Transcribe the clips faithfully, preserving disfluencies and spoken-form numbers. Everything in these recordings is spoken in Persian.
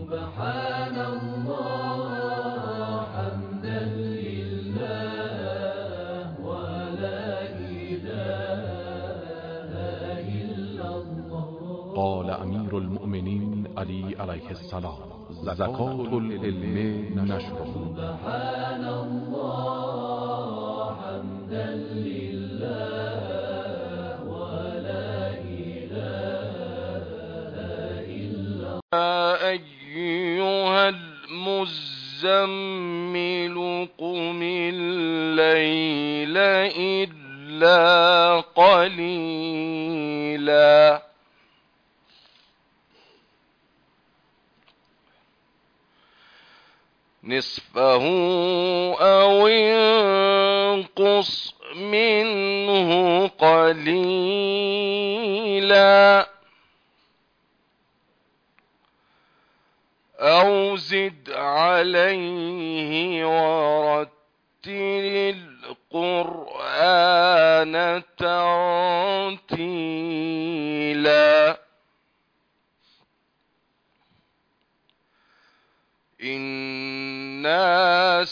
سبحان الله حمدا لله ولا إله إلا الله. قال امیر المؤمنین علی علیه السلام: زکات العلم نشره. سبحان الله حمدا لله ولا إله إلا الله. أيها المزمل قم الليل إلا قليلا نصفه أو انقص منه قليلا أو زد عليه ورتل القرآن ترتيلا إنا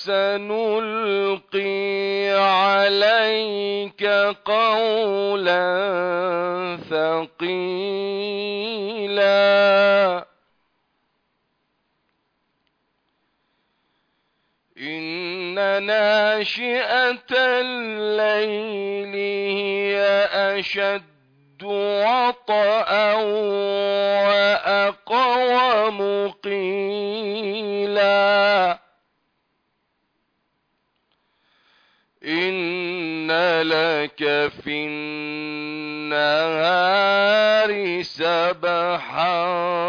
سنلقي عليك قولا ثقيلا إن ناشئة الليل هي أشد وطئا وأقوم قيلا إن لك في النهار سبحا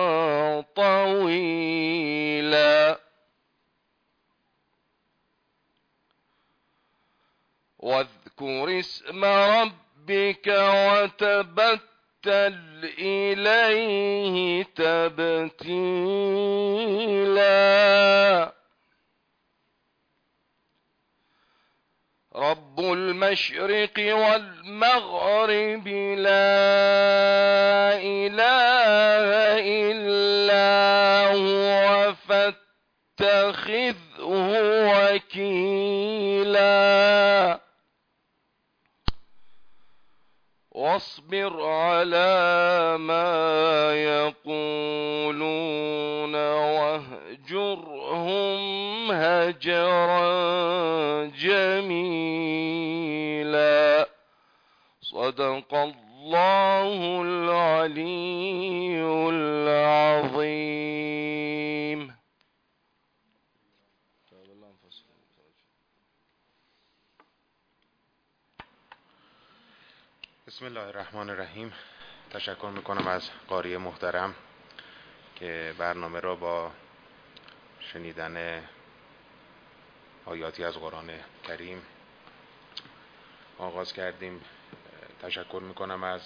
طويلا واذكر اسم ربك وتبتل إليه تبتيلا رب المشرق والمغرب لا إله إلا هو فاتخذه وكيلا واصبر على ما يقولون واهجرهم هجرا جميلا صدق الله العلي العظيم. بسم الله الرحمن الرحیم. تشکر میکنم از قاری محترم که برنامه را با شنیدن آیاتی از قرآن کریم آغاز کردیم. تشکر میکنم از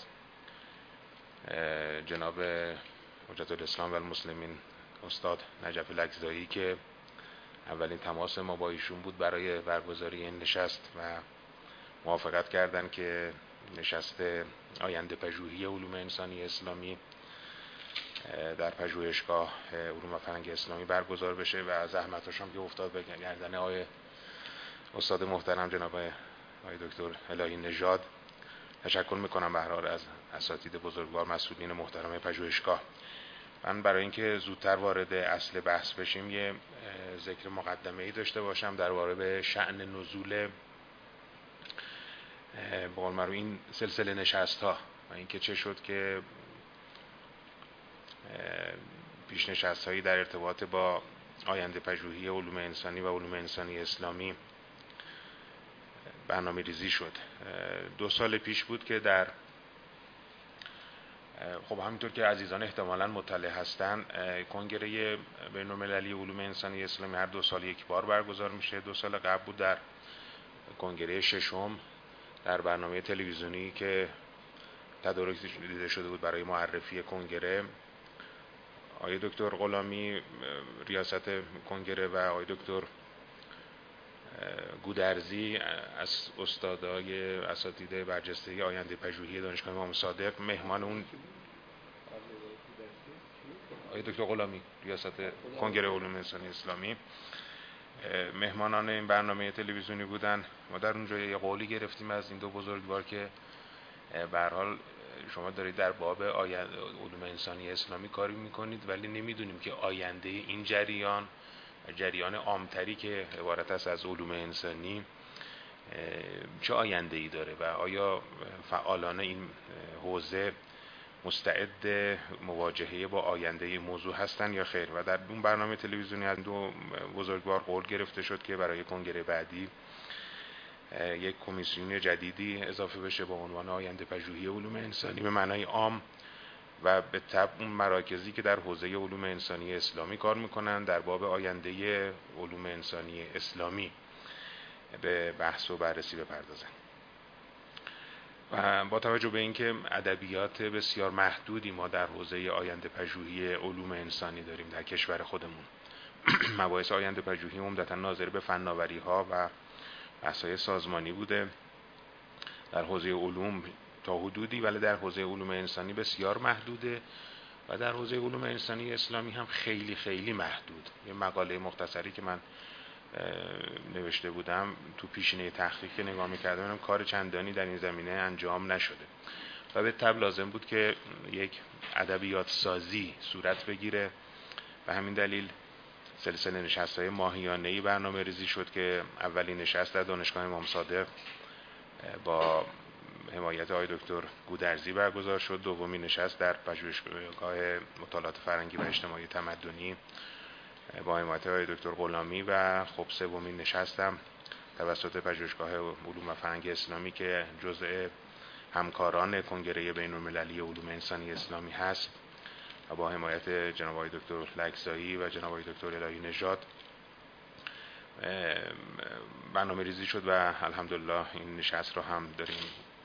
جناب حجت الاسلام و المسلمین استاد نجف لکزایی که اولین تماس ما با ایشون بود برای برگزاری این نشست و موافقت کردن که نشست آینده پژوهی علوم انسانی اسلامی در پژوهشگاه علوم و فرهنگ اسلامی برگزار بشه و زحمتاش هم که افتاد به گردن آقای استاد محترم جناب آقای دکتر الهی نژاد. تشکر میکنم به هر حال از اساتید بزرگوار مسئولین محترم پژوهشگاه. من برای اینکه زودتر وارد اصل بحث بشیم یه ذکر مقدمه‌ای داشته باشم درباره شأن نزول به قول معروف این سلسله نشست ها و اینکه چه شد که پیش نشست هایی در ارتباط با آینده پژوهی علوم انسانی و علوم انسانی اسلامی برنامه ریزی شد. دو سال پیش بود که در خب همینطور که عزیزان احتمالاً مطلع هستن کنگره بین‌المللی علوم انسانی اسلامی هر دو سال یک بار برگزار میشه. دو سال قبل بود در کنگره ششم در برنامه تلویزیونی که تدارک دیده شده بود برای معرفی کنگره آقای دکتر غلامی ریاست کنگره و آقای دکتر گودرزی از استادای اساتید برجسته آینده پژوهی دانشگاه امام صادق مهمان اون آقای دکتر غلامی ریاست کنگره علوم انسانی اسلامی مهمانان این برنامه تلویزیونی بودن. ما در اونجا یه قولی گرفتیم از این دو بزرگوار که به هر حال شما دارید در باب آینده علوم انسانی اسلامی کاری میکنید، ولی نمیدونیم که آینده این جریان جریان عامتری که عبارت است از علوم انسانی چه آینده ای داره و آیا فعالان این حوزه مستعد مواجهه با آینده این موضوع هستن یا خیر. و در اون برنامه تلویزیونی از دو بزرگوار قول گرفته شد که برای کنگره بعدی یک کمیسیون جدیدی اضافه بشه با عنوان آینده پژوهی علوم انسانی به معنای عام و به تبع اون مراکزی که در حوزه علوم انسانی اسلامی کار میکنن در باب آینده علوم انسانی اسلامی به بحث و بررسی بپردازن. و با توجه به اینکه ادبیات بسیار محدودی ما در حوزه آینده پژوهی علوم انسانی داریم در کشور خودمون، مباحث آینده پژوهی عمدتاً ناظر به فناوری ها و بحث‌های سازمانی بوده در حوزه علوم تا حدودی، ولی در حوزه علوم انسانی بسیار محدوده و در حوزه علوم انسانی اسلامی هم خیلی خیلی محدود. یه مقاله مختصری که من نوشته بودم تو پیشینه تحقیق که نگاه می‌کردم ببینم کار چندانی در این زمینه انجام نشده و به طب لازم بود که یک ادبیات سازی صورت بگیره. و همین دلیل سلسله نشست‌های ماهیانه‌ای برنامه ریزی شد که اولین نشست در دانشگاه امام صادق با حمایت آقای دکتر گودرزی برگزار شد، دومین نشست در پژوهشگاه مطالعات فرهنگی و اجتماعی تمدنی با حمایت آقای دکتر غلامی و خب سومین نشستم توسط پژوهشگاه علوم و فرهنگ اسلامی که جزء همکاران کنگره بین‌المللی علوم انسانی اسلامی هست و با حمایت جناب آقای دکتر لکزایی و جناب آقای دکتر الهی نژاد برنامه ریزی شد و الحمدلله این نشست رو هم داریم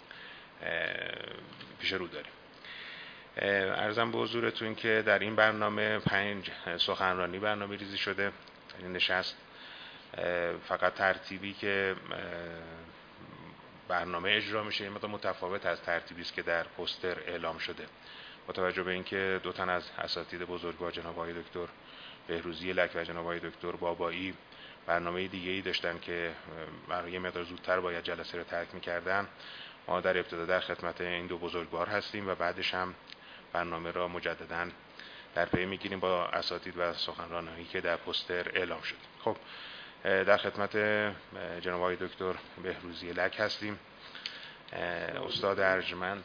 پیش رو داریم. عرضم به حضورتون که در این برنامه پنج سخنرانی برنامه ریزی شده. این نشست فقط ترتیبی که برنامه اجرا میشه این مقدار متفاوت از ترتیبی است که در پوستر اعلام شده. با توجه به اینکه دو تن از اساتید بزرگوار جناب آقای دکتر بهروزی لک و جناب آقای دکتر بابایی برنامه دیگه‌ای داشتن که برای مقدار زودتر باید جلسه رو ترک می‌کردن، ما در ابتدا در خدمت این دو بزرگوار هستیم و بعدش هم برنامه را مجدداً در پی می‌گیریم با اساتید و سخنرانانی که در پوستر اعلام شد. خب در خدمت جناب آقای دکتر بهروزی لک هستیم، استاد ارجمند.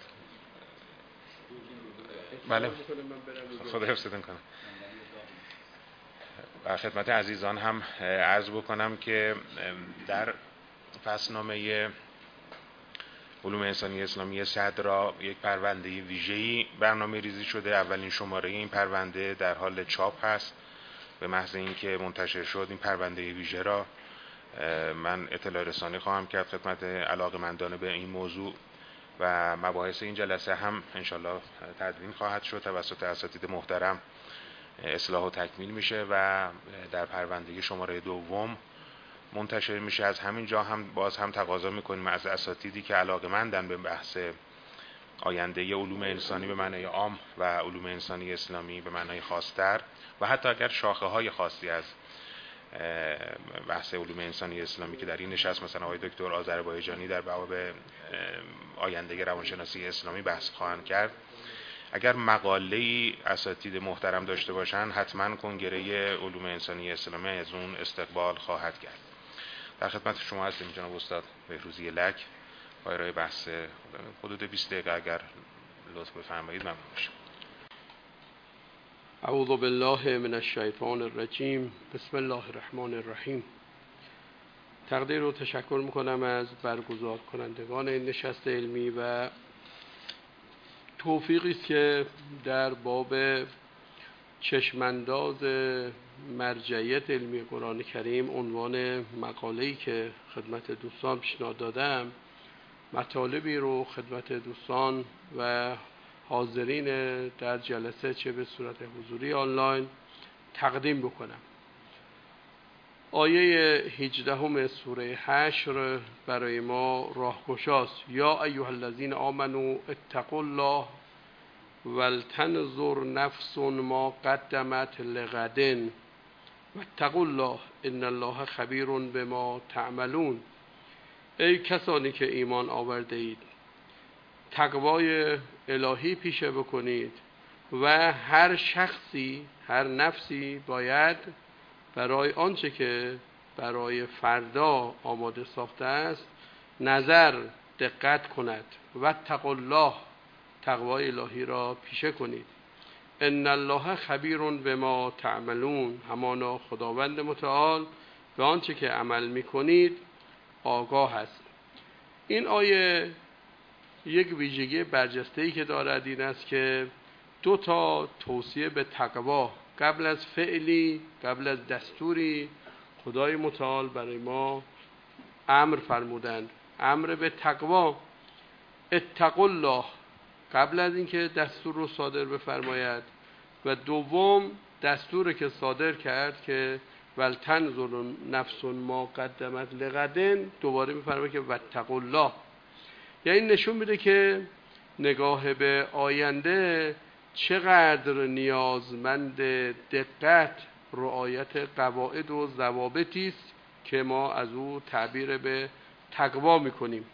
بله خدا حفظتون کنه. و خدمت عزیزان هم عرض بکنم که در فصلنامه علوم انسانی اسلامی صدرا یک پرونده ویژه‌ای برنامه ریزی شده. اولین شماره این پرونده در حال چاپ هست. به محض اینکه منتشر شد این پرونده ویژه را من اطلاع رسانی خواهم کرد خدمت علاقه‌مندان به این موضوع و مباحث این جلسه هم انشالله تدوین خواهد شد توسط اساتید محترم، اصلاح و تکمیل میشه و در پرونده شماره دوم منتشر میشه. از همین جا هم باز هم تقاضا میکنیم از اساتیدی که علاقه‌مندن به بحث آینده علوم انسانی به معنای عام و علوم انسانی اسلامی به معنای خاص‌تر و حتی اگر شاخه های خاصی از بحث علوم انسانی اسلامی که در این نشست مثلا آقای دکتر آذربایجانی در باب آینده روانشناسی اسلامی بحث خواهند کرد، اگر مقاله‌ای اساتید محترم داشته باشن حتما کنگره علوم انسانی اسلامی از اون استقبال خواهد کرد. در خدمت شما هستیم جناب استاد بهروزی لک با ارائه بحث حدود بیست دقیقه اگر لطف بفرمایید ممنون میشم. اعوذ بالله من الشیطان الرجیم. بسم الله الرحمن الرحیم. تقدیر و تشکر میکنم از برگزار کنندگان این نشست علمی و توفیقی است که در باب چشمانداز مرجعیت علمی قرآن کریم عنوان مقاله‌ای که خدمت دوستان پیشنهاد دادم مطالبی رو خدمت دوستان و حاضرین در جلسه چه به صورت حضوری آنلاین تقدیم بکنم. آیه هجدهم سوره حشر برای ما راهگشاست. یا ایها الذین آمنوا اتقوا الله ولتنظر نفس ما قدمت لغد واتقوا الله ان الله خبیر بما تعملون. ای کسانی که ایمان آورده اید، تقوای الهی پیشه بکنید و هر شخصی، هر نفسی باید برای آنچه که برای فردا آماده ساخته است نظر دقت کند. واتقوا الله، تقوای الهی را پیشه کنید. ان الله خبیر بما تعملون، همانا خداوند متعال به آنچه که عمل میکنید آگاه است. این آیه یک ویژگی برجسته‌ای که دارد این است که دو تا توصیه به تقوا قبل از فعلی، قبل از دستوری خدای متعال برای ما امر فرمودند. امر به تقوا، اتقوا الله، قبل از اینکه دستور رو صادر بفرماید، و دوم دستور که صادر کرد که ولتنظر نفس ما قدمت لغد، دوباره میفرماید که واتقوا الله. یعنی نشون میده که نگاه به آینده چقدر نیازمند دقت، رعایت قواعد و ضوابطی است که ما از او تعبیر به تقوا میکنیم.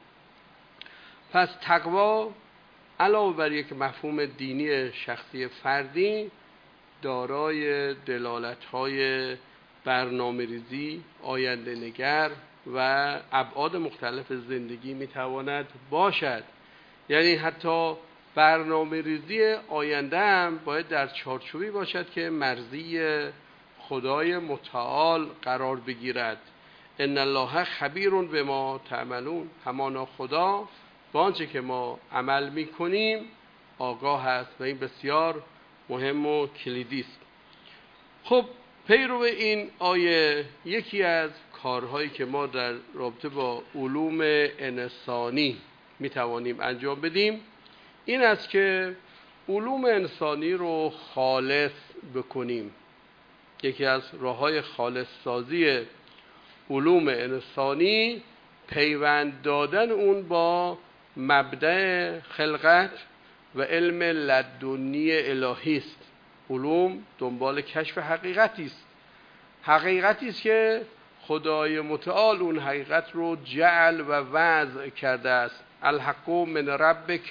پس تقوا علاوه بر یک مفهوم دینی شخصی فردی، دارای دلالت‌های برنامه‌ریزی، آینده نگر و ابعاد مختلف زندگی میتواند باشد. یعنی حتی برنامه‌ریزی آینده هم باید در چارچوبی باشد که مرضی خدای متعال قرار بگیرد. ان الله خبیر بما تعملون، همانا خدا با آنچه که ما عمل میکنیم آگاه است و این بسیار مهم و کلیدی است. خب پیرو این آیه یکی از کارهایی که ما در رابطه با علوم انسانی میتوانیم انجام بدیم این است که علوم انسانی رو خالص بکنیم. یکی از راه‌های خالص سازی علوم انسانی پیوند دادن اون با مبدأ خلقت و علم لدنی الهی است. علوم دنبال کشف حقیقتی است، حقیقتی است که خدای متعال اون حقیقت رو جعل و وضع کرده است. الحق من ربک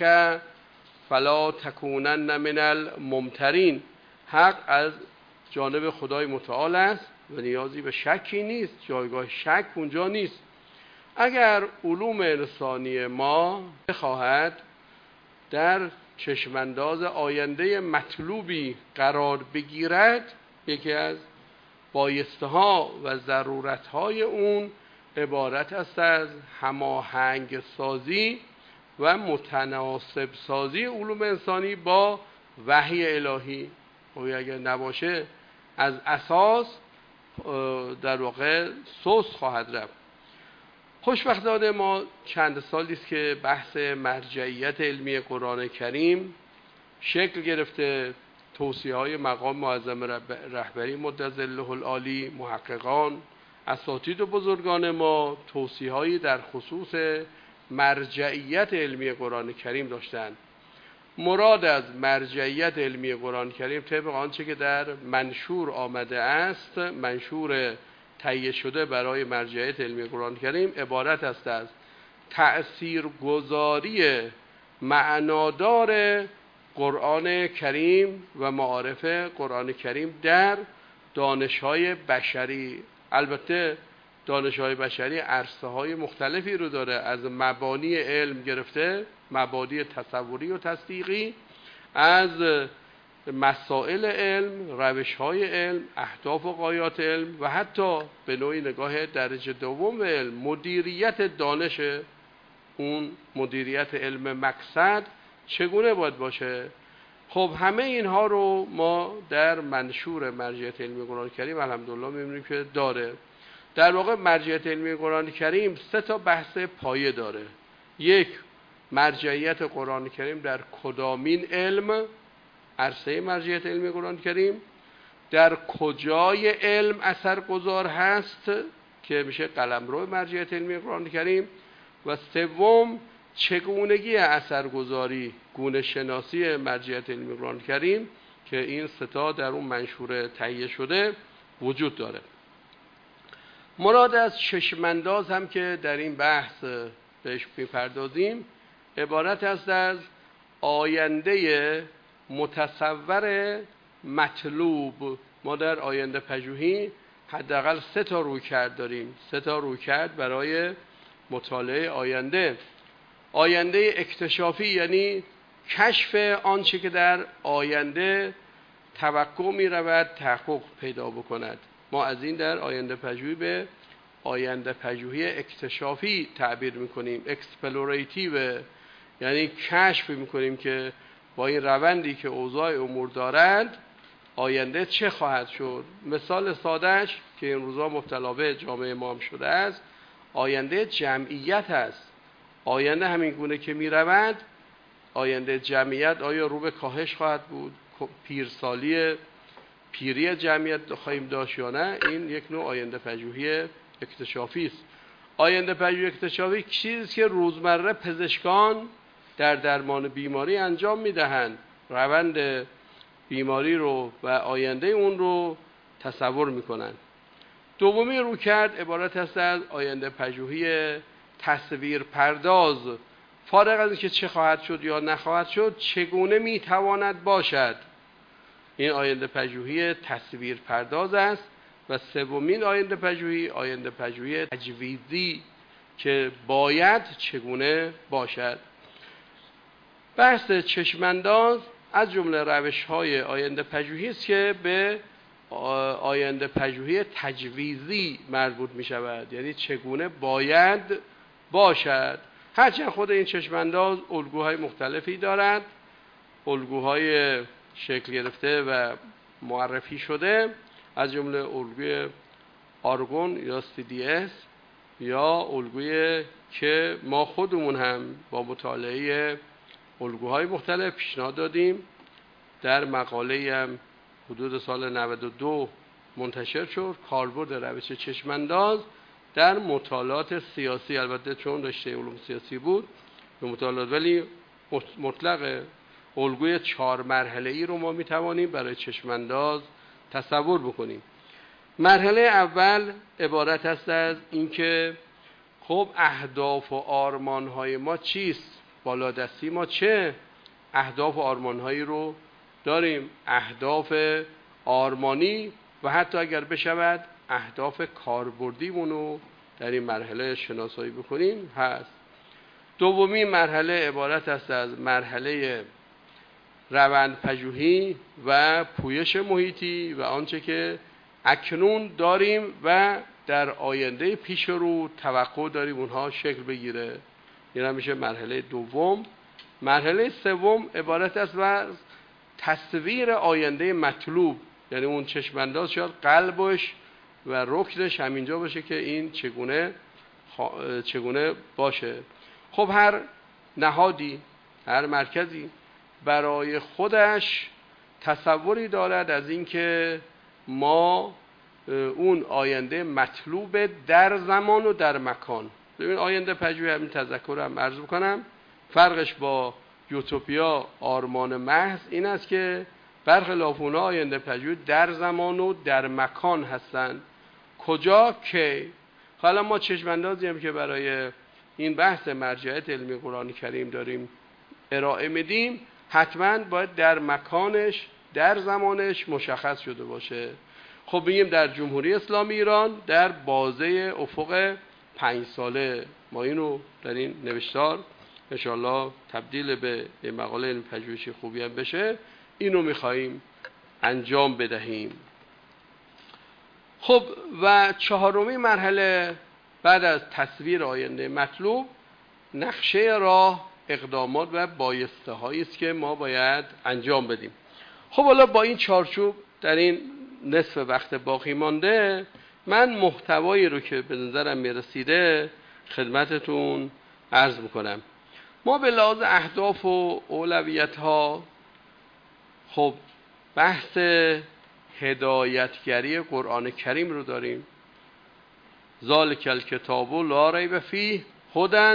فلا تکونن من الممترین، حق از جانب خدای متعال است و نیازی به شکی نیست، جایگاه شک اونجا نیست. اگر علوم انسانی ما بخواهد در چشمانداز آینده مطلوبی قرار بگیرد، یکی از بایسته ها و ضرورت های اون عبارت است از هماهنگ سازی و متناسب سازی علوم انسانی با وحی الهی. و اگر نباشه از اساس در واقع سوس خواهد رفت. خوشبختانه ما چند سالی است که بحث مرجعیت علمی قرآن کریم شکل گرفته. توصیه های مقام معظم رهبری مدظله العالی، محققان، اساتید و بزرگان ما توصیه هایی در خصوص مرجعیت علمی قرآن کریم داشتند. مراد از مرجعیت علمی قرآن کریم طبق آنچه که در منشور آمده است، منشور تهیه شده برای مرجعیت علمی قرآن کریم، عبارت است از تأثیرگذاری معنادار قرآن کریم و معارف قرآن کریم در دانش‌های بشری. البته دانش‌های بشری عرصه‌های مختلفی رو داره، از مبانی علم گرفته، مبانی تصوری و تصدیقی، از مسائل علم، روش‌های علم، اهداف و غایات علم و حتی به نوعی نگاه درجه دوم علم، مدیریت دانش، اون مدیریت علم مقصد چگونه باید باشه. خب همه اینها رو ما در منشور مرجعیت علمی قرآن کریم الحمدلله می‌بینیم که داره. در واقع مرجعیت علمی قرآن کریم سه تا بحث پایه داره. یک، مرجعیت قرآن کریم در کدامین علم، عرصه مرجعیت علمی قرآن کریم، در کجای علم اثرگذار هست که میشه قلمرو مرجعیت علمی قرآن کریم، و سوم چگونگی اثرگذاری گونه شناسی مرجعیت علمی قرآن کریم که این ستا در اون منشور تهیه شده وجود داره. مراد از چشمانداز هم که در این بحث بهش میپردازیم عبارت است از آینده متصور مطلوب. ما در آینده پژوهی حداقل سه تا رویکرد داریم، سه تا رویکرد برای مطالعه آینده. آینده اکتشافی یعنی کشف آنچه که در آینده توقع می رود تحقق پیدا بکند. ما از این در آینده پژوهی به آینده پژوهی اکتشافی تعبیر می کنیم، اکسپلوریتیو، یعنی کشف می کنیم که با این روندی که اوضاع امور دارند آینده چه خواهد شد. مثال سادهش که این روزا مبتلا به جامعه ما هم شده است آینده جمعیت است. آینده همین گونه که می رود آینده جمعیت آیا رو به کاهش خواهد بود، پیرسالی پیری جمعیت خواهیم داشت یا نه؟ این یک نوع آینده پژوهی اکتشافی است. آینده پژوهی اکتشافی چیزی که روزمره پزشکان در درمان بیماری انجام میدهند، روند بیماری رو و آینده اون رو تصور میکنند. دومی رویکرد عبارت است از آینده پژوهی تصویر پرداز. فارغ از اینکه چه خواهد شد یا نخواهد شد چگونه میتواند باشد، این آینده پژوهی تصویر پرداز است. و سومین آینده پژوهی آینده پژوهی تجویزی که باید چگونه باشد. بحث چشمانداز از جمله روش‌های آینده پژوهی است که به آینده پژوهی تجویزی مربوط می شود، یعنی چگونه باید باشد. هرچند خود این چشمانداز الگوهای مختلفی دارد، الگوهای شکل گرفته و معرفی شده، از جمله الگوی آرگون یا سی دی اس یا الگوی که ما خودمون هم با مطالعه الگوهای مختلف پیشنهاد دادیم، در مقاله هم حدود سال نود و دو منتشر شد، کاربرد روش چشمانداز در مطالعات سیاسی. البته چون رشته علوم سیاسی بود به مطالعات، ولی مطلق الگوی چهار مرحله‌ای رو ما میتوانیم برای چشمانداز تصور بکنیم. مرحله اول عبارت است از اینکه خب اهداف و آرمان‌های ما چیست؟ بالادستی ما چه اهداف و آرمان‌هایی رو داریم؟ اهداف آرمانی و حتی اگر بشود اهداف کاربردیمون رو در این مرحله شناسایی بکنیم هست. دومی مرحله عبارت است از مرحله روند پژوهی و پویش محیطی و آنچه که اکنون داریم و در آینده پیش رو توقع داریم اونها شکل بگیره. این هم میشه مرحله دوم. مرحله سوم عبارت است از تصویر آینده مطلوب، یعنی اون چشمانداز شاید قلبش و رکنش همینجا باشه که این چگونه چگونه باشه. خب هر نهادی، هر مرکزی برای خودش تصوری دارد از اینکه ما اون آینده مطلوب در زمان و در مکان. ببین آینده پژوهی همین تذکرم عرض بکنم، فرقش با یوتوپیا آرمان محض این است که برخلاف اونها آینده پژوهی در زمان و در مکان هستند. کجا؟ کی؟ حالا ما چشماندازی هم که برای این بحث مرجعیت علمی قرآن کریم داریم ارائه میدیم حتما باید در مکانش در زمانش مشخص شده باشه. خب بگیم در جمهوری اسلامی ایران در بازه افق پنج ساله، ما اینو در این نوشتار انشاءالله تبدیل به مقاله علمی پژوهشی خوبی هم بشه، اینو میخواییم انجام بدهیم. خب و چهارمی مرحله بعد از تصویر آینده مطلوب نقشه راه، اقدامات و بایسته هایی است که ما باید انجام بدیم. خب حالا با این چارچوب در این نصف وقت باقی مانده من محتوایی رو که به نظرم میرسیده خدمتتون عرض میکنم. ما به لحاظ اهداف و اولویت ها خب بحث هدایتگری قرآن کریم رو داریم. ذالک الکتاب لا ریب فیه هدی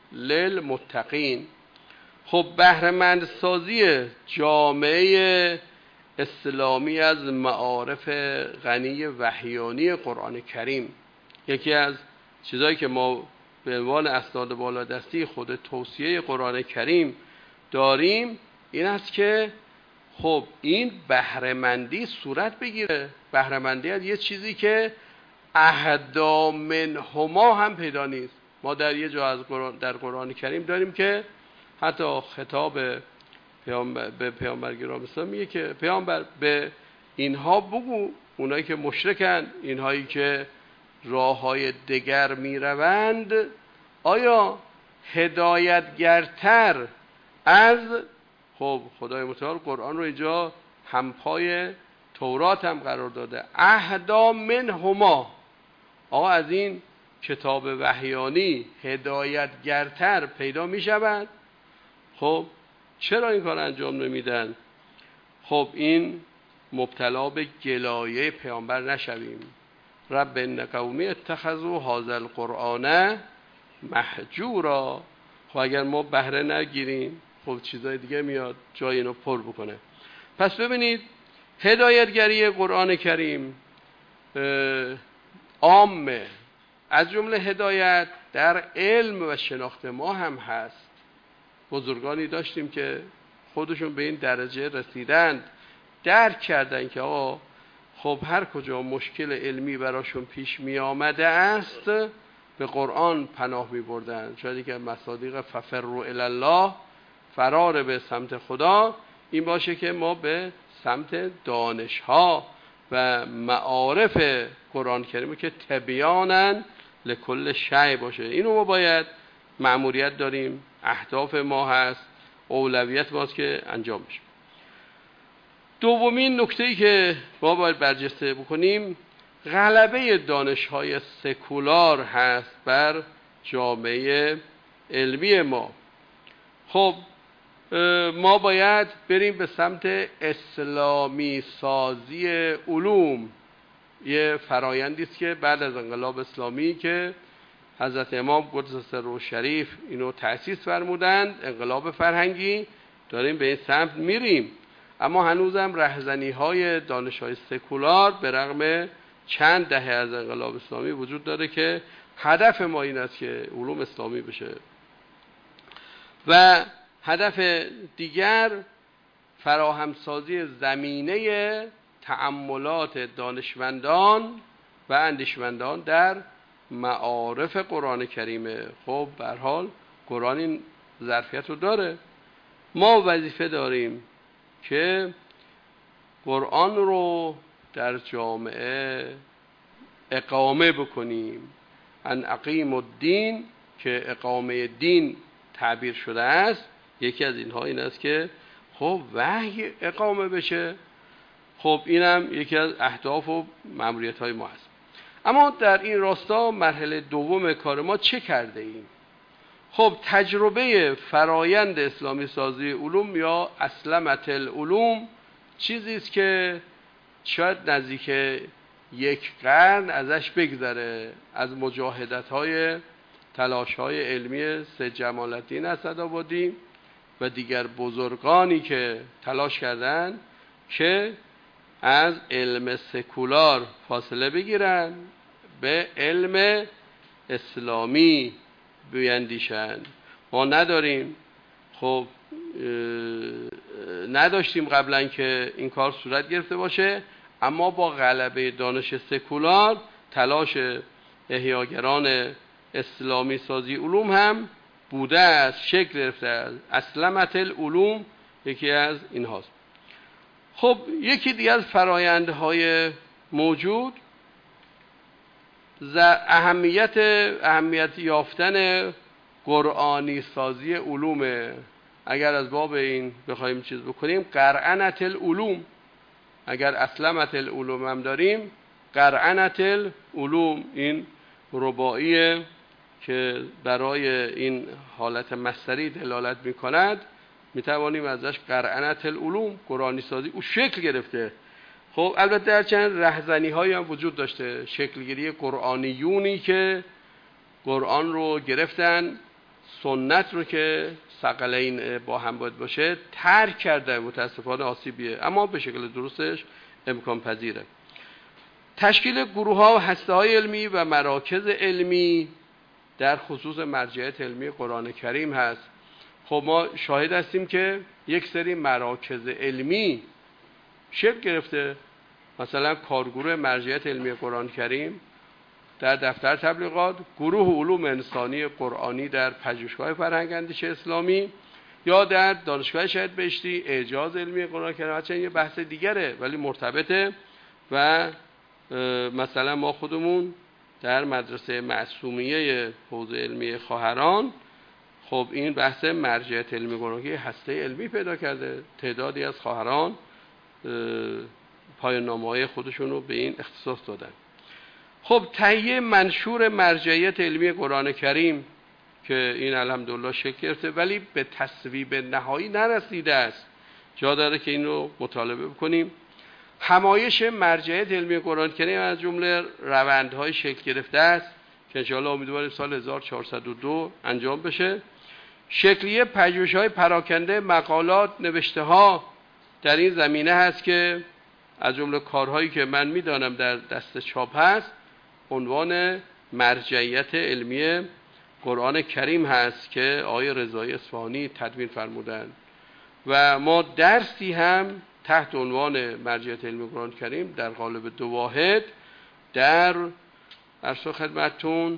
للمتقین. خب بهره‌مند سازی جامعه اسلامی از معارف غنی وحیانی قرآن کریم، یکی از چیزایی که ما به عنوان اسناد بالادستی خود توصیه قرآن کریم داریم این است که خب این بهره‌مندی صورت بگیره. بهره‌مندی از یه چیزی که اهدا منهما هم پیدا نیست. ما در یه جا از قرآن در قرآن کریم داریم که حتی خطاب پیامبر به پیامبر گرامی اسلام میگه که پیامبر به اینها بگو، اونایی که مشرکن، اینهایی که راههای دگر میروند، آیا هدایتگرتر از، خب خدای متعال قرآن رو اینجا همپای تورات هم قرار داده، اهدا منهما، آقا از این کتاب وحیانی هدایتگرتر پیدا می شود؟ خب چرا این کار انجام نمیدن؟ خب این مبتلا به گلایه پیامبر نشویم. رب ان قومی اتخذوا هذا القرآن مهجورا. خب اگر ما بهره نگیریم خب چیزای دیگه میاد جای اینو پر بکنه. پس ببینید هدایتگری قرآن کریم عامه، از جمله هدایت در علم و شناخت ما هم هست. بزرگانی داشتیم که خودشون به این درجه رسیدند، درک کردن که آقا خب هر کجا مشکل علمی براشون پیش می آمده است به قرآن پناه می بردن. شاید که مصادیق ففروا الی الله، فرار به سمت خدا، این باشه که ما به سمت دانشها و معارف قرآن کریم که تبیانن لکل شیء باشه. اینو ما باید مأموریت داریم، اهداف ما هست، اولویت ماست که انجام بشه. دومین نکته‌ای که ما باید برجسته بکنیم غلبه دانش‌های سکولار هست بر جامعه علمی ما. خب ما باید بریم به سمت اسلامی سازی علوم. یه فرایندی است که بعد از انقلاب اسلامی که حضرت امام قدس سره شریف اینو تأسیس فرمودند، انقلاب فرهنگی، داریم به این سمت میریم. اما هنوزم رهزنی‌های دانش‌های سکولار به رغم چند دهه از انقلاب اسلامی وجود داره که هدف ما این است که علوم اسلامی بشه. و هدف دیگر فراهمسازی زمینه تأملات دانشمندان و اندیشمندان در معارف قرآن کریمه. خب به هر حال قرآن این ظرفیت رو داره. ما وظیفه داریم که قرآن رو در جامعه اقامه بکنیم. ان اقیم الدین که اقامه دین تعبیر شده است، یکی از اینها این است که خب وحی اقامه بشه. خب اینم یکی از اهداف و مأموریت‌های ما هست. اما در این راستا مرحله دوم کار ما چه کرده ایم؟ خب تجربه فرایند اسلامی سازی علوم یا اسلمت العلوم چیزی است که شاید نزدیک یک قرن ازش بگذره، از مجاهدت‌های تلاش‌های علمی سید جمال الدین اسدآبادی و دیگر بزرگانی که تلاش کردند که از علم سکولار فاصله بگیرن، به علم اسلامی بیندیشند. ما نداریم، خب نداشتیم قبلا که این کار صورت گرفته باشه، اما با غلبه دانش سکولار تلاش احیاگران اسلامی سازی علوم هم بوده است، شکل گرفته است. اسلمت العلوم یکی از این هاست. خب یکی دیگه از فرایندهای موجود اهمیت اهمیت یافتن قرآنی سازی علومه. اگر از باب این بخوایم چیز بکنیم، قرعنت العلوم، اگر اسلمت العلوم هم داریم، قرعنت العلوم این رباعیه که برای این حالت مصدری دلالت میکند، میتوانیم ازش قرعنت العلوم، قرآنی سازی، او شکل گرفته. خب البته هرچند رهزنی هایی هم وجود داشته، شکلگیری قرآنیونی که قرآن رو گرفتن، سنت رو که ثقلین با هم باید باشه ترک کرده، متاسفانه آسیبیه، اما به شکل درستش امکان پذیره. تشکیل گروه ها و هسته های علمی و مراکز علمی در خصوص مرجعیت علمی قرآن کریم هست. خب ما شاهد هستیم که یک سری مراکز علمی شکل گرفته، مثلا کارگروه مرجعیت علمی قرآن کریم در دفتر تبلیغات، گروه علوم انسانی قرآنی در پژوهشگاه فرهنگ اندیش اسلامی، یا در دانشگاه شهید بهشتی اعجاز علمی قرآن کریم. هرچند یه بحث دیگره ولی مرتبطه. و مثلا ما خودمون در مدرسه معصومیه حوزه علمی خواهران، خب این بحث مرجعیت علمی قرآن کریم هسته علمی پیدا کرده. تعدادی از خواهران پایان نامه‌های خودشون رو به این اختصاص دادن. خب تهیه منشور مرجعیت علمی قرآن کریم که این الحمدلله شکل گرفته ولی به تصویب نهایی نرسیده است، جا داره که این رو مطالبه بکنیم. همایش مرجعیت علمی قرآن کریم از جمله روندهای شکل گرفته است که انشاءالله امیدواریم سال هزار و چهارصد و دو انجام بشه. شکلیه پژوهش‌های پراکنده مقالات نوشته ها در این زمینه هست که از جمله کارهایی که من میدانم در دست چاپ هست عنوان مرجعیت علمی قرآن کریم هست که آقای رضایی اصفهانی تدوین فرمودند و ما درسی هم تحت عنوان مرجعیت علمی قرآن کریم در قالب دو واحد در عرض خدمتتون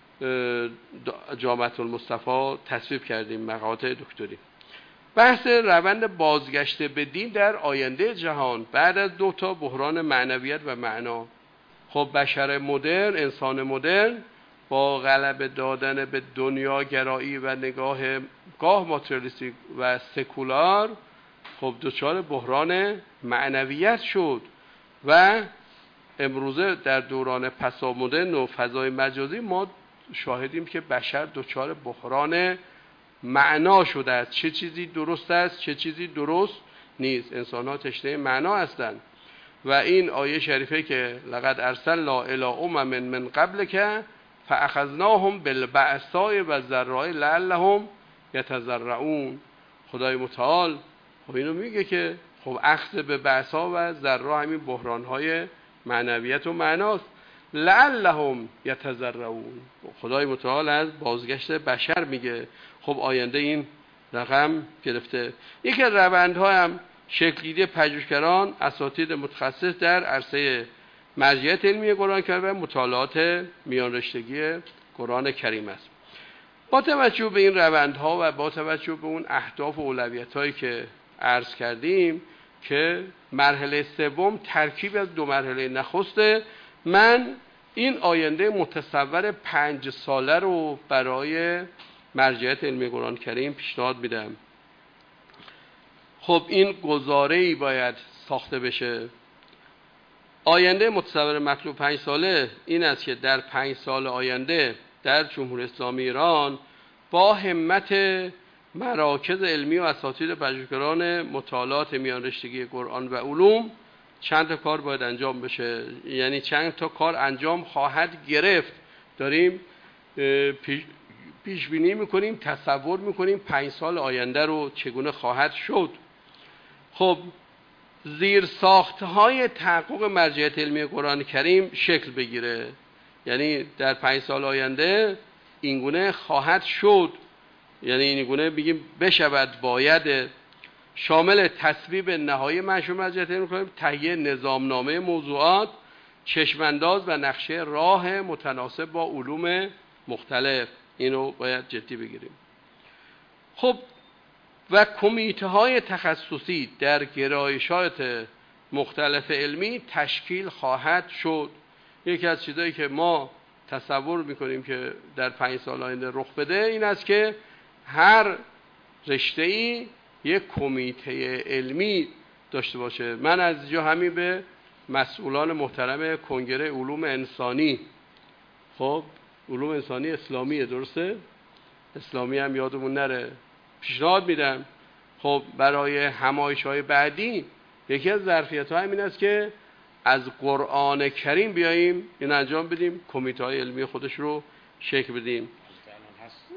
جامعه المصطفی تصویب کردیم، مقاطع دکتری. بحث روند بازگشت به دین در آینده جهان بعد از دو تا بحران معنویت و معنا. خب بشر مدرن، انسان مدرن با غلبه دادن به دنیاگرایی و نگاه گاه ماتریالیستیک و سکولار خب دچار بحران معنویت شد و امروزه در دوران پسامدرن و فضای مجازی ما شاهدیم که بشر دچار بحران معنا شده است. چه چیزی درست است، چه چیزی درست نیست. انسان ها تشنه معنا هستند و این آیه شریفه که لقد ارسلنا الی امم من قبلک فاخذناهم بالبأساء والضراء لعلهم یتضرعون. خدای متعال خب اینو میگه که خب اخذ به بأسا و ضرا همین بحران‌های معنویت و معناست. لعلهم یتضرعون. خدای متعال از بازگشت بشر میگه. خب آینده این رقم گرفته. یکی از روندها هم شکل‌گیری پژوهشگران اساتید متخصص در عرصه مرجعیت علمی قرآن کریم و مطالعات میان رشتگی قرآن کریم است. با توجه به این روندها و با توجه به اون اهداف و اولویت‌هایی که عرض کردیم که مرحله سوم ترکیب از دو مرحله نخسته، من این آینده متصور پنج ساله رو برای مرجعیت علمی قرآن کریم پیشنهاد میدم. خب این گزاره‌ای باید ساخته بشه. آینده متصور مطلوب پنج ساله این است که در پنج سال آینده در جمهوری اسلامی ایران با همت مراکز علمی و اساتید پژوهشگران مطالعات میان رشتگی قرآن و علوم چند تا کار باید انجام بشه. یعنی چند تا کار انجام خواهد گرفت. داریم پیش بینی میکنیم، تصور میکنیم پنج سال آینده رو چگونه خواهد شد. خب زیر ساختهای تحقق مرجعیت علمی قرآن کریم شکل بگیره. یعنی در پنج سال آینده اینگونه خواهد شد، یعنی اینگونه بگیم بشود، باید شامل تصویب نهایی منشور مرجعیت علمی قرآن، تهیه نظامنامه موضوعات، چشمانداز و نقشه راه متناسب با علوم مختلف. اینو باید جدی بگیریم. خب و کمیته های تخصصی در گرایشات مختلف علمی تشکیل خواهد شد. یکی از چیزایی که ما تصور میکنیم که در پنج سال آینده رخ بده این است که هر رشته‌ای یک کمیته علمی داشته باشه. من از اینجا همین به مسئولان محترم کنگره علوم انسانی، خب علوم انسانی اسلامیه، درسته؟ اسلامی هم یادمون نره، پیشنهاد میدم. خب برای همایش‌های بعدی یکی از ظرفیت‌ها همین است که از قرآن کریم بیاییم این انجام بدیم، کمیته‌های علمی خودش رو شکل بدیم.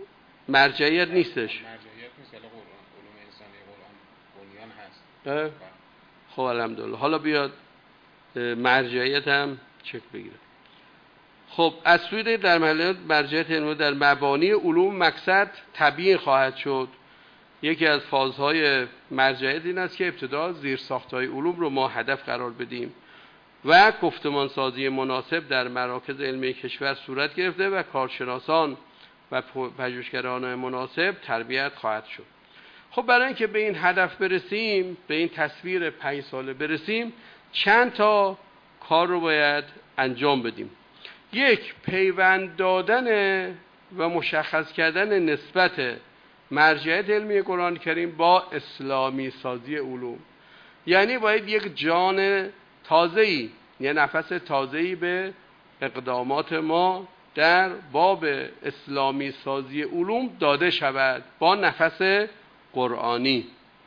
مرجعیت نیستش. مرجعیت نیست، ولی قرآن، علوم انسانی قرآن بنیان هست. خب الحمدلله. حالا بیاد مرجعیت هم چک بگیره. خب از سوی در مرحله مرجعیت علمی در مبانی علوم مقصد تبیین خواهد شد. یکی از فازهای مرجعیت این است که ابتدا زیرساخت‌های علوم رو ما هدف قرار بدیم و گفتمان سازی مناسب در مراکز علمی کشور صورت گرفته و کارشناسان و پژوهشگران مناسب تربیت خواهد شد. خب برای اینکه به این هدف برسیم، به این تصویر پنج ساله برسیم، چند تا کار رو باید انجام بدیم. یک، پیوند دادن و مشخص کردن نسبت مرجعیت علمی قرآن کریم با اسلامی سازی علوم. یعنی باید یک جان تازه‌ای، یه نفس تازه‌ای به اقدامات ما در باب اسلامی سازی علوم داده شود با نفس قرآنی.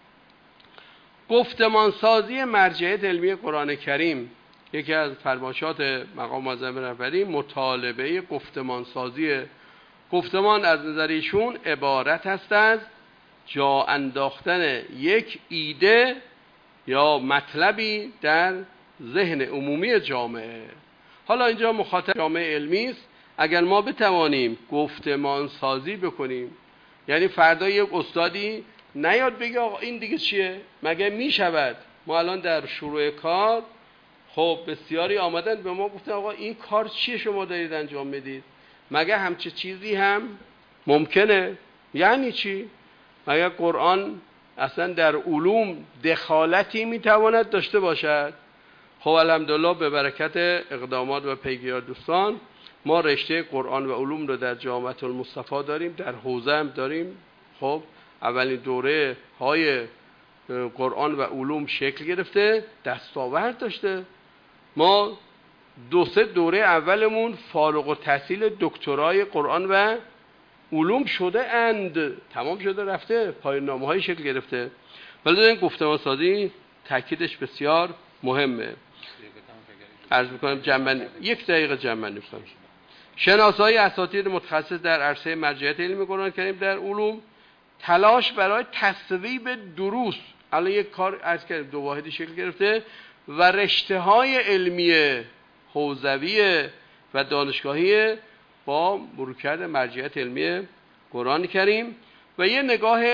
گفتمان سازی مرجعیت علمی قرآن کریم، یکی از فرمایشات مقام معظم رهبری مطالبه گفتمان سازی. گفتمان از نظر ایشون عبارت است از جا انداختن یک ایده یا مطلبی در ذهن عمومی جامعه. حالا اینجا مخاطب جامعه علمی است. اگر ما بتوانیم گفتمان سازی بکنیم، یعنی فردا یک استادی نیاد بگه آقا این دیگه چیه، مگه میشود. ما الان در شروع کار خب بسیاری آمدن به ما گفتن آقا این کار چیه شما دارید انجام میدید، مگه همچه چیزی هم ممکنه؟ یعنی چی؟ مگه قرآن اصلا در علوم دخالتی میتواند داشته باشد؟ خب الحمدلله به برکت اقدامات و پیگیری دوستان ما رشته قرآن و علوم رو در جامعه المصطفی داریم، در حوزه هم داریم. خب اولین دوره های قرآن و علوم شکل گرفته، دستاورد داشته. ما دو سه دوره اولمون فارغ التحصیل دکترای قرآن و علوم شده اند، تمام شده رفته، پایان نامه های شکل گرفته. ولی این گفتمان سازی تاکیدش بسیار مهمه. عرض میکنم جنبندی یک دقیقه جنبندی کنم. شناسایی اساتید متخصص در عرصه مرجعیت علمی قرآن کریم در علوم، تلاش برای تصویب دروس. الان یک کار عرض کردیم دو واحدی شکل گرفته و رشته های علمی حوزوی و دانشگاهی با مروکرد مرجعیت علمی قرآن کریم و یه نگاه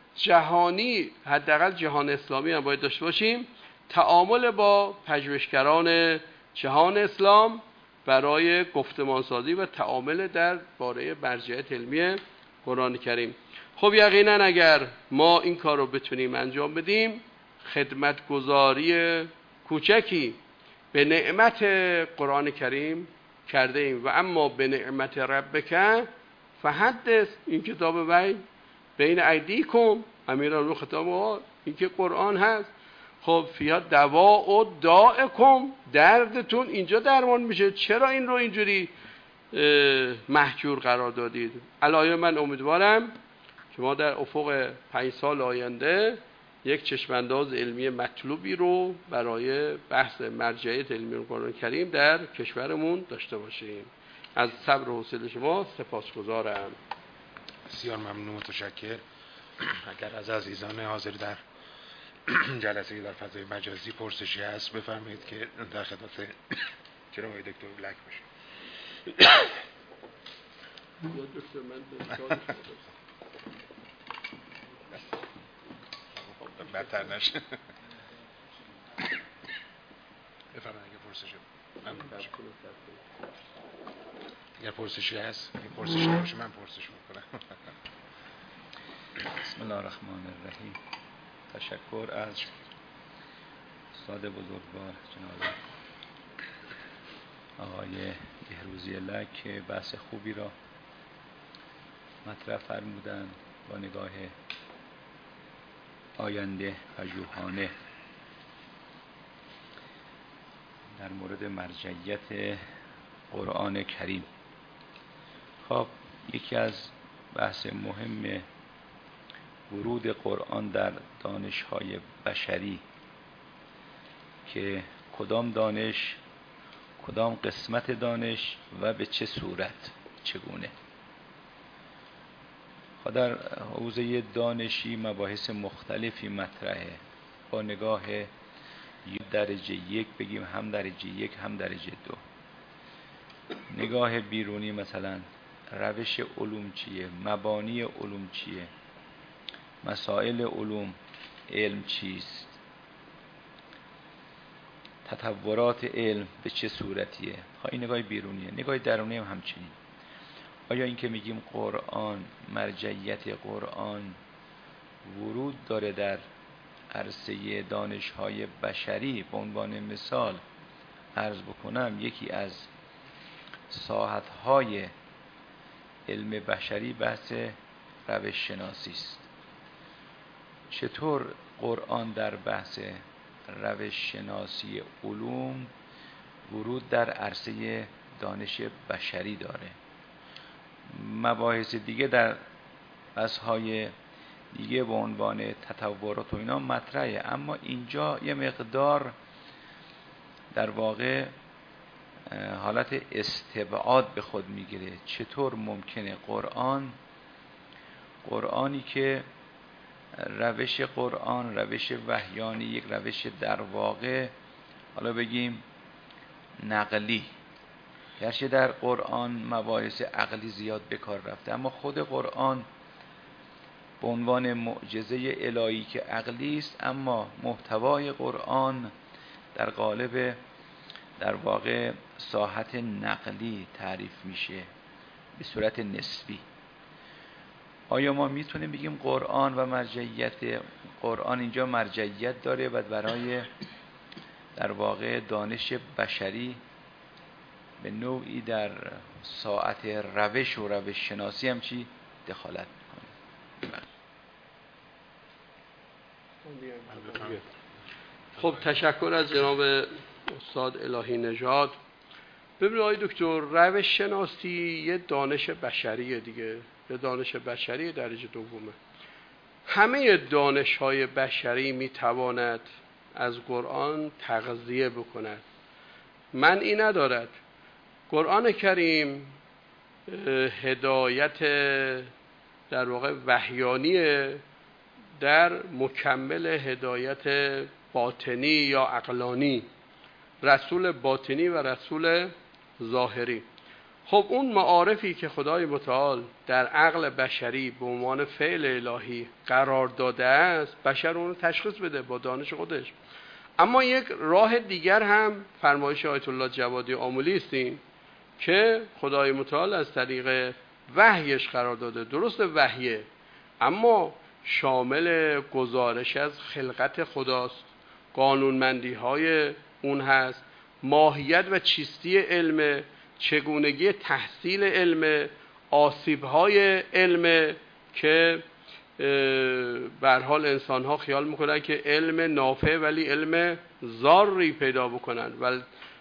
جهانی، حداقل جهان اسلامی هم باید داشته باشیم، تعامل با پژوهشگران جهان اسلام برای گفتمان سازی و تعامل در باره مرجعیت علمی قرآن کریم. خب یقینا اگر ما این کار رو بتونیم انجام بدیم، خدمتگزاری کوچکی به نعمت قرآن کریم کرده ایم. و اما به نعمت ربک فحدث، این کتاب وحی بین ایدیکم، امیران رو خطاب ها این که قرآن هست. خب فیها دوا و داءکم، دردتون اینجا درمان میشه، چرا این رو اینجوری محجور قرار دادید؟ الایه من امیدوارم که ما در افق پنج سال آینده یک چشمانداز علمی مطلوبی رو برای بحث مرجعیت علمی قرآن کریم در کشورمون داشته باشیم. از صبر و حوصله شما سپاسگزارم. بسیار ممنون، متشکر. اگر از عزیزان حاضر در جلسه در فضای مجازی پرسشی هست بفرمایید که در خدمت جناب آقای دکتر بلک باشیم. بدتر نشه. بفرمایید اگه پرسشی اگر پرسشی هست، این پرسشی نباشه من پرسش میکنم. بسم الله الرحمن الرحیم. تشکر از استاد بزرگوار جناب آقای بهروزی لک که بحث خوبی را مطرح فرمودن با نگاه آینده پژوهانه در مورد مرجعیت قرآن کریم. خب یکی از بحث مهم ورود قرآن در دانش‌های بشری که کدام دانش، کدام قسمت دانش و به چه صورت، چگونه. در حوزه دانشی مباحث مختلفی مطرحه، با نگاه درجه یک بگیم، هم درجه یک هم درجه دو. نگاه بیرونی مثلا روش علوم چیه، مبانی علوم چیه، مسائل علوم، علم چیست، تطورات علم به چه صورتیه. این نگاه بیرونیه. نگاه درونی هم همچنین. آیا این که میگیم قرآن، مرجعیت قرآن ورود داره در عرصه دانش‌های بشری؟ به عنوان مثال عرض بکنم یکی از ساحت‌های علم بشری بحث روش شناسی است. چطور قرآن در بحث روش شناسی علوم ورود در عرصه دانش بشری داره؟ مباحث دیگه در بحث‌های دیگه به عنوان تطورات و اینا مطرحه، اما اینجا یه مقدار در واقع حالت استبعاد به خود میگیره. چطور ممکنه قرآن قرآنی که روش قرآن روش وحیانی، یک روش در واقع حالا بگیم نقلی، گرچه در قرآن مباحث عقلی زیاد به کار رفته، اما خود قرآن به عنوان معجزه الهی که عقلی است، اما محتوای قرآن در قالب در واقع ساحت نقلی تعریف میشه به صورت نسبی. آیا ما میتونیم بگیم قرآن و مرجعیت قرآن اینجا مرجعیت داره و برای در واقع دانش بشری به نوعی در ساعت روش و روش شناسی هم چی دخالت میکنه؟ خب تشکر از جناب استاد الهی نژاد. ببینید آقای دکتر، روش شناسی یه دانش بشریه دیگه، یه دانش بشری درجه دومه. همه دانش های بشری میتواند از قرآن تغذیه بکند، منعی ندارد. قرآن کریم هدایت در واقع وحیانیه در مکمل هدایت باطنی یا عقلانی، رسول باطنی و رسول ظاهری. خب اون معارفی که خدای متعال در عقل بشری به عنوان فعل الهی قرار داده است، بشر اون رو تشخیص بده با دانش خودش. اما یک راه دیگر هم فرمایش آیت الله جوادی آملی است که خدای متعال از طریق وحیش قرار داده. درست وحیه، اما شامل گزارش از خلقت خداست، قانونمندی های اون هست، ماهیت و چیستی علم، چگونگی تحصیل علم، آسیب های علم که به هر حال انسان ها خیال میکنن که علم نافع ولی علم ضاری پیدا بکنن. ول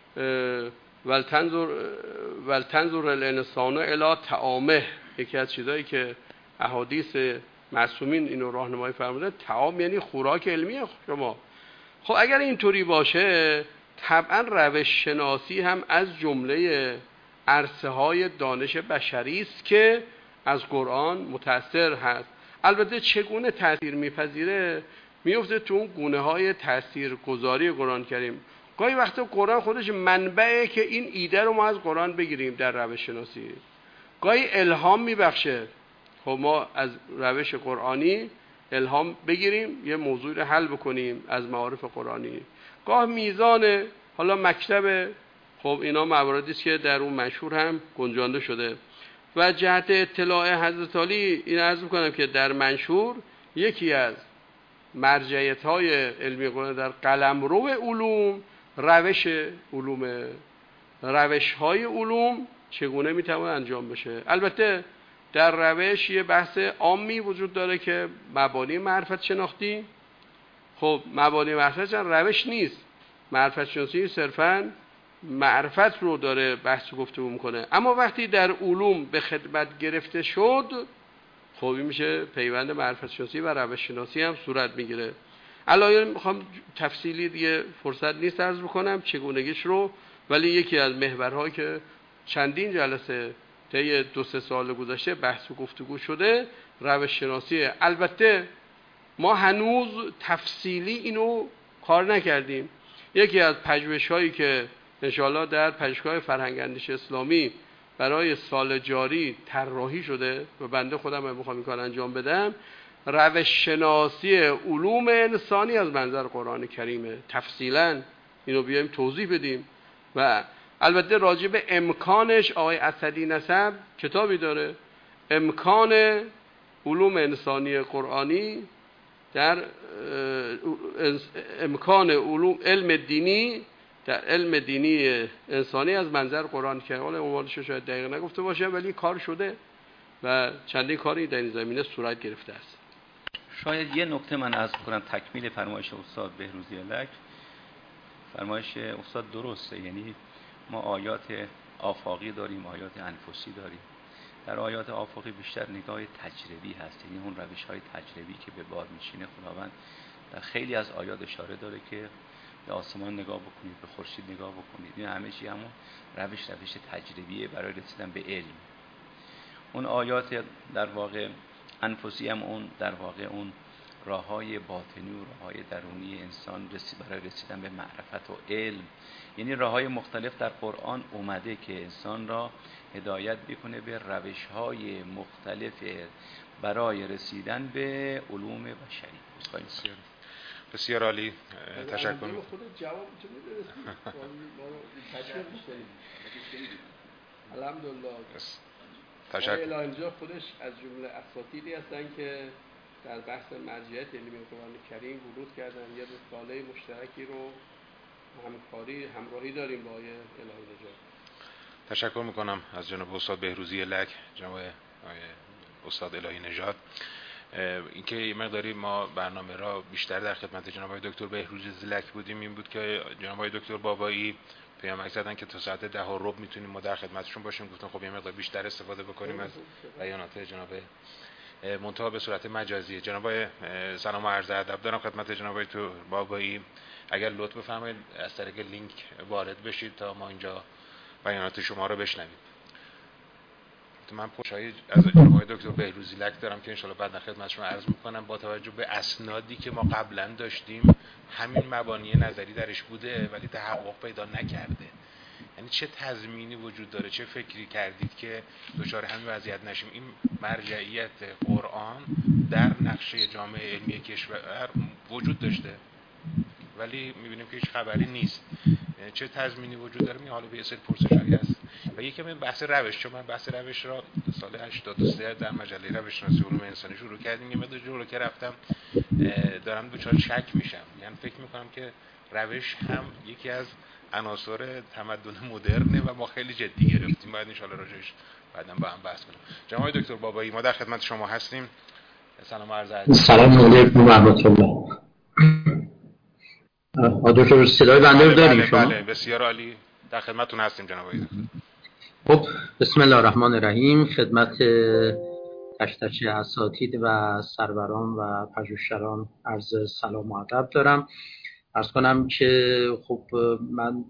ولتنظر ولتنظر الانسان الی طعامه، یکی از چیزایی که احادیث معصومین اینو راهنمایی فرموده، طعام یعنی خوراک علمی شما. خب اگر اینطوری باشه، طبعا روش شناسی هم از جمله عرصه های دانش بشری است که از قرآن متأثر هست. البته چگونه تأثیر میپذیره میفته تو اون گونه های تأثیر گذاری قرآن کریم. گاهی وقتا قرآن خودش منبعه که این ایده رو ما از قرآن بگیریم در روش شناسی. گاهی الهام میبخشه، خب ما از روش قرآنی الهام بگیریم یه موضوع رو حل بکنیم از معارف قرآنی. گاه میزان حالا مکتب، خب اینا مواردی است که در اون منشور هم گنجانده شده. و جهت اطلاع حضرت عالی این عرض میکنم که در منشور یکی از مرجعیت های علمی قرآن در قلمرو علوم روش علوم روش های علوم چگونه میتونه انجام بشه. البته در روش یه بحث عامی وجود داره که مبانی معرفت شناختی. خب مبانی معرفت روش نیست، معرفت شناسی صرفاً معرفت رو داره بحث گفتگو میکنه. اما وقتی در علوم به خدمت گرفته شد، خب این میشه پیوند معرفت شناسی و روش شناسی هم صورت میگیره. الان میخوام تفصیلی دیگه فرصت نیست عرض بکنم چگونگیش رو، ولی یکی از محورهایی که چندین جلسه طی دو سه سال گذشته بحث و گفتگو شده روش شناسی. البته ما هنوز تفصیلی اینو کار نکردیم. یکی از پژوهش‌هایی که انشاءالله در پژوهشگاه فرهنگ اندیش اسلامی برای سال جاری طراحی شده و بنده خودم هم میخوام این کار انجام بدم، روش شناسی علوم انسانی از منظر قرآن کریمه. تفصیلا اینو بیایم توضیح بدیم و البته راجع به امکانش آقای اسدی نسب کتابی داره، امکان علوم انسانی قرآنی در امکان علوم علم دینی در علم دینی انسانی از منظر قرآن که حالا عنوانش شاید دقیق نگفته باشه ولی کار شده و چندین کاری در این زمینه صورت گرفته است. شاید یه نکته من عرض کنم تکمیل فرمایش استاد بهروزی لک. فرمایش استاد درسته، یعنی ما آیات آفاقی داریم، آیات انفسی داریم. در آیات آفاقی بیشتر نگاه تجربی هست، یعنی اون روش های تجربی که به بار میشینه خداوند در خیلی از آیات اشاره داره که به آسمان نگاه بکنید، به خورشید نگاه بکنید. این همه چی همون روش روش تجربیه برای رسیدن به علم. اون آیات در واقع انفسی هم اون در واقع اون راههای باطنی و راههای درونی انسان رسید برای رسیدن به معرفت و علم. یعنی راههای مختلف در قرآن اومده که انسان را هدایت بکنه به روشهای مختلف برای رسیدن به علوم بشری. بسیار بسیار عالی، تشکر می‌کنم. خود جواب تو می‌دونید تشکر می‌کنیم. الحمدلله. تشکر. الا اینجا خودش از جمله اساتیدی هستن که در بحث مرجعیت علمی قرآن کریم ورود کردن. یه رساله مشترکی رو همکاری همراهی داریم با آقای الهی نژاد. تشکر میکنم از جناب استاد بهروزی لک، جناب استاد الهی نژاد. اینکه یه مقداری ما برنامه را بیشتر در خدمت جناب آقای دکتر بهروزی لک بودیم این بود که جناب آقای دکتر بابایی پیامک زدن که تا ساعت ده و ربع میتونیم ما در خدمتشون باشیم. گفتم خب یه مقدار بیشتر استفاده بکنیم از بیانات جناب منتها به صورت مجازی. جناب سلام و عرض ادب دارم خدمت جناب دکتر بابایی. اگر لطف بفرمایید از طریق لینک وارد بشید تا ما اینجا بیانات شما رو بشنویم. من پرسش‌های از جناب دکتر بهروزی لک دارم که انشالله بعد در خدمتشون عرض میکنم. با توجه به اسنادی که ما قبلا داشتیم همین مبانی نظری درش بوده ولی تحقق پیدا نکرده. یعنی چه تضمینی وجود داره، چه فکری کردید که دچار همین وضعیت نشیم؟ این مرجعیت قرآن در نقشه جامعه علمی کشور وجود داشته ولی میبینیم که هیچ خبری نیست. چه تضمینی وجود داره؟ می حالا به یه سری پرسش‌هایی هست و یکی من بحث روش، چون من بحث روش را سال هشتاد و سه در مجله روش شناسی علوم انسانی شروع کردیم. یه مقدار جلو که رفتم دارم دچار شک میشم، یعنی فکر میکنم که روش هم یکی از عناصر تمدن مدرنه و ما خیلی جدی گرفتیم. باید ان شاءالله راجعش بعداً با هم بحث کنیم. جناب دکتر بابایی ما در خدمت شما هستیم. سلام و عرض ادب. سلام علیکم و رحمت الله. دکتر صدای بنده رو دارید شما؟ بله بسیار عالی، در خدمتتون هستیم جناب دکتر. خب بسم الله الرحمن الرحیم. خدمت تک تک اساتید و سروران و پژوهشگران عرض سلام و ادب دارم. عرض کنم که خب من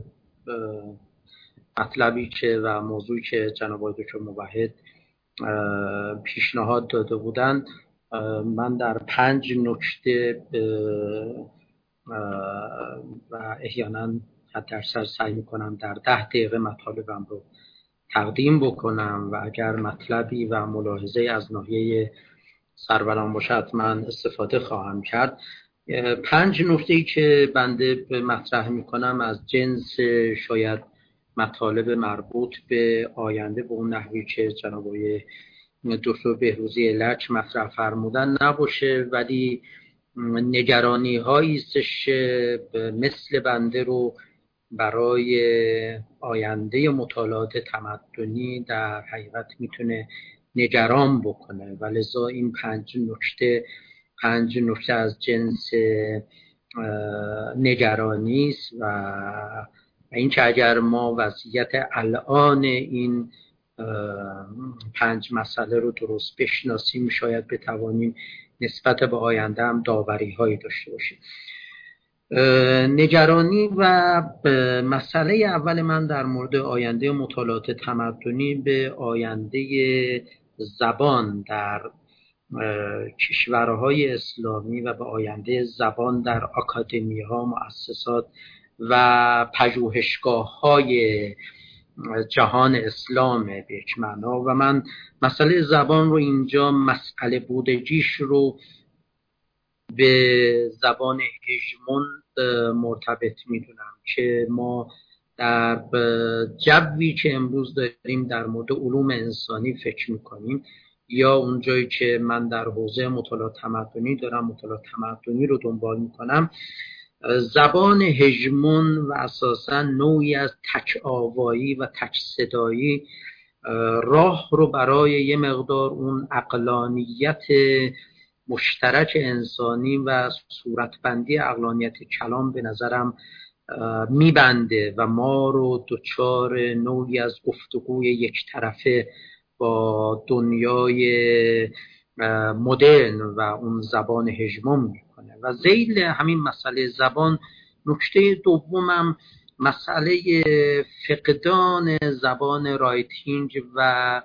مطلبی که و موضوعی که جناب دکتر موحد پیشنهاد داده بودند من در پنج نکته و احیانا حتی اکثر سعی میکنم در ده دقیقه مطالبم رو تقدیم بکنم و اگر مطلبی و ملاحظه از ناحیه سروران باشه حتما استفاده خواهم کرد. پنج نکته‌ای که بنده مطرح میکنم از جنس شاید مطالب مربوط به آینده به اون نحوی که جناب آقای دکتر بهروزی لک مطرح فرمودن نباشه، ولی نگرانی هایی استش مثل بنده رو برای آینده مطالعات تمدنی در حقیقت میتونه نگران بکنه و لذا این پنج نکته پنج نکته از جنس نگرانی است و اینکه اگر ما وضعیت الان این پنج مسئله رو درست بشناسیم شاید بتوانیم نسبت به آینده هم داوری هایی داشته باشیم. نگرانی و مسئله اول من در مورد آینده مطالعات تمدنی به آینده زبان در کشورهای اسلامی و به آینده زبان در آکادمی ها، مؤسسات و پژوهشگاه های جهان اسلام به یک معنا، و من مسئله زبان رو اینجا مسئله بودجیش رو به زبان هژمون مرتبط میدونم که ما در جوی که امروز داریم در مورد علوم انسانی فکر میکنیم، یا اونجایی که من در حوزه مطالعات تمدنی دارم مطالعات تمدنی رو دنبال میکنم، زبان هژمون و اساساً نوعی از تک آوایی و تک صدایی راه رو برای یه مقدار اون عقلانیت مشترک انسانی و صورتبندی عقلانیت کلام به نظرم میبنده و ما رو دچار نوعی از گفتگوی یک طرفه با دنیای مدرن و اون زبان هژمون میکنه. و ذیل همین مسئله زبان، نکته دومم مسئله فقدان زبان رایتینگ و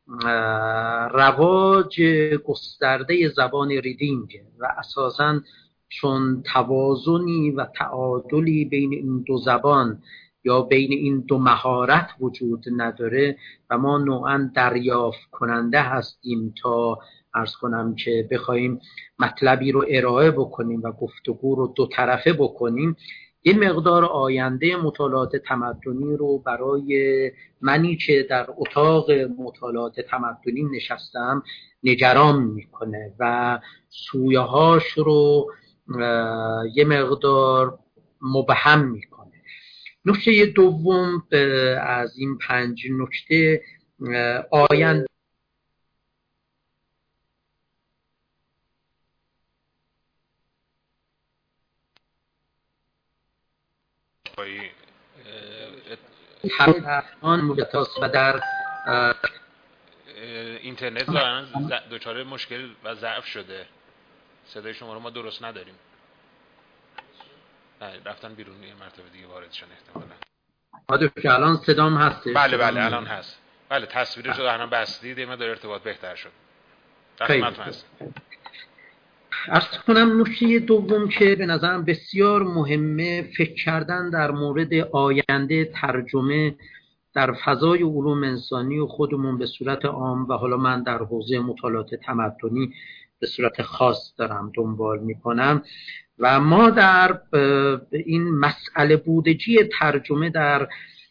رواج گسترده زبان ریدینگ و اساساً چون توازنی و تعادلی بین این دو زبان یا بین این دو مهارت وجود نداره و ما نوعاً دریافت کننده هستیم تا عرض کنم که بخوایم مطلبی رو ارائه بکنیم و گفتگو رو دو طرفه بکنیم، این مقدار آینده مطالعات تمدنی رو برای منی که در اتاق مطالعات تمدنی نشستم نگران میکنه و سویه‌هاش رو یه مقدار مبهم میکنه. نکته دوم از این پنج نکته آینده و در اینترنت ظاهراً دچار مشکل و ضعف شده، صدای شما رو ما درست نداریم. رفتن بیرون، یه مرتبه دیگه واردشن احتمالاً. آده که الان صدام هست؟ بله بله الان هست. بله تصویرش رو الان بستید، یه مقدار ارتباط بهتر شد. خدمتتون هست. عرض کنم نکته دوم که به نظرم بسیار مهمه، فکر کردن در مورد آینده ترجمه در فضای علوم انسانی و خودمون به صورت عام و حالا من در حوزه مطالعات تمدنی به صورت خاص دارم دنبال میکنم. و ما در این مسئله بودجی ترجمه در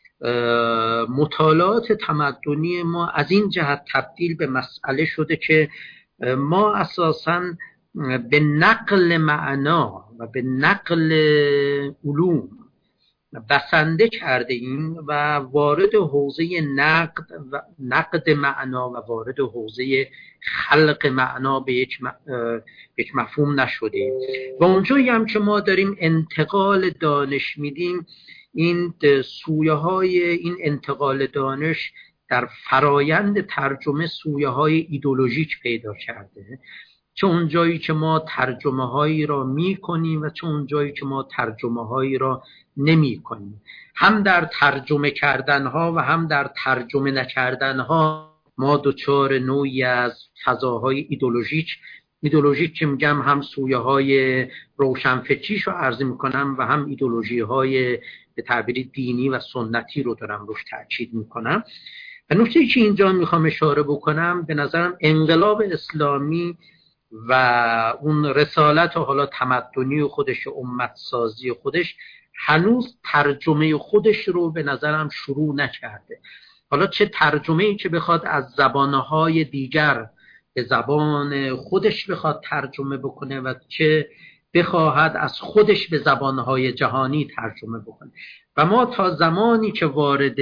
مطالعات تمدنی ما از این جهت تبدیل به مسئله شده که ما اساساً به نقل معنا و به نقل علوم بسنده کرده ایم و وارد حوزه نقد و نقد معنا و وارد حوزه خلق معنا به یک یک مفهوم نشده. و اونجایی هم که ما داریم انتقال دانش میدیم، این سویه های این انتقال دانش در فرایند ترجمه سویه های ایدئولوژیک پیدا کرده، چه اون جایی که ما ترجمه هایی را می کنیم و چه اون جایی که ما ترجمه هایی را نمی کنیم. هم در ترجمه کردن ها و هم در ترجمه نکردن ها ما دچار نوعی از فضاهای ایدئولوژیک ایدئولوژیک که میگم هم سویه های روشنفکریش رو عرض میکنم و هم ایدئولوژی های به تعبیر دینی و سنتی رو دارم روش تاکید میکنم. و نکته‌ای که اینجا میخوام اشاره بکنم، به نظرم انقلاب اسلامی و اون رسالت و حالا تمدنی و خودش، امت سازی خودش، هنوز ترجمه خودش رو به نظرم شروع نکرده. حالا چه ترجمه‌ای که بخواد از زبانهای دیگر به زبان خودش بخواد ترجمه بکنه و چه بخواهد از خودش به زبانهای جهانی ترجمه بکنه. و ما تا زمانی که وارد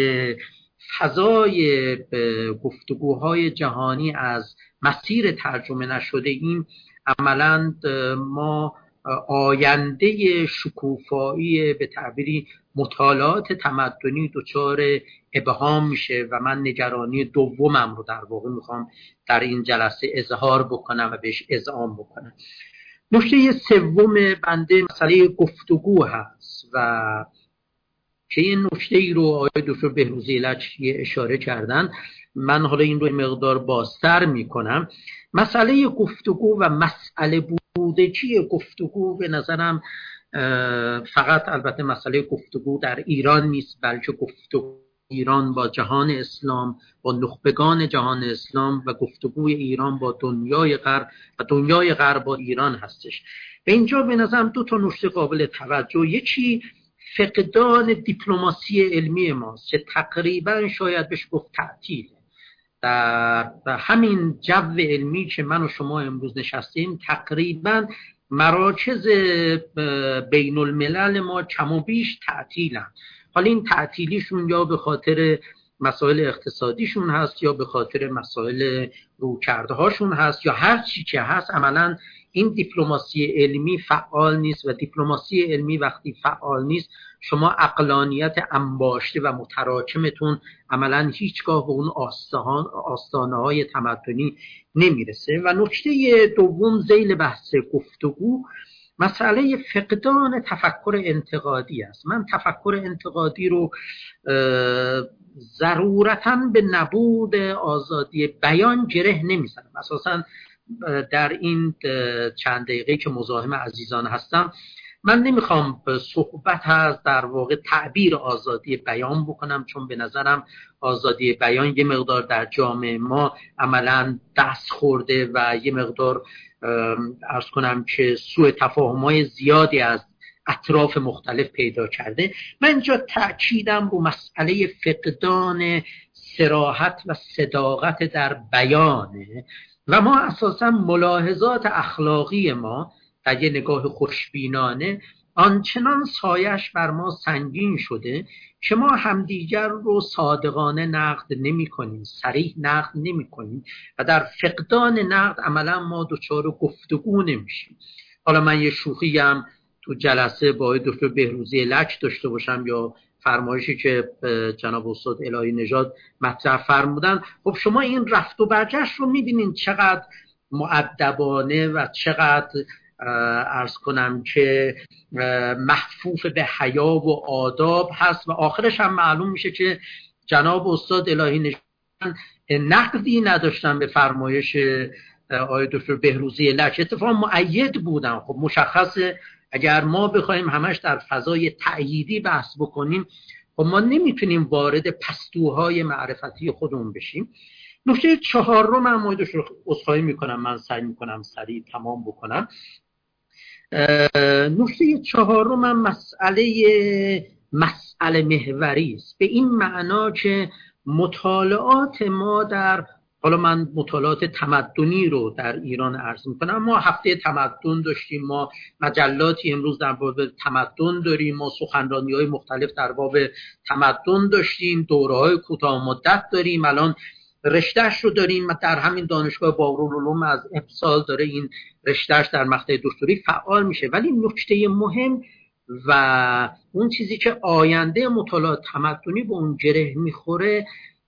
فضای گفتگوهای جهانی از مسیر ترجمه نشده ایم، عملاً ما آینده شکوفایی به تعبیری مطالعات تمدنی دچار ابهام میشه و من نگرانی دومم رو در واقع میخوام در این جلسه اظهار بکنم و بهش اذعان بکنم. نکته سوم بنده مسئله گفتگو هست و که این نکته ای رو آقای دکتر بهروزی لچی اشاره کردن، من حالا این رو مقدار بازتر میکنم. مسئله گفتگو و مسئله بودگی گفتگو به نظرم فقط البته مسئله گفتگو در ایران نیست، بلکه گفتگو ایران با جهان اسلام، با نخبگان جهان اسلام و گفتگوی ایران با دنیای غرب و دنیای غرب با ایران هستش. به اینجا به نظرم دو تا نکته قابل توجه. یکی فقدان دیپلماسی علمی ماست که تقریبا شاید بهش گفت تعطیله. در همین جو علمی که من و شما امروز نشستیم تقریبا مراکز بین الملل ما کم و بیش تعطیلن. حالا این تعطیلیشون یا به خاطر مسائل اقتصادیشون هست یا به خاطر مسائل روکردهاشون هست یا هر چی که هست، عملا این دیپلماسی علمی فعال نیست و دیپلماسی علمی وقتی فعال نیست شما عقلانیت انباشته و متراکمتون عملا هیچگاه به اون آستانه های تمدنی نمیرسه. و نکته دوم ذیل بحث گفتگو مسئله فقدان تفکر انتقادی است. من تفکر انتقادی رو ضرورتاً به نبود آزادی بیان گره نمیزنم. اساساً در این چند دقیقه که مزاحم عزیزان هستم من نمیخوام صحبت از در واقع تعبیر آزادی بیان بکنم، چون به نظرم آزادی بیان یه مقدار در جامعه ما عملاً دست خورده و یه مقدار عرض کنم که سوء تفاهم‌های زیادی از اطراف مختلف پیدا کرده. من اینجا تأکیدم رو مسئله فقدان صراحت و صداقت در بیانه و ما اساساً ملاحظات اخلاقی ما در یه نگاه خوشبینانه آنچنان سایش بر ما سنگین شده که ما همدیگر رو صادقانه نقد نمی کنیم، صریح نقد نمی کنیم و در فقدان نقد عملا ما دچار گفتگو نمیشیم. حالا من یه شوخی هم تو جلسه با دکتر بهروزی لچ داشته باشم یا فرمایشی که جناب استاد الهی نژاد مطرح فرمودن، خب شما این رفت و برگشت رو میبینین چقدر مؤدبانه و چقدر عرض کنم که محفوف به حیا و آداب هست و آخرش هم معلوم میشه که جناب استاد الهی نژاد نقدی نداشتن به فرمایش آقای دکتر بهروزی لچ، اتفاقا مؤید بودن. خب مشخصه اگر ما بخوایم همش در فضای تأییدی بحث بکنیم خب ما نمیتونیم وارد پستوهای معرفتی خودمون بشیم. نکته چهارم من مایدش رو عذرخواهی میکنم، من سعی میکنم سریع تمام بکنم. نکته چهارم من مسئله مسئله محوری است، به این معنا که مطالعات ما در، حالا من مطالعات تمدنی رو در ایران عرض میکنم، ما هفته تمدن داشتیم، ما مجلاتی امروز در باب تمدن داریم، ما سخنرانی‌های مختلف در باب تمدن داشتیم، دوره‌های کوتاه مدت داریم، الان رشتهش رو داریم در همین دانشگاه بابالعلوم از امسال داره این رشتهش در مقطع دکتری فعال میشه. ولی نکته مهم و اون چیزی که آینده مطالعات تمدنی به اون گره میخوره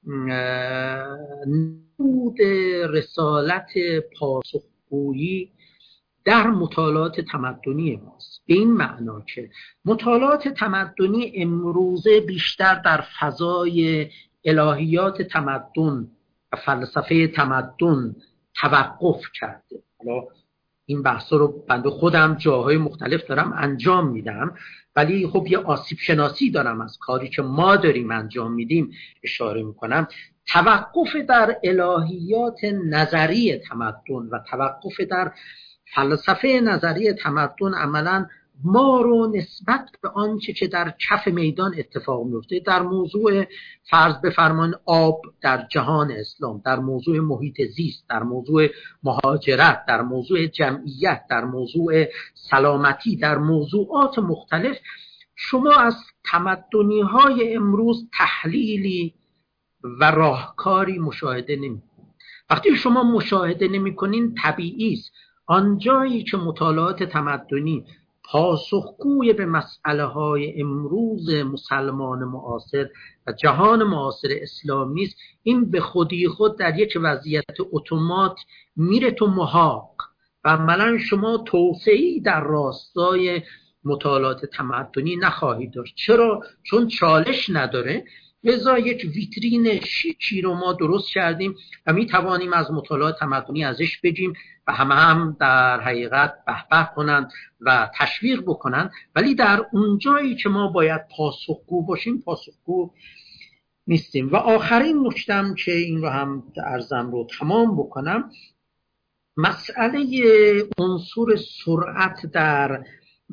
نبود رسالت پاسخگویی در مطالعات تمدنی ماست، به این معنا که مطالعات تمدنی امروزه بیشتر در فضای الهیات تمدن و فلسفه تمدن توقف کرده. حالا این بحثا رو بنده خودم جاهای مختلف دارم انجام میدم، ولی خب یه آسیب شناسی دارم از کاری که ما داریم انجام میدیم اشاره میکنم. توقف در الهیات نظری تمدن و توقف در فلسفه نظری تمدن عملاً ما رو نسبت به آنچه که در کف میدان اتفاق میفته، در موضوع فرض بفرمان آب در جهان اسلام، در موضوع محیط زیست، در موضوع مهاجرت، در موضوع جمعیت، در موضوع سلامتی، در موضوعات مختلف، شما از تمدنی های امروز تحلیلی و راهکاری مشاهده نمی کنید. وقتی شما مشاهده نمی کنین طبیعی است آنجایی که مطالعات تمدنی پاسخگوی به مسئله های امروز مسلمان معاصر و جهان معاصر اسلامی است، این به خودی خود در یک وضعیت اتومات میره تو محاق و عملا شما توسعه‌ای در راستای مطالعات تمدنی نخواهید داشت. چرا؟ چون چالش نداره. لذا یک ویترین شیکی رو ما درست کردیم و می توانیم از مطالعات تمدنی ازش بگیم و همه هم در حقیقت بهبه کنند و تشویق بکنند، ولی در اون جایی که ما باید پاسخگو باشیم پاسخگو نیستیم. و آخرین نکتم که این رو هم عرضم رو تمام بکنم، مسئله عنصر سرعت در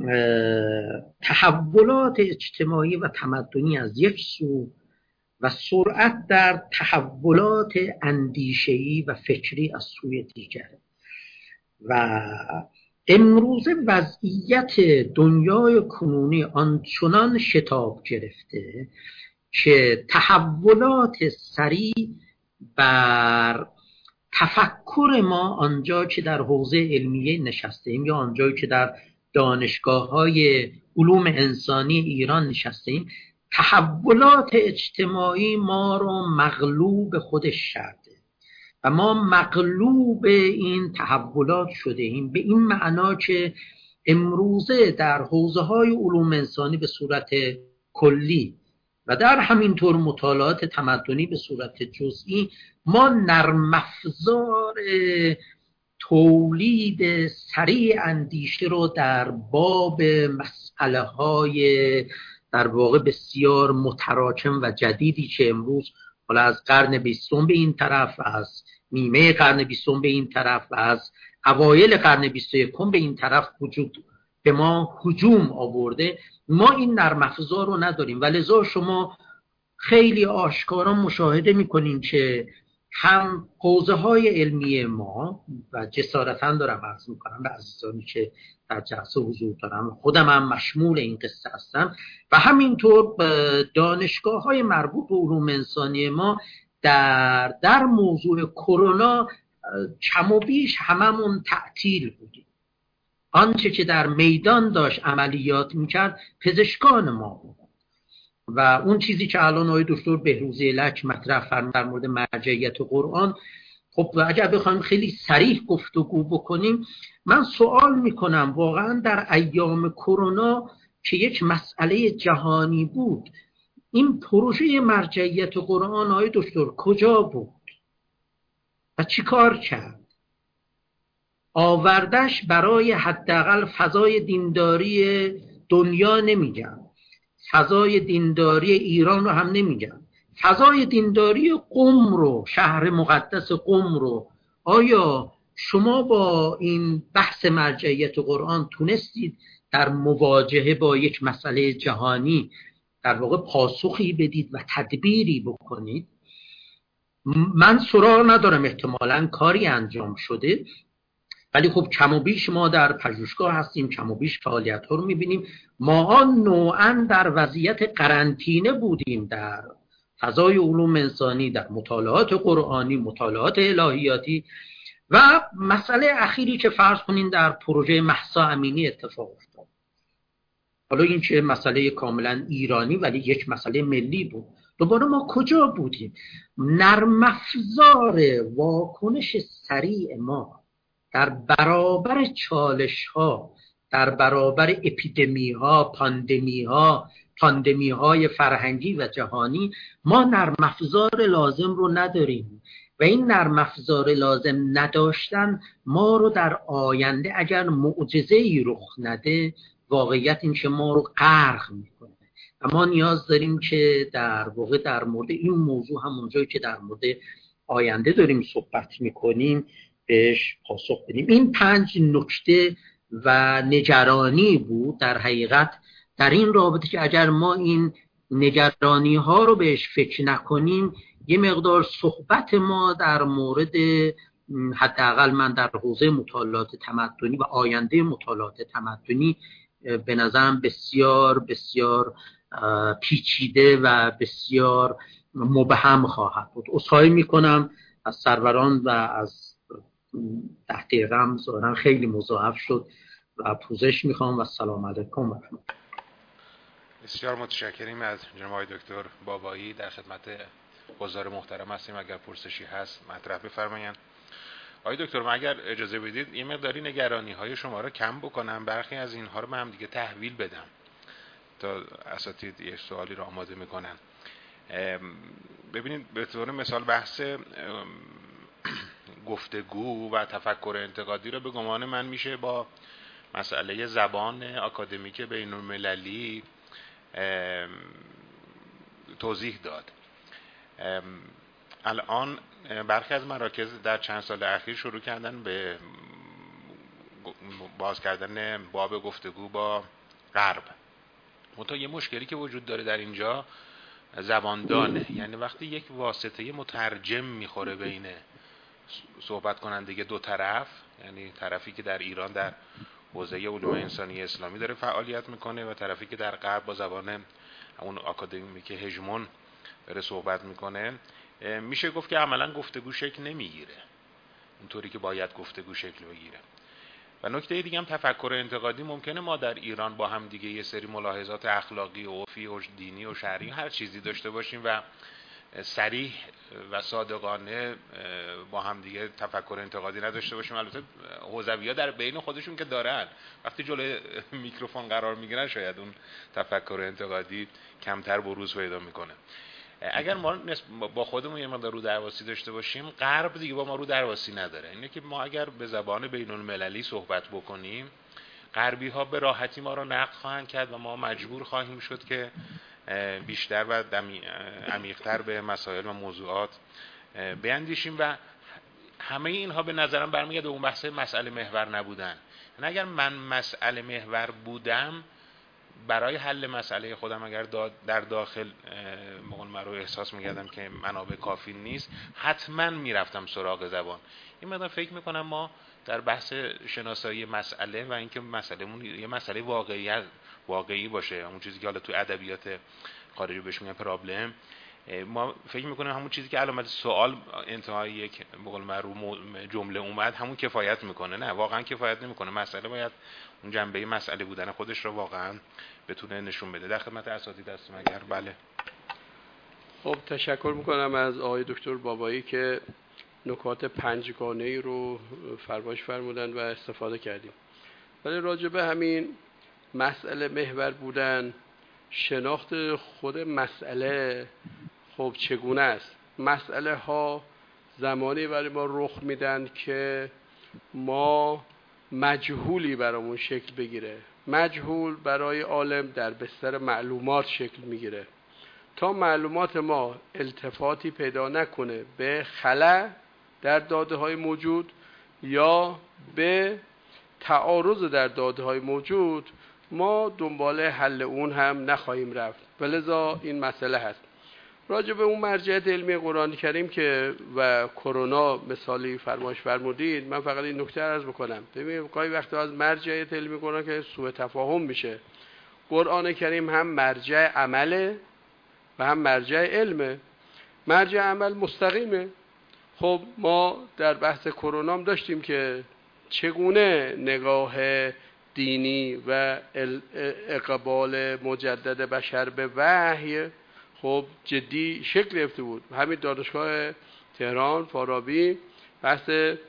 تحولات اجتماعی و تمدنی از یک سو و سرعت در تحولات اندیشه‌ای و فکری از سوی دیگر. و امروز وضعیت دنیای کنونی آنچنان شتاب گرفته که تحولات سریع بر تفکر ما آنجا که در حوزه علمیه نشستیم یا آنجایی که در دانشگاه‌های علوم انسانی ایران نشستیم، تحولات اجتماعی ما رو مغلوب خودش کرده و ما مغلوب این تحولات شده ایم، به این معنا که امروزه در حوزه‌های علوم انسانی به صورت کلی و در همینطور مطالعات تمدنی به صورت جزئی ما نرم افزار تولید سریع اندیشه رو در باب مسئله های در واقع بسیار متراکم و جدیدی که امروز حالا از قرن بیستم به این طرف و از نیمه قرن بیستم به این طرف و از اوایل قرن بیست و یکم به این طرف وجود به ما هجوم آورده، ما این نرم افزار رو نداریم و لذا شما خیلی آشکارا مشاهده میکنین که هم حوزه های علمی ما و جسارتاً دارم عرض میکنم به عزیزانی که در جلسه حضور دارم، خودم هم مشمول این قصه هستم، و همینطور دانشگاه های مربوط به علوم انسانی ما در در موضوع کرونا کم و بیش هممون تعطیل بودیم. آنچه که در میدان داشت عملیات میکرد پزشکان ما بود و اون چیزی که الان آقای دکتر بهروزی لک مطرح فرمودن در مورد مرجعیت قرآن، خب اگر بخوایم خیلی صریح گفتگو بکنیم، من سوال میکنم واقعا در ایام کرونا که یک مسئله جهانی بود، این پروژه مرجعیت قرآن آقای دکتر کجا بود و چی کار کرد؟ آوردش برای حداقل فضای دینداری دنیا نمیگم، فضای دینداری ایران رو هم نمیگم، فضای دینداری قم رو، شهر مقدس قم رو، آیا شما با این بحث مرجعیت قرآن تونستید در مواجهه با یک مسئله جهانی در واقع پاسخی بدید و تدبیری بکنید؟ من سراغ ندارم، احتمالاً کاری انجام شده، ولی خب کم و بیش ما در پژوهشگاه هستیم، کم و بیش فعالیت ها رو میبینیم. ما نوعاً در وضعیت قرنطینه بودیم در فضای علوم انسانی، در مطالعات قرآنی، مطالعات الهیاتی. و مسئله اخیری که فرض کنین در پروژه مهسا امینی اتفاق افتاد، حالا این چه مسئله کاملا ایرانی ولی یک مسئله ملی بود، دوباره ما کجا بودیم؟ نرم افزار واکنش سریع ما در برابر چالش ها، در برابر اپیدمی ها، پاندمی ها، پاندمی های فرهنگی و جهانی، ما نرم افزار لازم رو نداریم و این نرم افزار لازم نداشتن ما رو در آینده اگر معجزه‌ای رخ نده، واقعیت این که ما رو غرق میکنه. و ما نیاز داریم که در واقع در مورد این موضوع همون جایی که در مورد آینده داریم صحبت میکنیم بهش پاسخ بدیم. این پنج نکته و نگرانی بود در حقیقت در این رابطه که اگر ما این نگرانی ها رو بهش فکر نکنیم، یه مقدار صحبت ما در مورد حداقل من در حوزه مطالعات تمدنی و آینده مطالعات تمدنی به نظرم بسیار بسیار پیچیده و بسیار مبهم خواهد بود. عذرخواهی میکنم از سروران و از ده دقیقه هم ظاهرا خیلی مضاعف شد و پوزش میخوام و سلام علیکم و رحمت. بسیار متشکریم از جناب آقای دکتر بابایی. در خدمت حضار محترم هستیم، اگر پرسشی هست مطرح بفرمایید. آقای دکتر من اگر اجازه بدید یه مقداری نگرانی های شما رو کم بکنم، برخی از اینها رو من هم دیگه تحویل بدم تا اساتید یه سوالی رو آماده میکنن. ببینید به طور مثال بحث گفتگو و تفکر انتقادی رو به گمان من میشه با مسئله زبان آکادمیک بین المللی توضیح داد. الان برخی از مراکز در چند سال اخیر شروع کردن به باز کردن باب گفتگو با غرب. منتها یه مشکلی که وجود داره در اینجا زباندانه، یعنی وقتی یک واسطه مترجم میخوره بین صحبت کننده دو طرف، یعنی طرفی که در ایران در حوزه علوم انسانی اسلامی داره فعالیت میکنه و طرفی که در غرب با زبان اون آکادمیک هژمون داره صحبت میکنه، میشه گفت که عملا گفتگو شکل نمیگیره اونطوری که باید گفتگو شکل بگیره. و نکته دیگه هم تفکر انتقادی، ممکنه ما در ایران با هم دیگه یه سری ملاحظات اخلاقی و عرفی و دینی و شرعی هر چیزی داشته باشیم و صریح و صادقانه با هم دیگه تفکر انتقادی نداشته باشیم. البته حوزوی‌ها در بین خودشون که دارن، وقتی جلوی میکروفون قرار میگیرن شاید اون تفکر انتقادی کمتر بروز پیدا میکنه. اگر ما با خودمون یه مقدار رو درواسی داشته باشیم، غرب دیگه با ما رو درواسی نداره. اینه که ما اگر به زبان بین المللی صحبت بکنیم، غربی ها به راحتی ما رو نقد خواهند کرد و ما مجبور خواهیم شد که بیشتر و عمیق‌تر به مسائل و موضوعات بیاندیشیم و همه اینها به نظرم برمیگرده اون بحث مسئله محور نبودن. اگر من مسئله محور بودم، برای حل مسئله خودم اگر در داخل مقول مرو احساس می‌کردم که منابع کافی نیست، حتما میرفتم سراغ زبان. این مقدار فکر میکنم ما در بحث شناسایی مسئله و اینکه مسئلهمون یه مسئله واقعی واقعی باشه، اون چیزی که حالا تو ادبیات خارجی بهش میگن پرابلم، ما فکر میکنیم همون چیزی که علامت سوال انتهای یک مقول مرو جمله اومد همون کفایت میکنه. نه، واقعا کفایت نمیکنه. مسئله باید اون جنبه مسئله بودن خودش رو واقعا بتونه نشون بده. در خدمت اساتید هستم اگر بله. خب تشکر میکنم از آقای دکتر بابایی که نکات پنجگانه‌ای رو فرمایش فرمودن و استفاده کردیم. ولی راجع به همین مسئله محور بودن، شناخت خود مسئله خب چگونه است؟ مسئله ها زمانی برای ما رخ میدن که ما مجهولی برامون شکل بگیره. مجهول برای عالم در بستر معلومات شکل میگیره. تا معلومات ما التفاتی پیدا نکنه به خلا در داده های موجود یا به تعارض در داده های موجود، ما دنبال حل اون هم نخواهیم رفت. ولذا این مسئله هست. راجع به اون مرجعیت علمی قرآن کریم که و کرونا مثالی فرمایش فرمودید، من فقط این نکته عرض بکنم. ببینید گاهی وقتا از مرجعیت علمی قرآن که سوء تفاهم میشه. قرآن کریم هم مرجع عمله و هم مرجع علمه. مرجع عمل مستقیمه. خب ما در بحث کرونا هم داشتیم که چگونه نگاه دینی و اقبال مجدد بشر به وحی خب جدی شکل گرفته بود. همین دانشگاه تهران فارابی بحث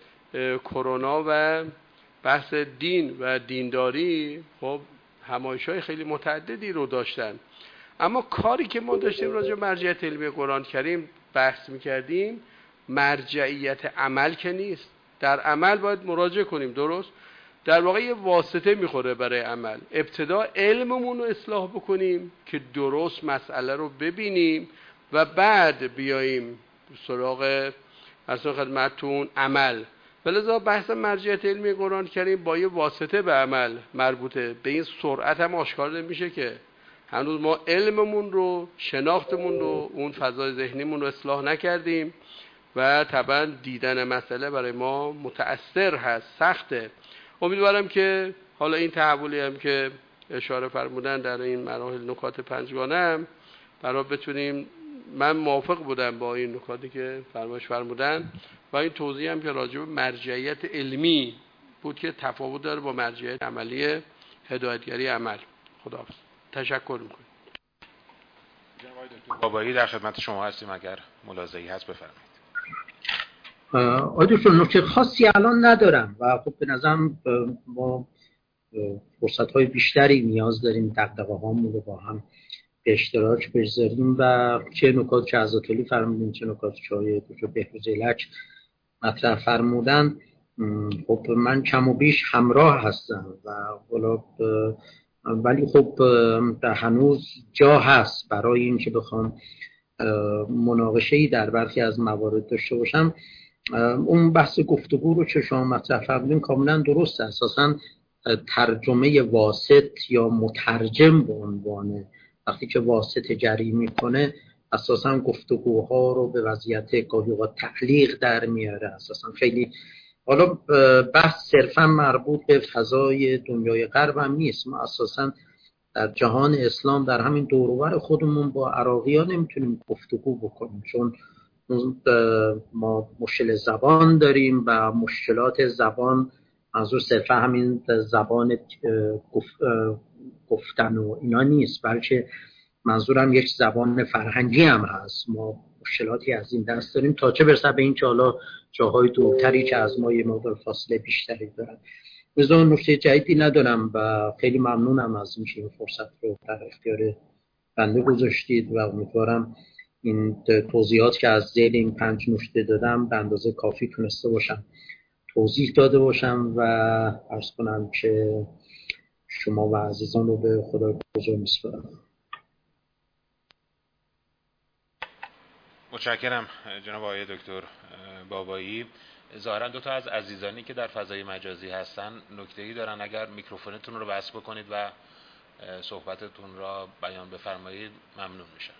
کرونا و بحث دین و دینداری خب همایش‌های خیلی متعددی رو داشتن. اما کاری که ما داشتیم راجع به مرجعیت علمی قرآن کریم بحث می‌کردیم، مرجعیت عمل که نیست. در عمل باید مراجعه کنیم، درست؟ در واقع یه واسطه میخوره برای عمل. ابتدا علممون رو اصلاح بکنیم که درست مسئله رو ببینیم و بعد بیاییم سراغ اصلا خدمتتون عمل. ولذا بحث مرجعیت علمی قرآن کریم با یه واسطه به عمل مربوطه. به این سرعت هم آشکار نمیشه که هنوز ما علممون رو، شناختمون رو، اون فضای ذهنیمون رو اصلاح نکردیم و طبعا دیدن مسئله برای ما متأثر هست، سخته. امیدوارم که حالا این تحولی هم که اشاره فرمودن در این مراحل نکات پنجگانه هم برای بتونیم، من موافق بودم با این نکاتی که فرمایش فرمودن و این توضیح هم که راجع به مرجعیت علمی بود که تفاوت داره با مرجعیت عملی هدایتگری عمل. خداحافظ. تشکر میکنم. بابایی در خدمت شما هستیم، اگر ملاحظه‌ای هست بفرمایید. آقای دکتر نکته خاصی الان ندارم و خب به نظرم ما فرصت‌های بیشتری نیاز داریم دغدغه‌هامون رو با هم به اشتراک بذاریم و چه نکات که عزت‌علی فرمودین چه نکات که آقای دکتر بهروز ایلک مطرح فرمودن، خب من کم و بیش همراه هستم و حالا ولی خب هنوز جا هست برای این که بخوام مناقشه‌ای در برخی از موارد داشته باشم. اون بحث گفتگو رو که شما مطرح فرمودین کاملا درسته. اساساً ترجمه واسط یا مترجم به عنوان وقتی که واسط جری میکنه اساساً گفتگوها رو به وضعیت گاهی اوقات تعلیق در میاره. اساساً خیلی حالا بحث صرفاً مربوط به فضای دنیای غرب هم نیست. ما اساساً در جهان اسلام در همین دور و بر خودمون با عراقی‌ها نمیتونیم گفتگو بکنیم چون ما مشکل زبان داریم و مشکلات زبان منظور صرفا همین زبان گفتن و اینا نیست، بلکه منظورم یک زبان فرهنگی هم هست. ما مشکلاتی از این دست داریم تا چه برسه به این که حالا جاهای دورتری که از ما یه مقدار فاصله بیشتری دارن. بذار نکته جدیدی ندارم و خیلی ممنونم از اینکه این فرصت رو در اختیار بنده گذاشتید و امیدوارم این توضیحات که از ذیل این پنج نکته دادم به اندازه کافی تونسته باشم توضیح داده باشم و عرض کنم که شما و عزیزان رو به خدای بزرگ میسپارم. متشکرم جناب آقای دکتر بابایی. ظاهرا دو تا از عزیزانی که در فضای مجازی هستن نکته‌ای دارن، اگر میکروفونتون رو بس بکنید و صحبتتون را بیان بفرمایید ممنون میشم.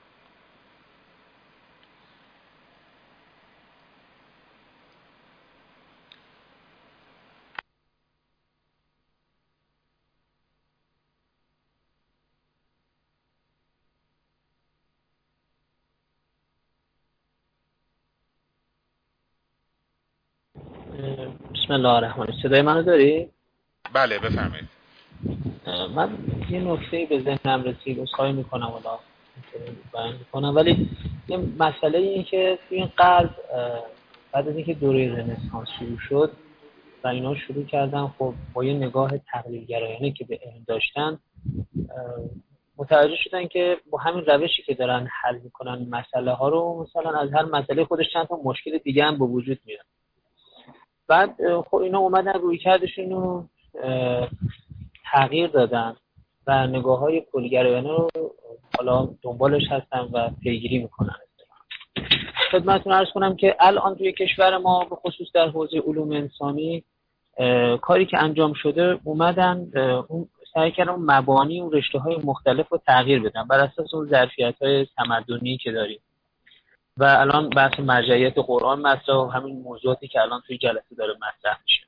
بسم الله الرحمن الرحیم. صدای منو داری؟ بله بفرمایید. من یه نکته به ذهنم رسید، عذرخواهی میکنم حالا بیان میکنم، ولی یه مسئله اینه که توی این غرب بعد از اینکه دوره رنسانس شروع شد و اینا شروع کردن خب با یه نگاه تقلیدگرایانه که به علم داشتن متوجه شدن که با همین روشی که دارن حل میکنن مسئله ها رو مثلا از هر مسئله خودش چند تا مشکل دیگه هم به وجود میاد. بعد خب اینا اومدن روی کردشون رو تغییر دادن و نگاه های کلی‌گرایانه رو حالا دنبالش هستن و پیگیری میکنن. خدمتتون عرض کنم که الان توی کشور ما به خصوص در حوزه علوم انسانی کاری که انجام شده اومدن اون سعی کردن مبانی و رشته های مختلف رو تغییر بدن بر اساس اون ظرفیت های تمدنی که داریم و الان بحث مرجعیت قرآن مطرح و همین موضوعاتی که الان توی جلسه داره مطرح میشه.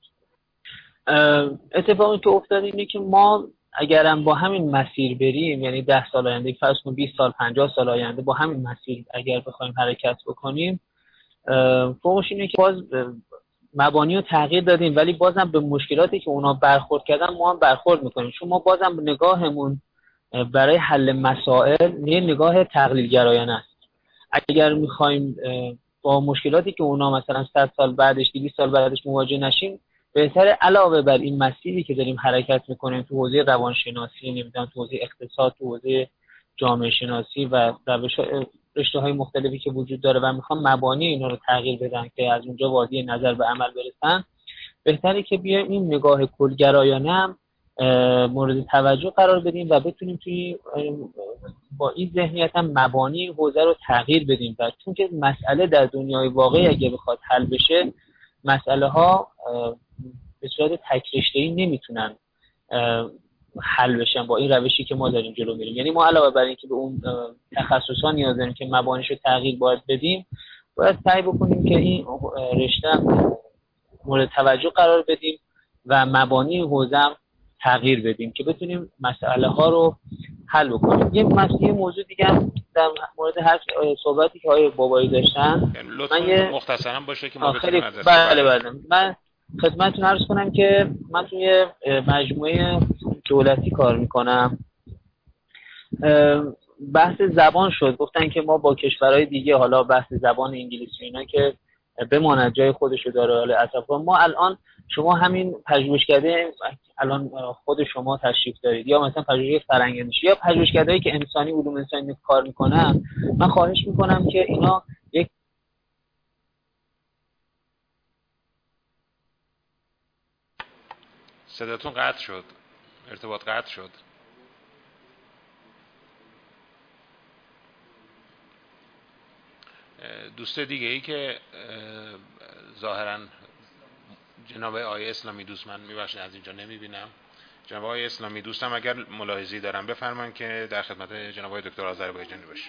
اتفاقی که افتاد اینه که ما اگرم با همین مسیر بریم، یعنی ده سال آینده، فرض کن بیست سال پنجاه سال آینده با همین مسیر اگر بخوایم حرکت بکنیم، فهمش اینه که باز مبانی رو تغییر دادیم ولی بازم به مشکلاتی که اونا برخورد کردن ما هم برخورد میکنیم، چون ما بازم نگاهمون برای حل مسائل یه نگاه تقلیل گرایانه است. اگر میخوایم با مشکلاتی که اونا مثلا صد سال بعدش دویست سال بعدش مواجه نشیم، بهتره علاوه بر این مسیری که داریم حرکت میکنیم تو حوزه روانشناسی، نمیدونم تو حوزه اقتصاد، تو حوزه جامعه شناسی و روش رشته‌های مختلفی که وجود داره و میخوام مبانی اینا رو تغییر بدن که از اونجا وادی نظر به عمل برسن، بهتره که بیایم این نگاه کلگرایانه هم مورد توجه قرار بدیم و بتونیم توی با این ذهنیت هم مبانی حوزه رو تغییر بدیم. و چون که مسئله در دنیای واقعی اگه بخواد حل بشه، مسئله ها به صورت تک رشته‌ای نمیتونن حل بشن با این روشی که ما داریم جلو میریم. یعنی ما علاوه بر اینکه به اون تخصصا نیاز داریم که مبانیشو تغییر باید بدیم، باید سعی بکنیم که این رشته مورد توجه قرار بدیم و مبانی حوزه تغییر بدیم که بتونیم مسئله ها رو حل بکنیم. یه مسئله موضوع دیگه هم در مورد هر صحبتی که آقای بابایی داشتن، لطفاً یه... مختصراً باشه که ما بتونیم از بله بله من خدمتتون عرض کنم که من توی مجموعه دولتی کار میکنم. بحث زبان شد، گفتن که ما با کشورهای دیگه، حالا بحث زبان انگلیسی اینا که بماند، جای خودش رو داره. حالا اصلا ما الان شما همین پژوهشکده الان خود شما تشریف دارید، یا مثلا پژوهش فرهنگ‌اندیشی یا پژوهشکدهایی که انسانی علوم انسانی کار میکنن، من خواهش میکنم که اینا یک صداتون قطع شد، ارتباط قطع شد. دوست دیگه ای که ظاهرا جناب آقای اسلامی دوست، من میبخشید از اینجا نمیبینم، جناب آقای اسلامی دوستم اگر ملاحظه‌ای دارن بفرمایید که در خدمت جناب آقای دکتر آذربایجانی باشه.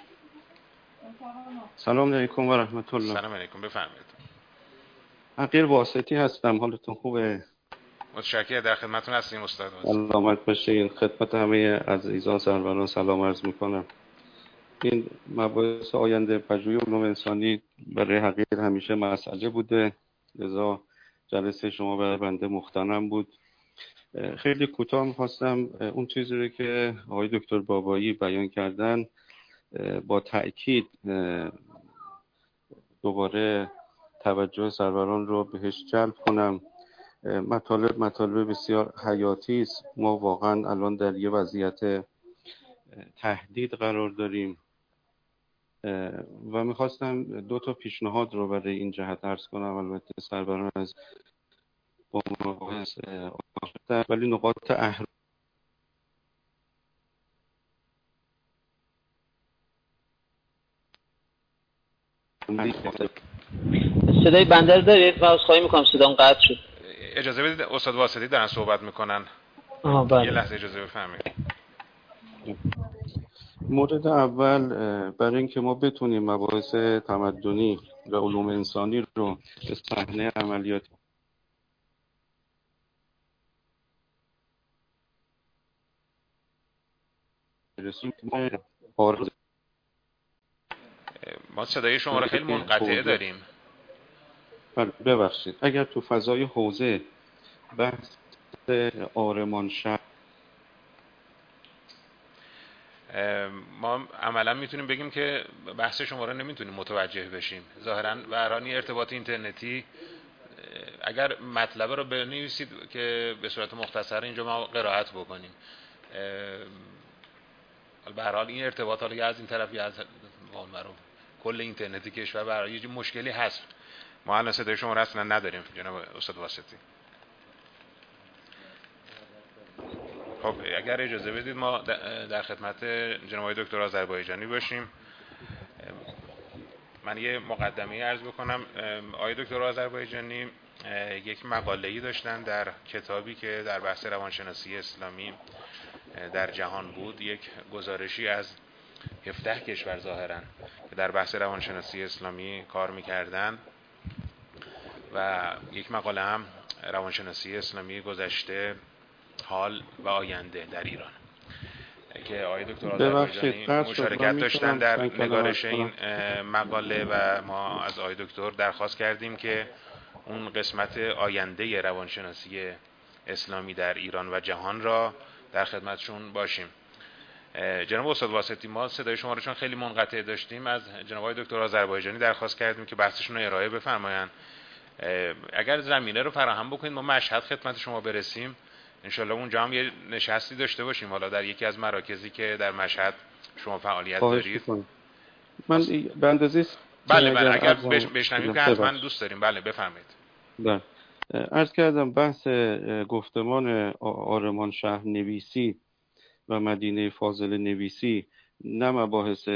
سلام علیکم و رحمت الله. سلام علیکم، بفرمایید. عقیل واسطی هستم، حالتون خوبه؟ متشکرم، در خدمتتون هستیم استاد. سلامت باشین. خدمت همه عزیزان سروران سلام عرض میکنم. این مباحث آینده پژوهی علوم انسانی برای حقیر همیشه مسئله بوده، لذا جلسه شما برای بنده مختنم بود. خیلی کوتاه می‌خواستم اون چیزی رو که آقای دکتر بابایی بیان کردن با تأکید دوباره توجه سروران رو بهش جلب کنم. مطالب مطالب بسیار حیاتی است. ما واقعا الان در یه وضعیت تهدید قرار داریم و میخواستم دو تا پیشنهاد رو برای این جهت عرض کنم. البته سروران از با مباحث آشنا، ولی نقاط اهر صدای بنده رو دارید؟ من عذرخواهی میکنم صدام قطع شد. اجازه بدید استاد واسطی دارن صحبت میکنن. آها بله. یه لحظه اجازه بفرمایید. مورد اول برای اینکه ما بتونیم مباحث تمدنی و علوم انسانی رو به صحنه عملیات برسونیم، ما صدای شما رو خیلی منقطع داریم. ببخشید، اگر تو فضای حوزه بحث آرمان شهر ما عملا میتونیم بگیم که بحث شما رو نمیتونیم متوجه بشیم. ظاهرا برای ارتباط اینترنتی اگر مطلب رو بنویسید که به صورت مختصر اینجا ما قرائت بکنیم. به هر حال این ارتباط حالا از این طرف یا از اون کل اینترنتی کشور برای یه مشکلی هست. ما الان صدای شما رو اصلا نداریم جناب استاد واسطی. خب اگر اجازه بدید ما در خدمت جناب آقای دکتر آذربایجانی باشیم. من یه مقدمه عرض بکنم. آقای دکتر آذربایجانی یک مقاله‌ای داشتن در کتابی که در بحث روانشناسی اسلامی در جهان بود، یک گزارشی از هفده کشور ظاهرا که در بحث روانشناسی اسلامی کار می‌کردن و یک مقاله هم روانشناسی اسلامی گذشته، حال و آینده در ایران که آقای دکتر آذربایجانی مشارکت داشتن در نگارش این مقاله و ما از آقای دکتر درخواست کردیم که اون قسمت آینده روانشناسی اسلامی در ایران و جهان را در خدمتشون باشیم. جناب استاد واسطی، ما صدای شما رو چون خیلی منقطع داشتیم از جناب آقای دکتر آذربایجانی درخواست کردیم که بحثشون رو ارائه بفرمایند. اگر زمینه رو فراهم بکنید ما مشهد خدمت شما برسیم، انشالله اونجا هم یه نشستی داشته باشیم، حالا در یکی از مراکزی که در مشهد شما فعالیت دارید. من به اندازه بله بله اگر بشنویم که حتما دوست داریم. بله بفرمایید. بله عرض کردم بحث گفتمان آرمان شهر نویسی و مدینه فاضل نویسی نه مباحث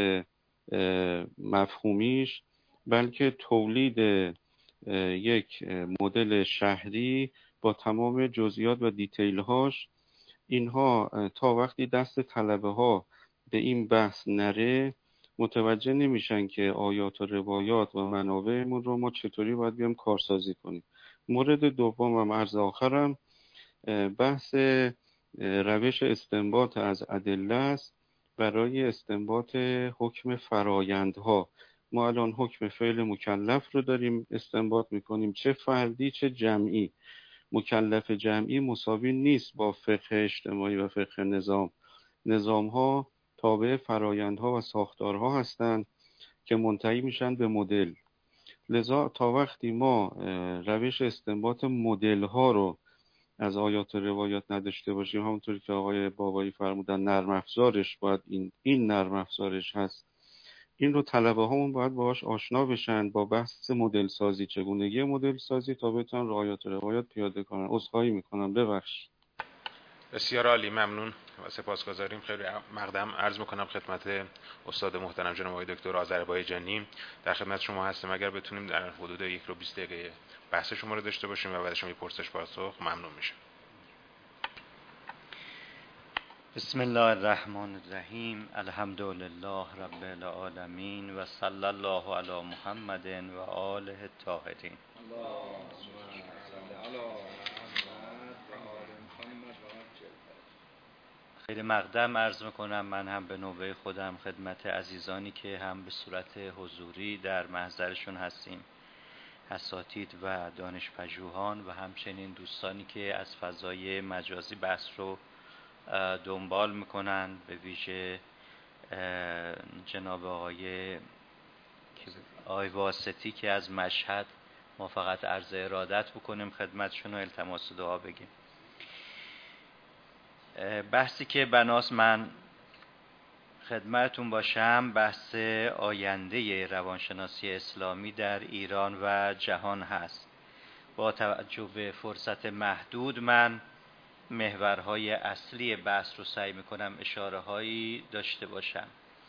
مفهومیش بلکه تولید یک مدل شهری با تمام جزئیات و دیتیل هاش. اینها تا وقتی دست طلبه ها به این بحث نره متوجه نمیشن که آیات و روایات و منابعمون رو ما چطوری باید بیام کارسازی کنیم. مورد دوم و عرض آخرم بحث روش استنباط از ادله است برای استنباط حکم فرایندها. ما الان حکم فعل مکلف رو داریم استنباط میکنیم، چه فردی چه جمعی. مکلف جمعی مساوی نیست با فقه اجتماعی و فقه نظام. نظام ها تابع فرایندها و ساختارها هستند که منتهی میشن به مدل. لذا تا وقتی ما روش استنباط مدل ها رو از آیات و روایات نداشته باشیم، همونطوری که آقای بابایی فرمودن نرم افزارش باید این این نرم افزارش هست، این رو طلبه هامون باید باهاش آشنا بشن، با بحث مدل سازی، چگونگی مدل سازی، تا بتونن رعایت و روایات پیاده کنن. عذرخواهی میکنم، ببخشید. بسیار عالی، ممنون و سپاسگزاریم. خیلی مقدم عرض میکنم خدمت استاد محترم جناب آقای دکتر آذربایجانی. در خدمت شما هستیم. اگر بتونیم در حدود یک رو بیست دقیقه بحث شما رو داشته باشیم و بعدش هم پرسش پاسخ، ممنون میشه. بسم الله الرحمن الرحیم. الحمد لله رب العالمین و صلی الله علی محمد و آله الطاهرین. خیلی مقدم عرض میکنم من هم به نوبه خودم خدمت عزیزانی که هم به صورت حضوری در محضرشون هستیم، اساتید و دانشپژوهان، و همچنین دوستانی که از فضای مجازی بحث رو دنبال میکنن، به ویژه جناب آقای آقای واسطی که از مشهد ما فقط عرض ارادت بکنیم خدمتشون و التماس دعا بگیم. بحثی که بناس من خدمتون باشم بحث آینده روانشناسی اسلامی در ایران و جهان هست. با توجه به فرصت محدود من محورهای اصلی بحث رو سعی میکنم اشاره هایی داشته باشم.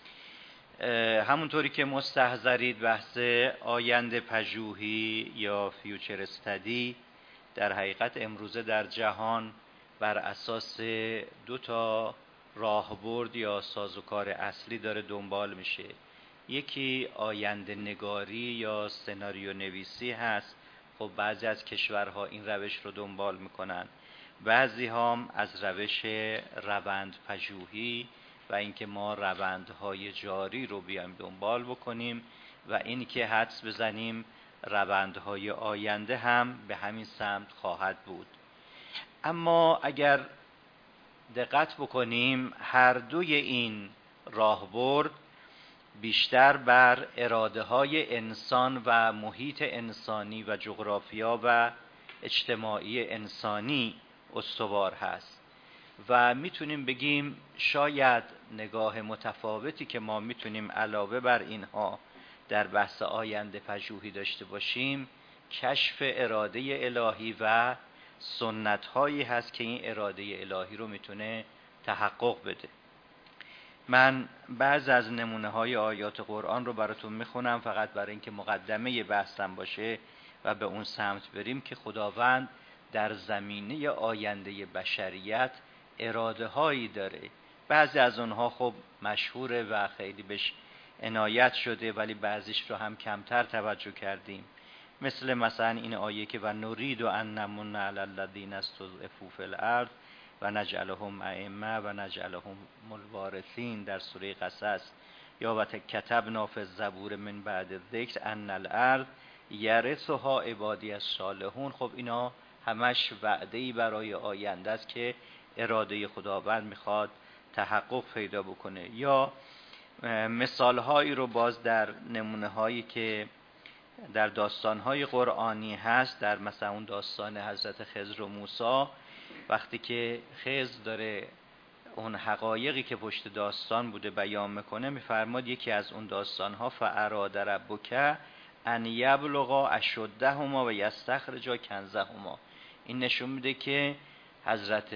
همونطوری که مستحضرید بحث آینده پژوهی یا فیوچر استدی در حقیقت امروزه در جهان بر اساس دو تا راهبرد یا سازوکار اصلی داره دنبال میشه. یکی آینده نگاری یا سناریو نویسی هست. خب بعضی از کشورها این روش رو دنبال میکنن، بعضی هم از روش روند پژوهی و اینکه ما روندهای جاری رو بیایم دنبال بکنیم و اینکه حدس بزنیم روندهای آینده هم به همین سمت خواهد بود. اما اگر دقت بکنیم هر دوی این راهبرد بیشتر بر اراده های انسان و محیط انسانی و جغرافیا و اجتماعی انسانی استوار هست و میتونیم بگیم شاید نگاه متفاوتی که ما میتونیم علاوه بر اینها در بحث آینده پژوهی داشته باشیم کشف اراده الهی و سنت هایی هست که این اراده الهی رو میتونه تحقق بده. من بعض از نمونه های آیات قرآن رو براتون میخونم فقط برای اینکه مقدمه بحثم باشه و به اون سمت بریم که خداوند در زمینه آینده بشریت اراده هایی داره. بعضی از اونها خب مشهوره و خیلی بهش عنایت شده ولی بعضیش رو هم کمتر توجه کردیم، مثل مثلا این آیه که و نرید و ان نمن علی الذین استضعفوا فی الارض و نجعلهم ائمه و نجعلهم الوارثین در سوره قصص، یا و کتبنا فی الزبور من بعد الذکر ان الارض یرثها عبادی الصالحون. خب اینا همش وعده‌ای برای آینده است که اراده خداوند میخواد تحقق پیدا بکنه. یا مثال هایی رو باز در نمونه هایی که در داستان های قرآنی هست، در مثلا اون داستان حضرت خضر و موسی وقتی که خضر داره اون حقایقی که پشت داستان بوده بیان میکنه، میفرماد یکی از اون داستان ها فاراد ربک ان یبلغا اشدهما و یستخرجا کنزهما. این نشون میده که حضرت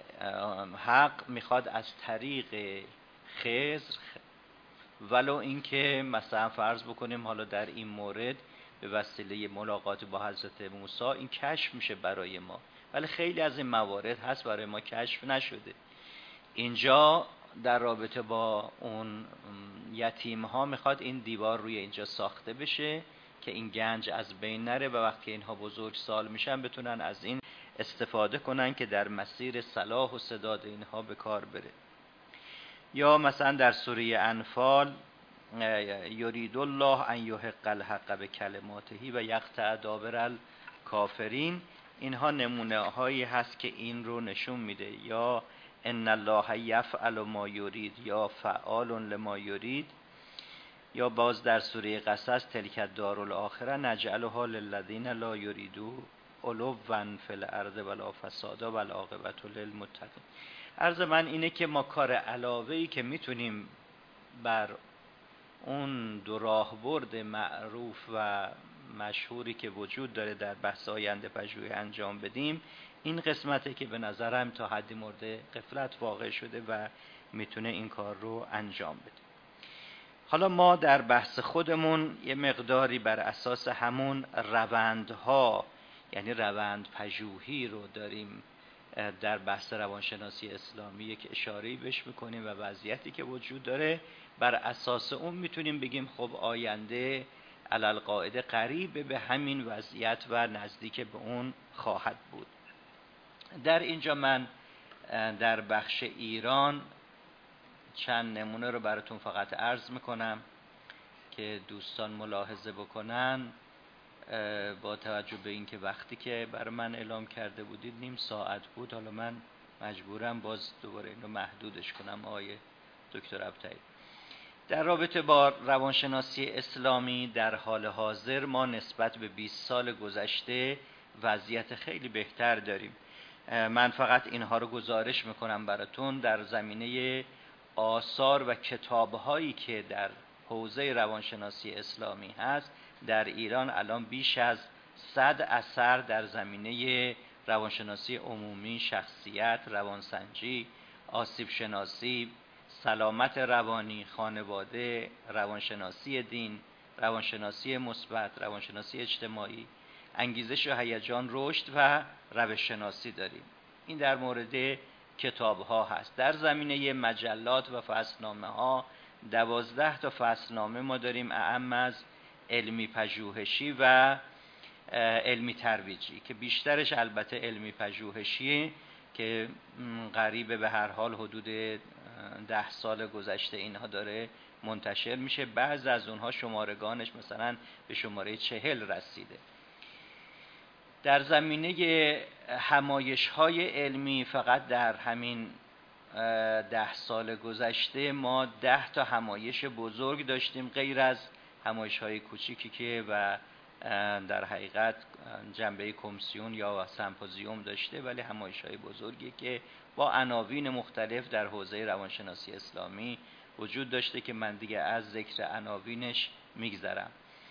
حق میخواد از طریق خضر، ولو اینکه مثلا فرض بکنیم حالا در این مورد به وسیله ملاقات با حضرت موسی این کشف میشه برای ما، ولی خیلی از این موارد هست برای ما کشف نشده. اینجا در رابطه با اون یتیم ها میخواد این دیوار روی اینجا ساخته بشه که این گنج از بین نره و وقتی اینها بزرگ سال میشن بتونن از این استفاده کنن که در مسیر صلاح و سداد اینها به کار بره. یا مثلا در سوره انفال یرید الله ان یحق الحق بکلماته و یقطع دابر الکافرین، اینها نمونه هایی هست که این رو نشون میده. یا ان الله یفعل ما یرید یا فعال لما یرید. یا باز در سوره قصص تلک الدارالآخرة نجعلها للذین لا یریدوا علوا فی الارض ولا فسادا والعاقبة للمتقین. عرض من اینه که ما کار علاوه‌ای که میتونیم بر اون دو راهبرد معروف و مشهوری که وجود داره در بحث آینده پژوهی انجام بدیم، این قسمته که به نظرم تا حدی مورد غفلت واقع شده و میتونه این کار رو انجام بده. حالا ما در بحث خودمون یه مقداری بر اساس همون روندها، یعنی روند پژوهی رو داریم در بحث روانشناسی اسلامی یک اشاره‌ای بهش میکنیم و وضعیتی که وجود داره بر اساس اون میتونیم بگیم خب آینده علالقاعده قریب به همین وضعیت و نزدیک به اون خواهد بود. در اینجا من در بخش ایران چند نمونه رو براتون فقط عرض میکنم که دوستان ملاحظه بکنن، با توجه به اینکه وقتی که برای من اعلام کرده بودید نیم ساعت بود، حالا من مجبورم باز دوباره اینو محدودش کنم. آقای دکتر ابطحی، در رابطه با روانشناسی اسلامی در حال حاضر ما نسبت به بیست سال گذشته وضعیت خیلی بهتر داریم. من فقط اینها رو گزارش میکنم براتون. در زمینه آثار و کتاب‌هایی که در حوزه روانشناسی اسلامی هست در ایران الان بیش از صد اثر در زمینه روانشناسی عمومی، شخصیت، روانسنجی، آسیب شناسی، سلامت روانی، خانواده، روانشناسی دین، روانشناسی مثبت، روانشناسی اجتماعی، انگیزش و هیجان، رشد و روش شناسی داریم. این در مورد کتاب ها هست. در زمینه مجلات و فصلنامه ها دوازده تا فصلنامه ما داریم، اعم از علمی پژوهشی و علمی ترویجی که بیشترش البته علمی پژوهشی که قریب به هر حال حدود ده سال گذشته اینها داره منتشر میشه. بعض از اونها شمارگانش مثلا به شماره چهل رسیده. در زمینه همایش های علمی فقط در همین ده سال گذشته ما ده تا همایش بزرگ داشتیم، غیر از همایش های کوچیکی که و در حقیقت جنبه کمیسیون یا سمپوزیوم داشته، ولی همایش های بزرگی که با عناوین مختلف در حوزه روانشناسی اسلامی وجود داشته که من دیگه از ذکر عناوینش میگذرم.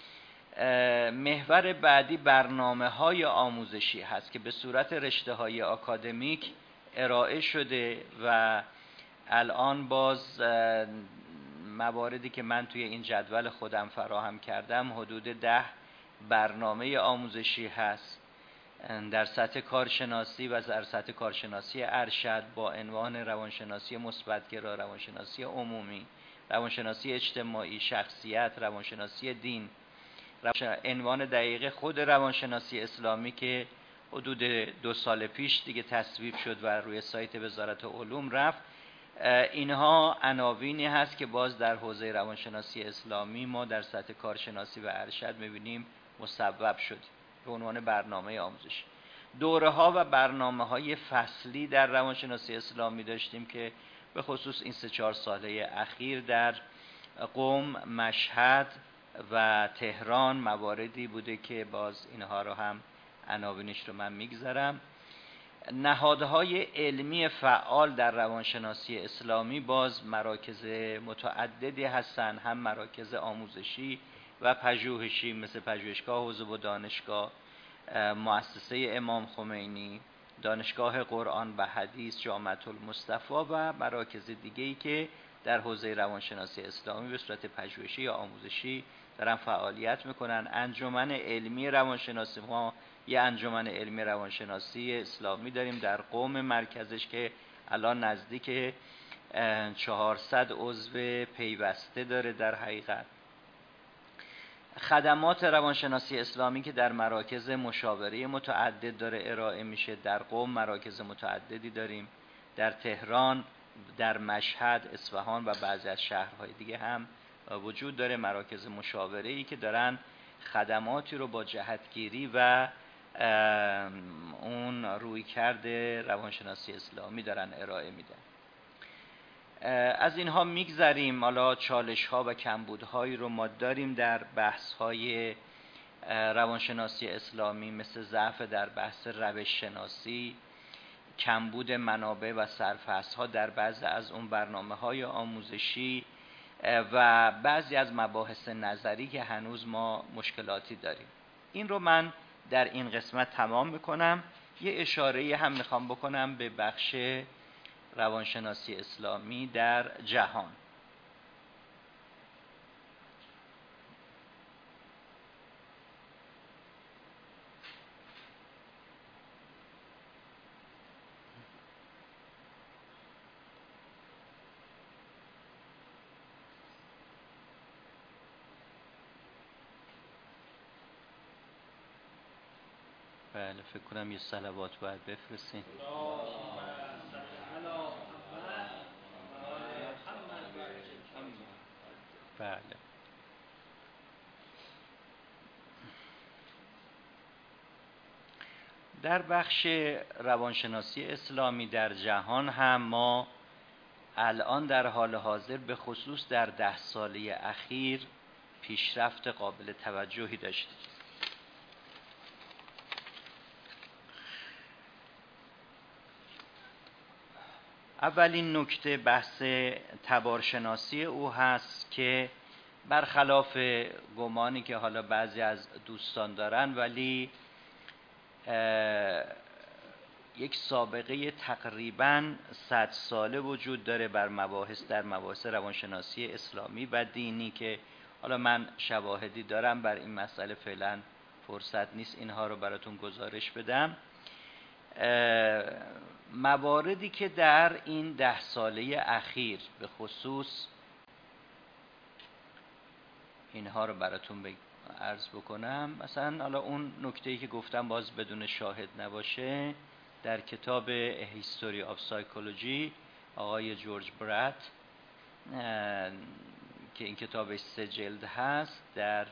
محور بعدی برنامه های آموزشی هست که به صورت رشته های آکادمیک ارائه شده و الان باز مواردی که من توی این جدول خودم فراهم کردم حدود ده برنامه آموزشی هست در سطح کارشناسی و در سطح کارشناسی ارشد با عنوان روانشناسی مثبت‌گرا، روانشناسی عمومی، روانشناسی اجتماعی، شخصیت، روانشناسی دین، عنوان دقیق خود روانشناسی اسلامی که حدود دو سال پیش دیگه تصویب شد و روی سایت وزارت علوم رفت. اینها عناوینی هست که باز در حوزه روانشناسی اسلامی ما در سطح کارشناسی و ارشد می‌بینیم مصوب شد به عنوان برنامه آموزشی. دوره ها و برنامه های فصلی در روانشناسی اسلامی داشتیم که به خصوص این سه چهار ساله اخیر در قم، مشهد و تهران مواردی بوده که باز اینها رو هم عناوینش رو من میگذارم. نهادهای علمی فعال در روانشناسی اسلامی باز مراکز متعددی هستند، هم مراکز آموزشی و پژوهشی مثل پژوهشگاه حوزه و دانشگاه، مؤسسه امام خمینی، دانشگاه قرآن و حدیث، جامعة المصطفی و مراکز دیگه‌ای که در حوزه روانشناسی اسلامی به صورت پژوهشی یا آموزشی دارن فعالیت میکنن. انجمن علمی روانشناسی، ما یه انجمن علمی روانشناسی اسلامی داریم در قم مرکزش که الان نزدیک چهارصد عضو پیوسته داره. در حقیقت خدمات روانشناسی اسلامی که در مراکز مشاوره متعدد داره ارائه میشه. در قم مراکز متعددی داریم، در تهران، در مشهد، اصفهان و بعضی از شهرهای دیگه هم وجود داره مراکز مشاوره‌ای که دارن خدماتی رو با جهتگیری و اون رویکرد روانشناسی اسلامی دارن ارائه میدن. از اینها میگذریم. حالا چالش ها و کمبودهایی رو ما داریم در بحث های روانشناسی اسلامی، مثل ضعف در بحث روش شناسی، کمبود منابع و سرفصل ها در بعضی از اون برنامه های آموزشی و بعضی از مباحث نظری که هنوز ما مشکلاتی داریم. این رو من در این قسمت تمام میکنم. یه اشاره هم میخوام بکنم به بخش روانشناسی اسلامی در جهان. بله، فکر کنم یه صلوات باید بفرستین. بله. در بخش روانشناسی اسلامی در جهان هم ما الان در حال حاضر به خصوص در ده ساله اخیر پیشرفت قابل توجهی داشتیم. اولین نکته بحث تبارشناسی او هست که برخلاف گمانی که حالا بعضی از دوستان دارن، ولی یک سابقه تقریباً صد ساله وجود داره بر مباحث در مباحث روانشناسی اسلامی و دینی که حالا من شواهدی دارم بر این مسئله، فعلا فرصت نیست اینها رو براتون گزارش بدم. مواردی که در این ده ساله اخیر به خصوص اینها رو براتون عرض بکنم، مثلا حالا اون نکته‌ای که گفتم باز بدون شاهد نباشه، در کتاب History of Psychology آقای جورج برات که این کتابش سه جلد هست، در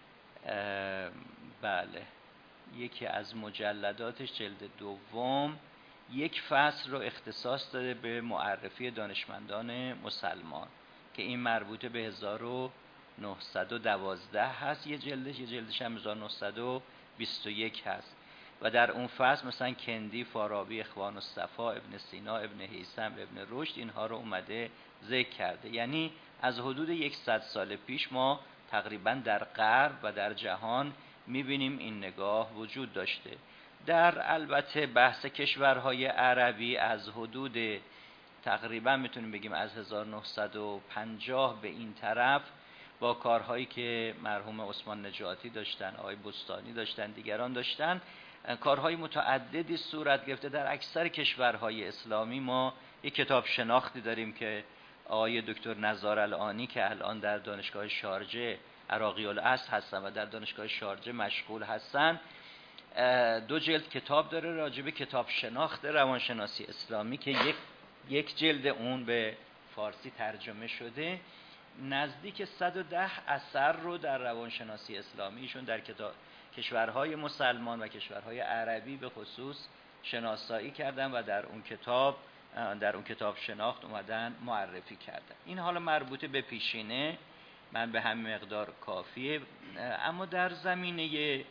بله یکی از مجلداتش جلد دوم یک فصل رو اختصاص داده به معرفی دانشمندان مسلمان که این مربوطه به هزار و نهصد و دوازده هست، یه جلدش یه جلدش هم هزار و نهصد و بیست و یک هست و در اون فصل مثلا کندی، فارابی، اخوان الصفا، ابن سینا، ابن هیثم، ابن رشد اینها رو اومده ذکر کرده. یعنی از حدود صد سال پیش ما تقریبا در غرب و در جهان میبینیم این نگاه وجود داشته. در البته بحث کشورهای عربی از حدود تقریبا میتونیم بگیم از هزار و نهصد و پنجاه به این طرف با کارهایی که مرحوم عثمان نجاتی داشتن، آقای بستانی داشتن، دیگران داشتن، کارهای متعددی صورت گرفته. در اکثر کشورهای اسلامی ما یک کتاب شناختی داریم که آقای دکتر نزار العانی که الان در دانشگاه شارجه عراقی الاصل هستن و در دانشگاه شارجه مشغول هستن، دو جلد کتاب داره راجع به کتاب شناخت روانشناسی اسلامی که یک یک جلد اون به فارسی ترجمه شده. نزدیک صد و ده اثر رو در روانشناسی اسلامیشون در کتاب کشورهای مسلمان و کشورهای عربی به خصوص شناسایی کردن و در اون کتاب در اون کتاب شناخت اومدن معرفی کردن. این حالا مربوطه به پیشینه، من به همین مقدار کافیه. اما در زمینه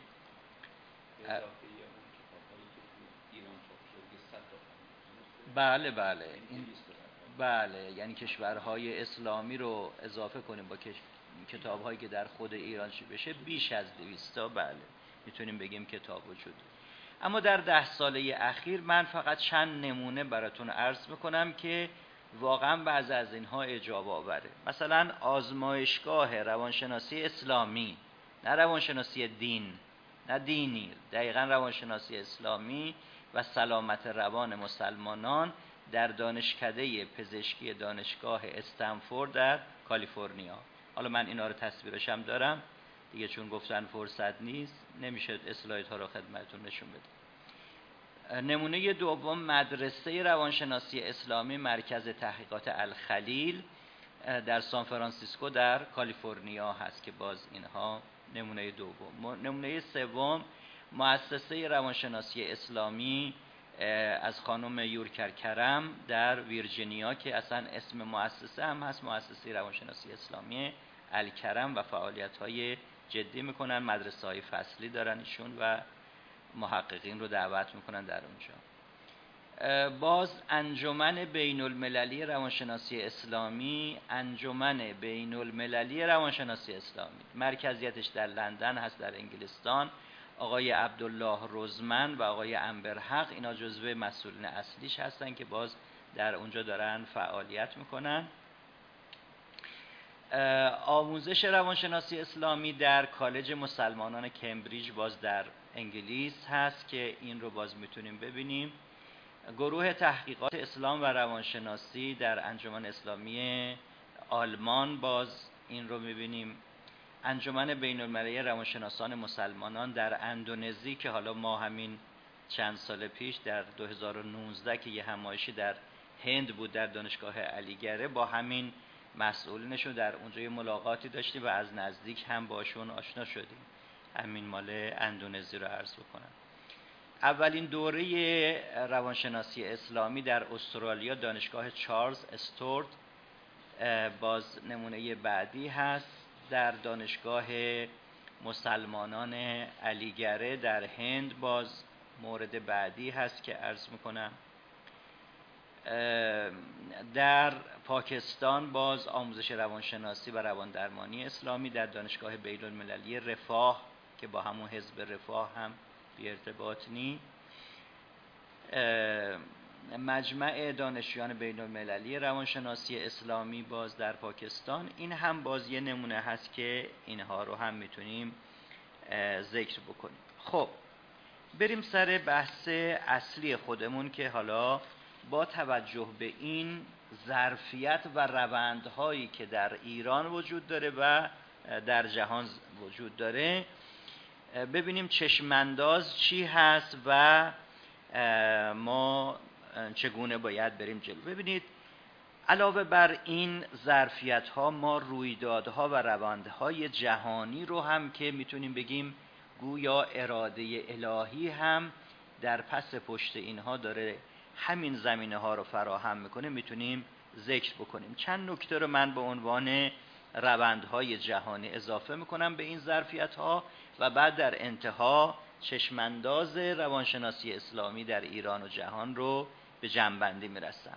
بله بله این بله یعنی کشورهای اسلامی رو اضافه کنیم با کش... کتاب‌هایی که در خود ایران چی بشه بیش از دویست تا بله میتونیم بگیم کتاب وجود. اما در ده ساله اخیر من فقط چند نمونه براتون عرض میکنم که واقعا بعض از اینها اعجاب آوره. مثلا آزمایشگاه روانشناسی اسلامی، نه روانشناسی دین، نه دینی، دقیقا روانشناسی اسلامی و سلامت روان مسلمانان در دانشکده پزشکی دانشگاه استنفورد در کالیفرنیا. حالا من اینا رو تصویرش هم دارم دیگه، چون گفتن فرصت نیست نمیشه اسلاید ها رو خدمتتون نشون بدم. نمونه دوم مدرسه روانشناسی اسلامی مرکز تحقیقات الخلیل در سان فرانسیسکو در کالیفرنیا هست که باز اینها نمونه دوم. نمونه سوم مؤسسه روانشناسی اسلامی از خانم یورکر کرم در ویرجینیا که اصلا اسم مؤسسه هم هست، مؤسسه روانشناسی اسلامی الکرم، و فعالیت‌های جدی میکنن، مدرسه های فصلی دارن ایشون و محققین رو دعوت میکنن در اونجا. باز انجمن بین المللی روانشناسی اسلامی، انجمن بین المللی روانشناسی اسلامی مرکزیتش در لندن هست در انگلستان. آقای عبدالله رزمن و آقای انبرحق اینا جزو مسئولین اصلیش هستن که باز در اونجا دارن فعالیت میکنن. آموزش روانشناسی اسلامی در کالج مسلمانان کمبریج باز در انگلیس هست که این رو باز میتونیم ببینیم. گروه تحقیقات اسلام و روانشناسی در انجمن اسلامی آلمان باز این رو میبینیم. انجمن بین المللی روانشناسان مسلمانان در اندونزی که حالا ما همین چند سال پیش در دو هزار و نوزده که یه همایشی در هند بود در دانشگاه علیگره، با همین مسئولینشون در اونجا یه ملاقاتی داشتیم و از نزدیک هم باشون آشنا شدیم. همین مال اندونزی رو عرض بکنم. اولین دوره روانشناسی اسلامی در استرالیا دانشگاه چارلز استورت باز نمونه بعدی هست. در دانشگاه مسلمانان علیگره در هند باز مورد بعدی هست که عرض میکنم. در پاکستان باز آموزش روانشناسی و رواندرمانی اسلامی در دانشگاه بین المللی رفاه که با همون حزب رفاه هم بی ارتباط نی. مجمع دانشجویان بین المللی روانشناسی اسلامی باز در پاکستان، این هم باز یه نمونه هست که اینها رو هم میتونیم ذکر بکنیم. خب بریم سر بحث اصلی خودمون که حالا با توجه به این ظرفیت و روندهایی که در ایران وجود داره و در جهان وجود داره ببینیم چشمانداز چی هست و ما چگونه باید بریم جلو. ببینید علاوه بر این ظرفیت ها ما رویدادها و روندهای جهانی رو هم که میتونیم بگیم گویا اراده الهی هم در پس پشت اینها داره همین زمینه ها رو فراهم میکنه میتونیم ذکر بکنیم. چند نکته رو من به عنوان روندهای جهانی اضافه میکنم به این ظرفیت ها و بعد در انتها چشمانداز روانشناسی اسلامی در ایران و جهان رو به جمع‌بندی میرسم.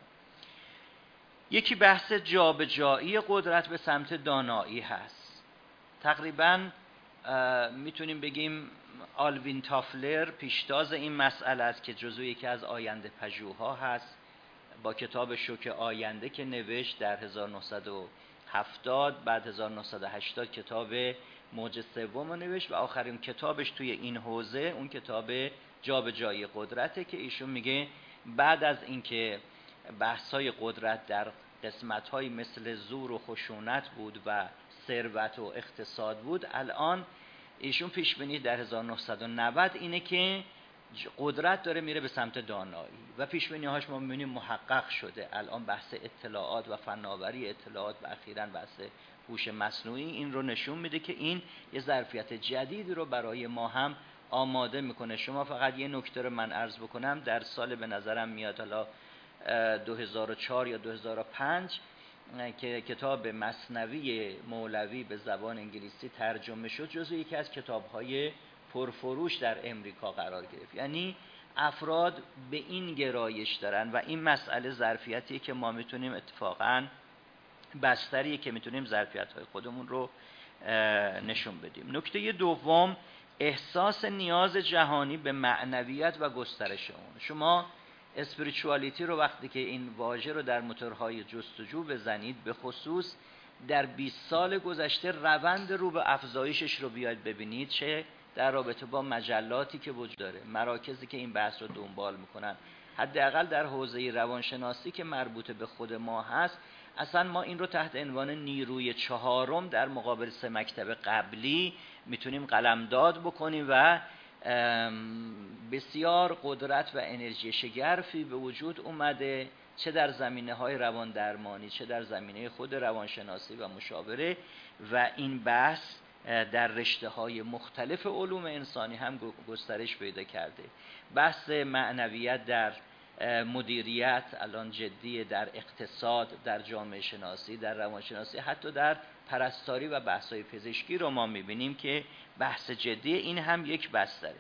یکی بحث جابجایی قدرت به سمت دانایی هست. تقریباً میتونیم بگیم آلوین تافلر پیشتاز این مسئله است که جزو یکی از آینده پژوها هست با کتاب شوک آینده که نوشت در هزار و نهصد و هفتاد، بعد هزار و نهصد و هشتاد کتاب موج سوم رو نوشت و آخرین کتابش توی این حوزه اون کتاب جابجایی قدرته که ایشون میگه بعد از اینکه بحث‌های قدرت در قسمت‌های مثل زور و خشونت بود و ثروت و اقتصاد بود، الان ایشون پیش بینی در هزار و نهصد و نود اینه که قدرت داره میره به سمت دانایی و پیش بینی‌هاش ما می‌بینیم محقق شده. الان بحث اطلاعات و فناوری اطلاعات و اخیراً بحث هوش مصنوعی این رو نشون میده که این یه ظرفیت جدیدی رو برای ما هم آماده میکنه. شما فقط یه نکته رو من عرض بکنم، در سال به نظرم میاد حالا دو هزار و چهار یا دو هزار و پنج که کتاب مثنوی مولوی به زبان انگلیسی ترجمه شد، جزو یکی از کتاب‌های پرفروش در امریکا قرار گرفت. یعنی افراد به این گرایش دارن و این مسئله ظرفیتیه که ما میتونیم اتفاقاً بستریه که میتونیم ظرفیت‌های خودمون رو نشون بدیم. نکته دوم احساس نیاز جهانی به معنویت و گسترش اون. شما اسپریچوالیتی رو وقتی که این واژه رو در موتورهای جستجو بزنید، به خصوص در بیست سال گذشته روند رو به افزایشش رو بیاید ببینید، چه در رابطه با مجلاتی که وجود داره، مراکزی که این بحث رو دنبال میکنن، حداقل در حوزه روانشناسی که مربوط به خود ما هست، اصلا ما این رو تحت عنوان نیروی چهارم در مقابل سه مکتب قبلی میتونیم قلمداد بکنیم و بسیار قدرت و انرژی شگرفی به وجود اومده، چه در زمینه های روان درمانی چه در زمینه خود روانشناسی و مشاوره، و این بحث در رشته‌های مختلف علوم انسانی هم گسترش پیدا کرده. بحث معنویت در مدیریت الان جدیه، در اقتصاد، در جامعه شناسی، در روانشناسی، حتی در پرستاری و بحث‌های پزشکی رو ما می‌بینیم که بحث جدیه. این هم یک بستره.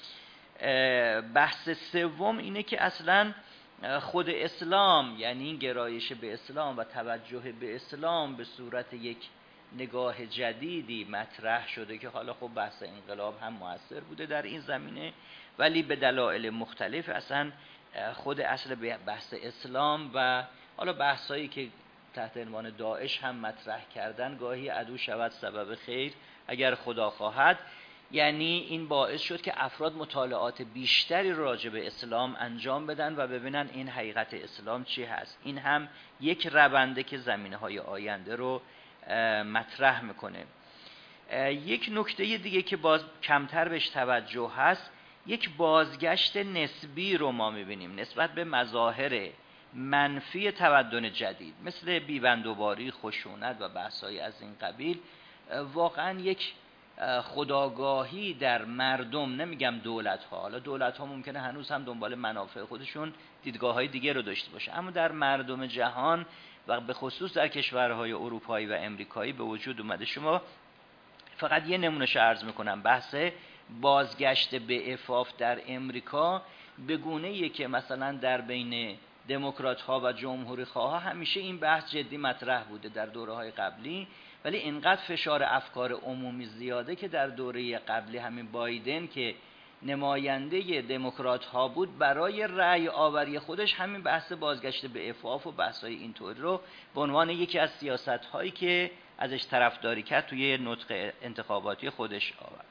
بحث سوم اینه که اصلاً خود اسلام، یعنی این گرایش به اسلام و توجه به اسلام به صورت یک نگاه جدیدی مطرح شده که حالا خب بحث انقلاب هم مؤثر بوده در این زمینه، ولی به دلایل مختلف اصلا خود اصل بحث اسلام و حالا بحثایی که تحت عنوان داعش هم مطرح کردن، گاهی عدو شود سبب خیر اگر خدا خواهد، یعنی این باعث شد که افراد مطالعات بیشتری راجع به اسلام انجام بدن و ببینن این حقیقت اسلام چی هست. این هم یک رونده که زمینه‌های آینده رو مطرح میکنه. یک نکته دیگه که باز کمتر بهش توجه هست، یک بازگشت نسبی رو ما میبینیم نسبت به مظاهر منفی تمدن جدید مثل بیبندوباری، خشونت و بحث‌های از این قبیل. واقعا یک خودآگاهی در مردم، نمیگم دولت ها، حالا دولت ها ممکنه هنوز هم دنبال منافع خودشون دیدگاه های دیگه رو داشته باشه، اما در مردم جهان و به خصوص در کشورهای اروپایی و امریکایی به وجود اومده. شما فقط یه نمونهش عرض میکنم، بحث بازگشت به عفاف در امریکا به گونه‌ای که مثلا در بین دموکرات ها و جمهوری خواه همیشه این بحث جدی مطرح بوده در دوره‌های قبلی، ولی اینقدر فشار افکار عمومی زیاده که در دوره قبلی همین بایدن که نماینده دموکرات ها بود، برای رأی آوری خودش همین بحث بازگشت به عفاف و بحث‌های اینطوری رو به عنوان یکی از سیاست‌هایی که ازش طرفداری کرد توی نطق انتخاباتی خودش آورد.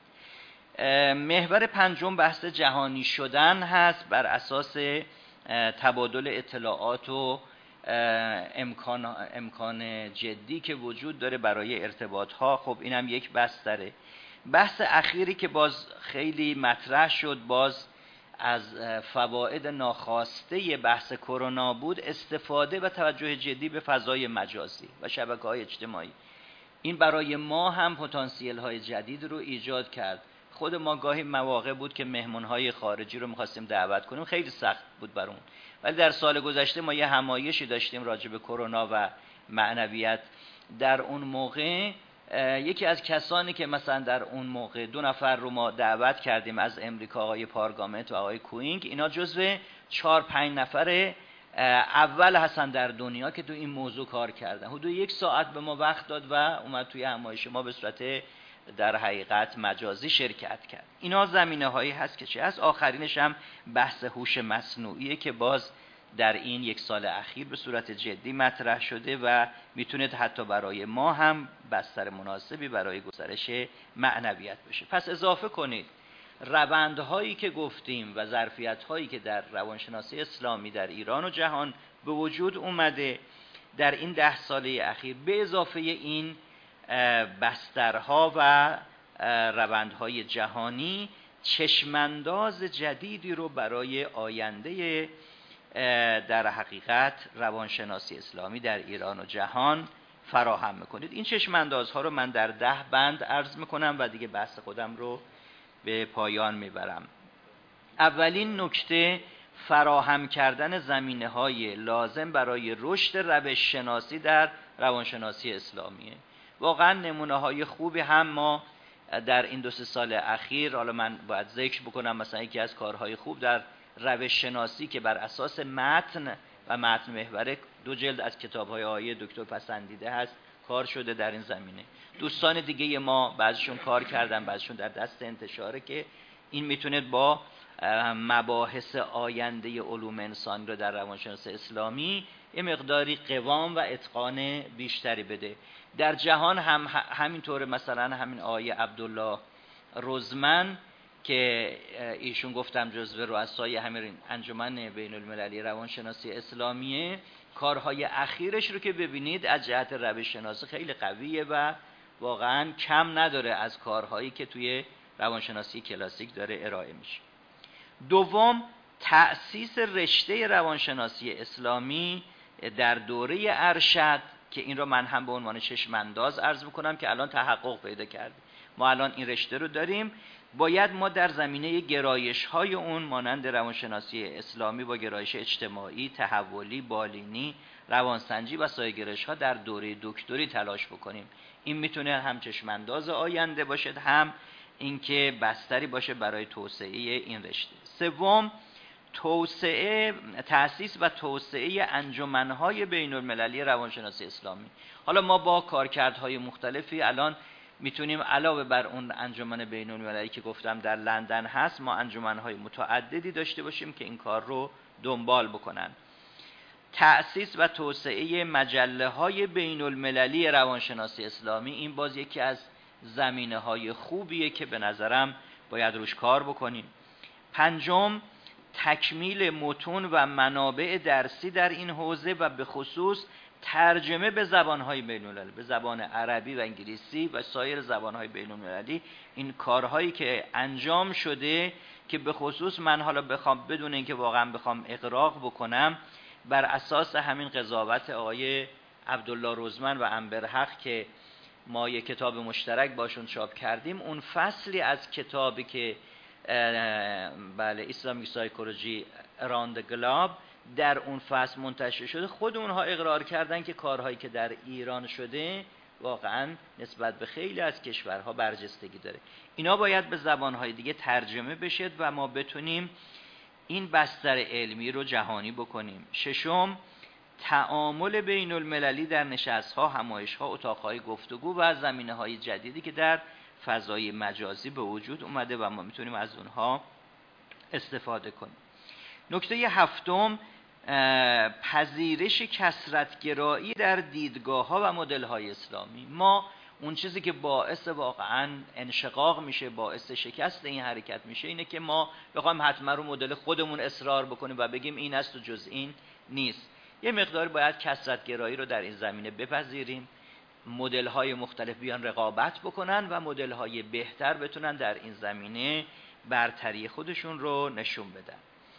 محور پنجم بحث جهانی شدن هست بر اساس تبادل اطلاعات و امکان امکان جدی که وجود داره برای ارتباط ها. خب اینم یک بستره. بحث اخیری که باز خیلی مطرح شد، باز از فواید ناخواسته بحث کرونا بود، استفاده و توجه جدی به فضای مجازی و شبکه‌های اجتماعی. این برای ما هم پتانسیل های جدید رو ایجاد کرد. خود ما گاهی مواقع بود که مهمون‌های خارجی رو می‌خواستیم دعوت کنیم، خیلی سخت بود برامون، ولی در سال گذشته ما یه همایشی داشتیم راجع به کرونا و معنویت. در اون موقع یکی از کسانی که مثلا در اون موقع دو نفر رو ما دعوت کردیم از امریکا، آقای پارگامنت و آقای کوینگ، اینا جزو چهار پنج نفر اول هستن در دنیا که تو این موضوع کار کردن. حدود یک ساعت به ما وقت داد و اومد توی همایش ما به صورت در حقیقت مجازی شرکت کرد. اینا زمینه هایی هست که چه هست. آخرینش هم بحث هوش مصنوعیه که باز در این یک سال اخیر به صورت جدی مطرح شده و میتونه حتی برای ما هم بستر مناسبی برای گسترش معنویت بشه. پس اضافه کنید روندهایی که گفتیم و ظرفیت‌هایی که در روانشناسی اسلامی در ایران و جهان به وجود اومده در این ده ساله اخیر، به اضافه این بسترها و روندهای جهانی، چشمانداز جدیدی رو برای آینده در حقیقت روانشناسی اسلامی در ایران و جهان فراهم میکنید. این چشماندازها رو من در ده بند عرض میکنم و دیگه بحث خودم رو به پایان میبرم. اولین نکته فراهم کردن زمینه‌های لازم برای رشد روش شناسی در روانشناسی اسلامیه. واقعا نمونه‌های خوبی هم ما در این دو سه سال اخیر، حالا من باید ذکر بکنم مثلا یکی از کارهای خوب در روش شناسی که بر اساس متن و متن محور دو جلد از کتاب‌های آقای دکتر پسندیده هست کار شده در این زمینه. دوستان دیگه ما بعضیشون کار کردن، بعضیشون در دست انتشاره که این میتونه با مباحث آینده علوم انسانی رو در روانشناسی اسلامی یه مقداری قوام و اتقان بیشتری بده. در جهان هم همینطوره. مثلا همین آقای عبدالله رزمن که ایشون گفتم جزو رؤسای همین انجمن بین المللی روانشناسی اسلامیه، کارهای اخیرش رو که ببینید از جهت روش شناسی خیلی قویه و واقعا کم نداره از کارهایی که توی روانشناسی کلاسیک داره ارائه میشه. دوم، تأسیس رشته روانشناسی اسلامی در دوره ارشد که این رو من هم به عنوان چشمانداز عرض میکنم که الان تحقق پیدا کرده. ما الان این رشته رو داریم، باید ما در زمینه گرایش های اون مانند روانشناسی اسلامی با گرایش اجتماعی، تحولی، بالینی، روانسنجی و سایر گرایش ها در دوره دکتری تلاش بکنیم. این میتونه هم چشمانداز آینده باشد، هم اینکه بستری باشه برای توسعه این رشته. سوم، توسعه تأسیس و توسعه انجمن‌های بین‌المللی روانشناسی اسلامی. حالا ما با کارکردهای مختلفی الان میتونیم علاوه بر اون انجمن بین‌المللی که گفتم در لندن هست، ما انجمن‌های متعددی داشته باشیم که این کار رو دنبال بکنن. تأسیس و توسعه مجله‌های بین‌المللی روانشناسی اسلامی، این باز یکی از زمینه‌های خوبیه که به نظرم باید روش کار بکنیم. پنجم، تکمیل متون و منابع درسی در این حوزه و به خصوص ترجمه به زبان‌های بین‌المللی، به زبان عربی و انگلیسی و سایر زبان‌های بین‌المللی. این کارهایی که انجام شده که به خصوص من حالا بخوام بدون اینکه واقعا بخوام اغراق بکنم، بر اساس همین قضاوت آقای عبدالله روزمن و انبرحق که ما یک کتاب مشترک باشون چاپ کردیم، اون فصلی از کتابی که بله اسلامیک سایکولوژی اراند گلاب در اون فصل منتشر شده، خود اونها اقرار کردن که کارهایی که در ایران شده واقعا نسبت به خیلی از کشورها برجستگی داره. اینا باید به زبانهای دیگه ترجمه بشه و ما بتونیم این بستر علمی رو جهانی بکنیم. ششم، تعامل بین المللی در نشست‌ها، همایش‌ها، اتاق‌های گفتگو و زمینه‌های جدیدی که در فضای مجازی به وجود اومده و ما میتونیم از اونها استفاده کنیم. نکته هفتم، پذیرش کثرت‌گرایی در دیدگاه‌ها و مدل‌های اسلامی. ما اون چیزی که باعث واقعاً انشقاق میشه، باعث شکست این حرکت میشه، اینه که ما بخوایم حتما رو مدل خودمون اصرار بکنیم و بگیم این است و جز این نیست. یه مقدار باید کثرت‌گرایی رو در این زمینه بپذیریم، مدل‌های مختلف بیان رقابت بکنن و مدل‌های بهتر بتونن در این زمینه برتری خودشون رو نشون بدن.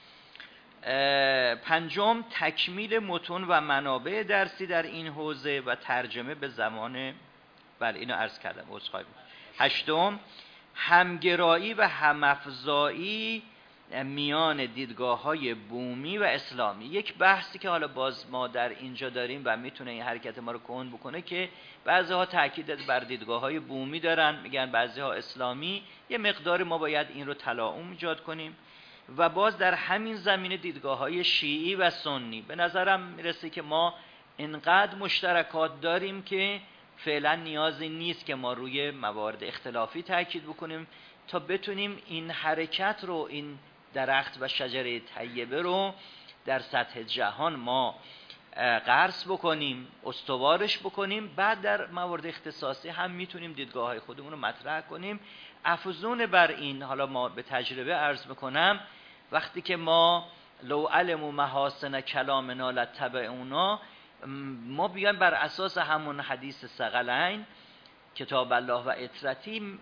پنجم، تکمیل متون و منابع درسی در این حوزه و ترجمه به زمان، بله اینو عرض کردم، عذرخواهی می‌کنم. هشتم، همگرایی و همافزایی میان دیدگاه‌های بومی و اسلامی. یک بحثی که حالا باز ما در اینجا داریم و میتونه این حرکت ما رو کند بکنه که بعضی‌ها تاکید بر دیدگاه‌های بومی دارن، میگن بعضی‌ها اسلامی. یه مقدار ما باید این رو تلاعوم ایجاد کنیم و باز در همین زمینه دیدگاه‌های شیعی و سنی. به نظرم میرسه که ما اینقدر مشترکات داریم که فعلا نیازی نیست که ما روی موارد اختلافی تاکید بکنیم تا بتونیم این حرکت رو، این درخت و شجره طیبه رو در سطح جهان ما غرس بکنیم، استوارش بکنیم. بعد در موارد اختصاصی هم میتونیم دیدگاه‌های خودمون رو مطرح کنیم. افزون بر این، حالا ما به تجربه عرض میکنم، وقتی که ما لو علموا محاسن کلامنا لاتبعونا، ما بیان بر اساس همون حدیث ثقلین کتاب الله و اطرتی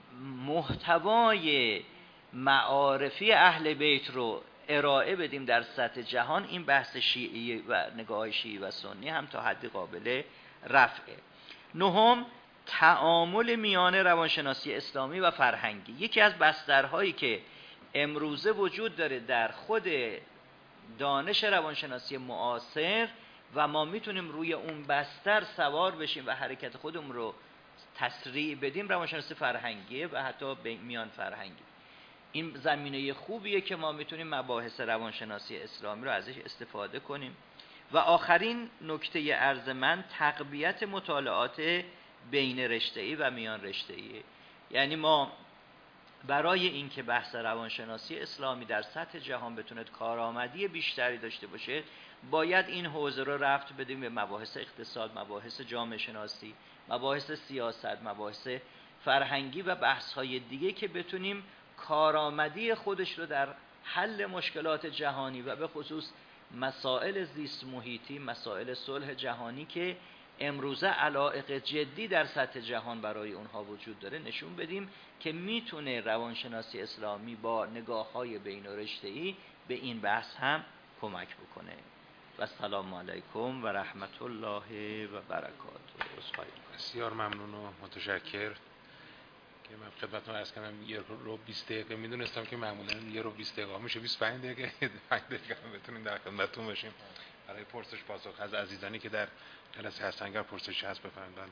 محتوای معارفی اهل بیت رو ارائه بدیم در سطح جهان، این بحث شیعی و نگاه شیعی و سنی هم تا حدی قابل رفعه. نهم، تعامل میان روانشناسی اسلامی و فرهنگی. یکی از بسترهایی که امروزه وجود داره در خود دانش روانشناسی معاصر و ما میتونیم روی اون بستر سوار بشیم و حرکت خودمون رو تسریع بدیم، روانشناسی فرهنگیه و حتی میان فرهنگی. این زمینه خوبیه که ما میتونیم مباحث روانشناسی اسلامی رو ازش استفاده کنیم. و آخرین نکته عرض من، تقویت مطالعات بین رشته‌ای و میان رشته‌ای. یعنی ما برای اینکه بحث روانشناسی اسلامی در سطح جهان بتونه کارآمدی بیشتری داشته باشه، باید این حوزه رو ربط بدیم به مباحث اقتصاد، مباحث جامعه شناسی، مباحث سیاست، مباحث فرهنگی و بحث‌های دیگه که بتونیم کارآمدی خودش رو در حل مشکلات جهانی و به خصوص مسائل زیست محیطی، مسائل صلح جهانی که امروزه علایق جدی در سطح جهان برای اونها وجود داره نشون بدیم که میتونه روانشناسی اسلامی با نگاه‌های بین رشته‌ای به این بحث هم کمک بکنه. و السلام علیکم و رحمت الله و برکاته. بسیار ممنون و متشکر که من خدمتتون عرض کردم یه رو بیست دقیقه میدونستم که معمولا یه رو بیست دقیقه میشه بیست و پنج دقیقه پنج دقیقه بتونیم در خدمتتون باشیم برای پرسش پاسخ از عزیزانی که در جلسه هستن. اگر پرسشی هست بفرمایید.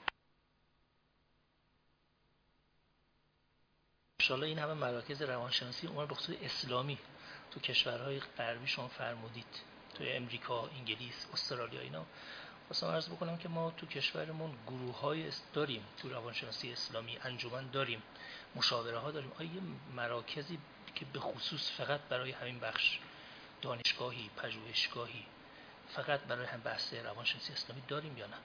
انشالله این همه مراکز روانشناسی اون به خصوص اسلامی تو کشورهای غربی شما فرمودید، تو امریکا، انگلیس، استرالیا، اینا خواستم عرض بکنم که ما تو کشورمون گروه‌های داریم، تو روانشناسی اسلامی انجمن داریم، مشاوره ها داریم. آیا یه مراکزی که به خصوص فقط برای همین بخش، دانشگاهی، پژوهشگاهی فقط برای هم بحث روانشناسی اسلامی داریم یا نه؟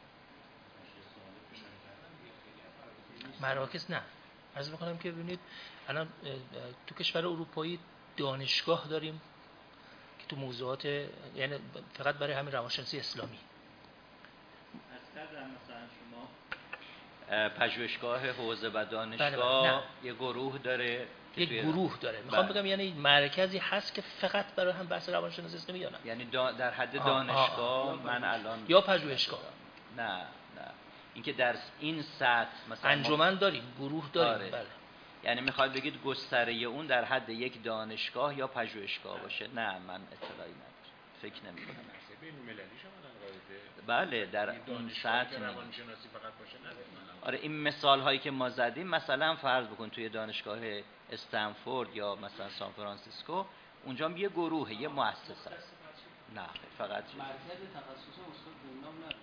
مراکز نه. عرض می‌کنم که ببینید الان تو کشور اروپایی دانشگاه داریم که تو موضوعات، یعنی فقط برای همین روانشناسی اسلامی. از کردم مثلا شما پژوهشگاه حوزه و دانشگاه یه گروه داره، یک گروه داره. میخوام بگم یعنی مرکزی هست که فقط برای هم بحث روانشناسی اسلامی یا نه؟ یعنی در حد دانشگاه آه آه. من الان یا پژوهشگاه. نه نه اینکه در این سطح مثلا انجمن داریم، گروه داریم. آره. بله. یعنی میخواد بگید گستره اون در حد یک دانشگاه یا پژوهشگاه باشه؟ نه من اطلاعی ندارم، فکر نمی‌کنم. بین المللی شما بله در اون سطح روانشناسی فقط باشه نه. آره این مثال هایی که ما زدیم مثلا فرض بکن توی دانشگاه استنفورد یا مثلا سان فرانسیسکو اونجا یه گروه، یه مؤسسه است. نه فقط مرکز تخصص استاد گمنام نداره.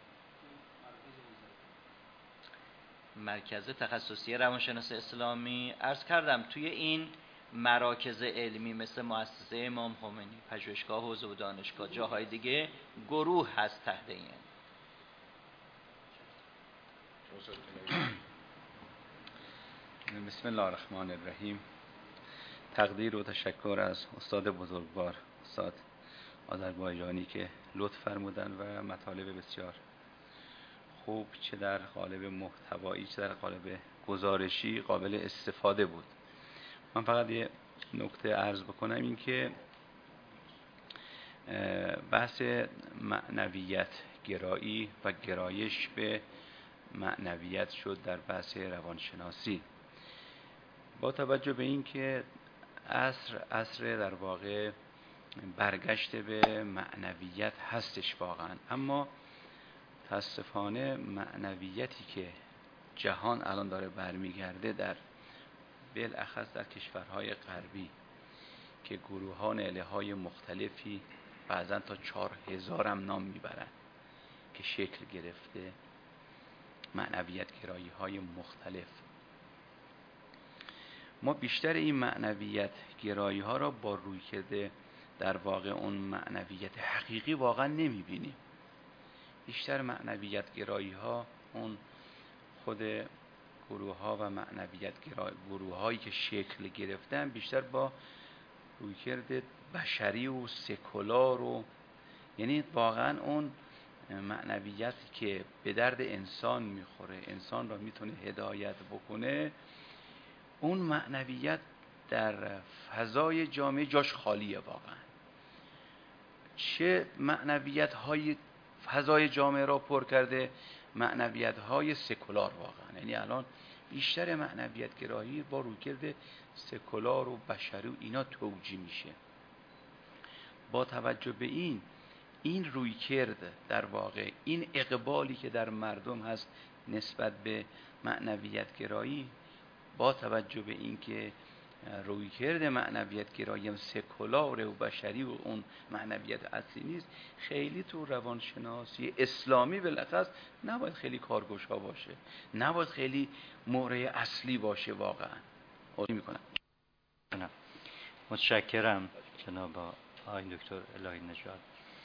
مرکز تخصصی روانشناسی اسلامی عرض کردم توی این مراکز علمی مثل مؤسسه امام خمینی، پژوهشگاه حوزه و دانشگاه، جاهای دیگه گروه هست تحت این. بسم الله الرحمن الرحیم. تقدیر و تشکر از استاد بزرگوار استاد آذربایجانی که لطف فرمودن و مطالب بسیار خوب چه در قالب محتوایی چه در قالب گزارشی قابل استفاده بود. من فقط یه نکته عرض بکنم، این که بحث معنویت گرایی و گرایش به معنویت شد در بحث روانشناسی، با توجه به این که عصر عصر در واقع برگشت به معنویت هستش واقعا، اما متاسفانه معنویتی که جهان الان داره برمیگرده در بالاخص در کشورهای غربی که گروهان الههای مختلفی بعضا تا چهار هزار هم نام میبرن که شکل گرفته، معنویت گرایی های مختلف. ما بیشتر این معنویت گرایی ها را با روی کرده در واقع اون معنویت حقیقی واقعا نمیبینیم. بیشتر معنویت گرایی ها اون خود گروه ها و معنویت گروه هایی که شکل گرفتن بیشتر با رویکرد بشری و سکولار و یعنی واقعا اون معنویتی که به درد انسان میخوره، انسان را میتونه هدایت بکنه، اون معنویت در فضای جامعه جاش خالیه واقعا. چه معنویت های فضای جامعه را پر کرده؟ معنویت های سکولار واقعا. یعنی الان بیشتر معنویت گرایی با رویکرد سکولار و بشری و اینا توجیه میشه. با توجه به این این رویکرد در واقع این اقبالی که در مردم هست نسبت به معنویت گرایی، با توجه به این که رویکرد معنویت گرایی هم سکولار و بشری و اون معنویت اصلی نیست، خیلی تو روانشناسی اسلامی بالاخص نباید خیلی کارگوشا باشه، نباید خیلی مورد اصلی باشه واقعا. میکنم. متشکرم جناب آقای دکتر الهی نژاد.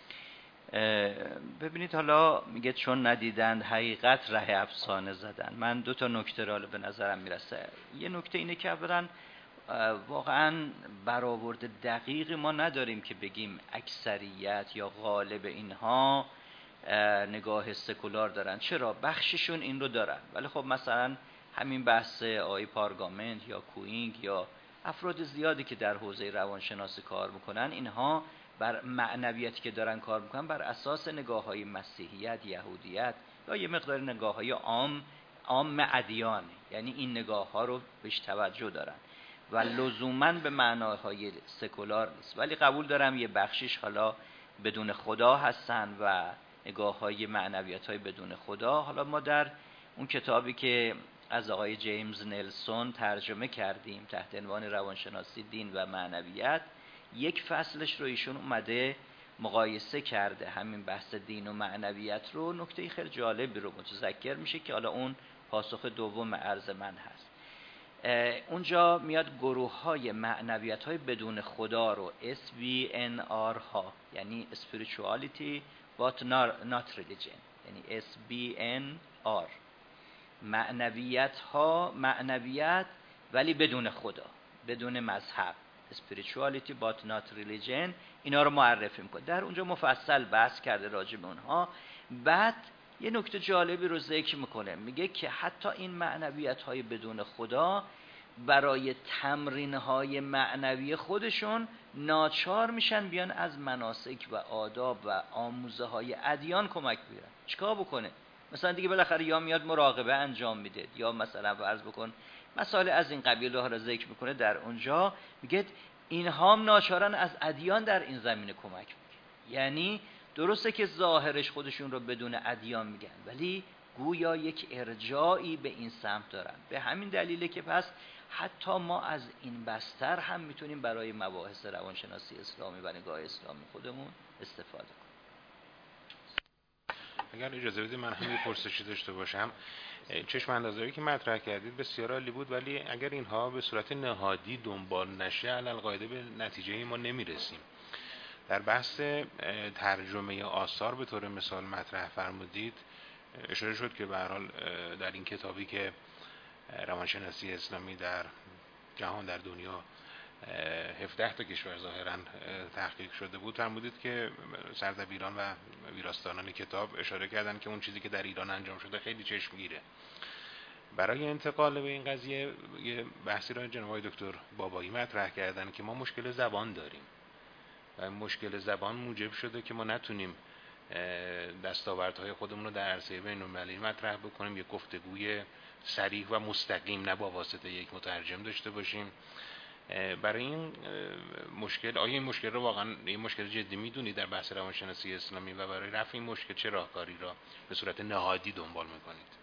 ببینید حالا میگه چون ندیدند حقیقت ره افسانه زدن. من دو تا نکته را به نظرم میرسه. یه نکته اینه که اولا واقعا برآورد دقیق ما نداریم که بگیم اکثریت یا غالب اینها نگاه سکولار دارن. چرا؟ بخششون این رو دارن، ولی خب مثلا همین بحث آقای پارگامنت یا کوینگ یا افراد زیادی که در حوزه روانشناسی کار میکنن، اینها بر معنویتی که دارن کار میکنن بر اساس نگاه‌های مسیحیت، یهودیت یا یه مقدار نگاه‌های عام عام ادیان، یعنی این نگاه ها رو بهش توجه دارن و لزوماً به معناهای سکولار نیست، ولی قبول دارم یه بخشش حالا بدون خدا هستن و نگاه های معنویت های بدون خدا. حالا ما در اون کتابی که از آقای جیمز نلسون ترجمه کردیم تحت عنوان روانشناسی دین و معنویت، یک فصلش رو ایشون اومده مقایسه کرده همین بحث دین و معنویت رو. نکته خیلی جالبی رو متذکر میشه که حالا اون پاسخ دوم عرض من هست. اونجا میاد گروه های معنویت های بدون خدا رو اس بی ان آر ها، یعنی spirituality but not religion، یعنی اس بی ان آر، معنویت ها، معنویت ولی بدون خدا، بدون مذهب، spirituality but not religion، اینا رو معرفی میکنه. در اونجا مفصل بحث کرده راجع به اونها. بعد یه نکته جالبی رو ذکر میکنه، میگه که حتی این معنویت های بدون خدا برای تمرین های معنوی خودشون ناچار میشن بیان از مناسک و آداب و آموزه های ادیان کمک بگیرن. چیکار بکنه؟ مثلا دیگه بالاخره یا میاد مراقبه انجام میده، یا مثلا فرض بکن مسائل از این قبیل رو ذکر میکنه. در اونجا میگه اینها هم ناچارن از ادیان در این زمینه کمک بگیرن. یعنی درسته که ظاهرش خودشون رو بدون ادیان میگن، ولی گویا یک ارجاعی به این سمت دارن. به همین دلیله که پس حتی ما از این بستر هم میتونیم برای مباحث روانشناسی اسلامی و نگاه اسلامی خودمون استفاده کنیم. اگر اجازه بدید من هم یه پرسشی داشته باشم. چشم اندازه‌ای که مطرح کردید بسیار عالی بود، ولی اگر اینها به صورت نهادی دنبال نشه علالقاعده به نتیجه ما نمیرسیم. در بحث ترجمه آثار به طور مثال مطرح فرمودید، اشاره شد که به هر حال در این کتابی که روانشناسی اسلامی در جهان در دنیا هفده تا کشور ظاهرا تحقیق شده بود، فرمودید که سردبیران و ویراستاران کتاب اشاره کردن که اون چیزی که در ایران انجام شده خیلی چشمگیره. برای انتقال به این قضیه یه بحثی را جناب آقای دکتر بابایی مطرح کردن که ما مشکل زبان داریم و مشکل زبان موجب شده که ما نتونیم دستاوردهای خودمون رو در عرصه بین‌المللی مطرح بکنیم، یک گفتگوی صریح و مستقیم نه با واسطه یک مترجم داشته باشیم. برای این مشکل، آیا این مشکل رو واقعا این مشکل جدی میدونید در بحث روانشناسی اسلامی و برای رفع این مشکل چه راهکاری را به صورت نهادی دنبال میکنید؟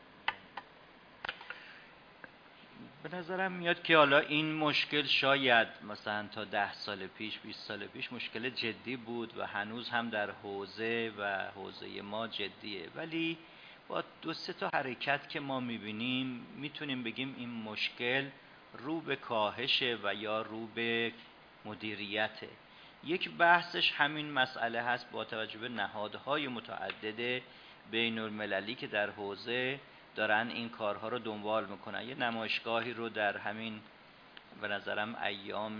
به نظرم میاد که حالا این مشکل شاید مثلا تا ده سال پیش، بیست سال پیش مشکل جدی بود و هنوز هم در حوزه و حوزه ما جدیه، ولی با دو سه تا حرکت که ما میبینیم میتونیم بگیم این مشکل رو به کاهشه و یا رو به مدیریته. یک بحثش همین مسئله هست با توجه به نهادهای متعدد بین المللی که در حوزه دارن این کارها رو دنبال میکنن. یه نمایشگاهی رو در همین به نظرم ایام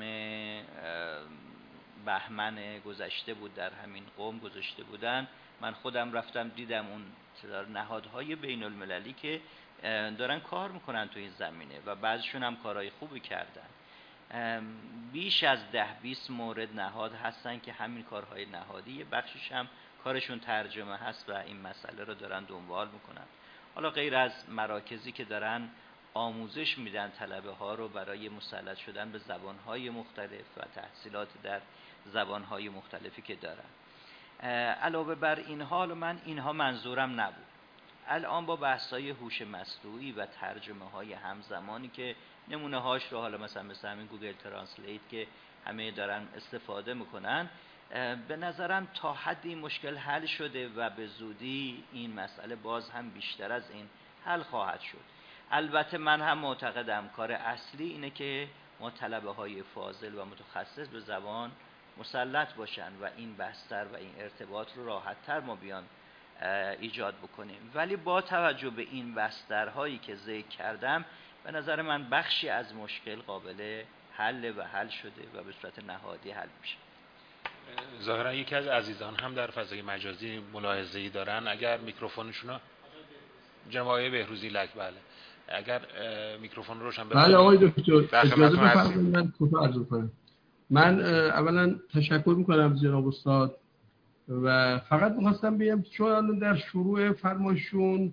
بهمن گذشته بود در همین قم گذاشته بودن، من خودم رفتم دیدم اون نهادهای بین المللی که دارن کار میکنن تو این زمینه و بعضشون هم کارهای خوبی کردن. بیش از ده بیست مورد نهاد هستن که همین کارهای نهادی، یه بخشش هم کارشون ترجمه هست و این مسئله رو دارن دنبال میکنن. حالا غیر از مراکزی که دارن آموزش میدن طلبه ها رو برای مسلط شدن به زبانهای مختلف و تحصیلات در زبانهای مختلفی که دارن. علاوه بر این حال من اینها منظورم نبود. الان با بحث‌های هوش مصنوعی و ترجمه های همزمانی که نمونه هاش رو حالا مثلا مثل همین گوگل ترنسلیت که همه دارن استفاده میکنن، به نظرم تا حدی مشکل حل شده و به زودی این مسئله باز هم بیشتر از این حل خواهد شد. البته من هم معتقدم کار اصلی اینه که ما طلبه های فاضل و متخصص به زبان مسلط باشن و این بستر و این ارتباط رو راحت تر ما بیان ایجاد بکنیم. ولی با توجه به این بسترهایی که ذکر کردم به نظر من بخشی از مشکل قابل حل و حل شده و به صورت نهادی حل میشه. ظاهرا یکی از عزیزان هم در فضای مجازی ملاحظه‌ای دارن. اگر میکروفونشون رو جناب آقای بهروزی لک، بله اگر میکروفون روشن بفرمایید. بله آقای دکتر اجازه بفرمایید من کوتاه عرض کنم. من اولا تشکر میکنم از جناب استاد و فقط می‌خواستم بگم چون در شروع فرمایشون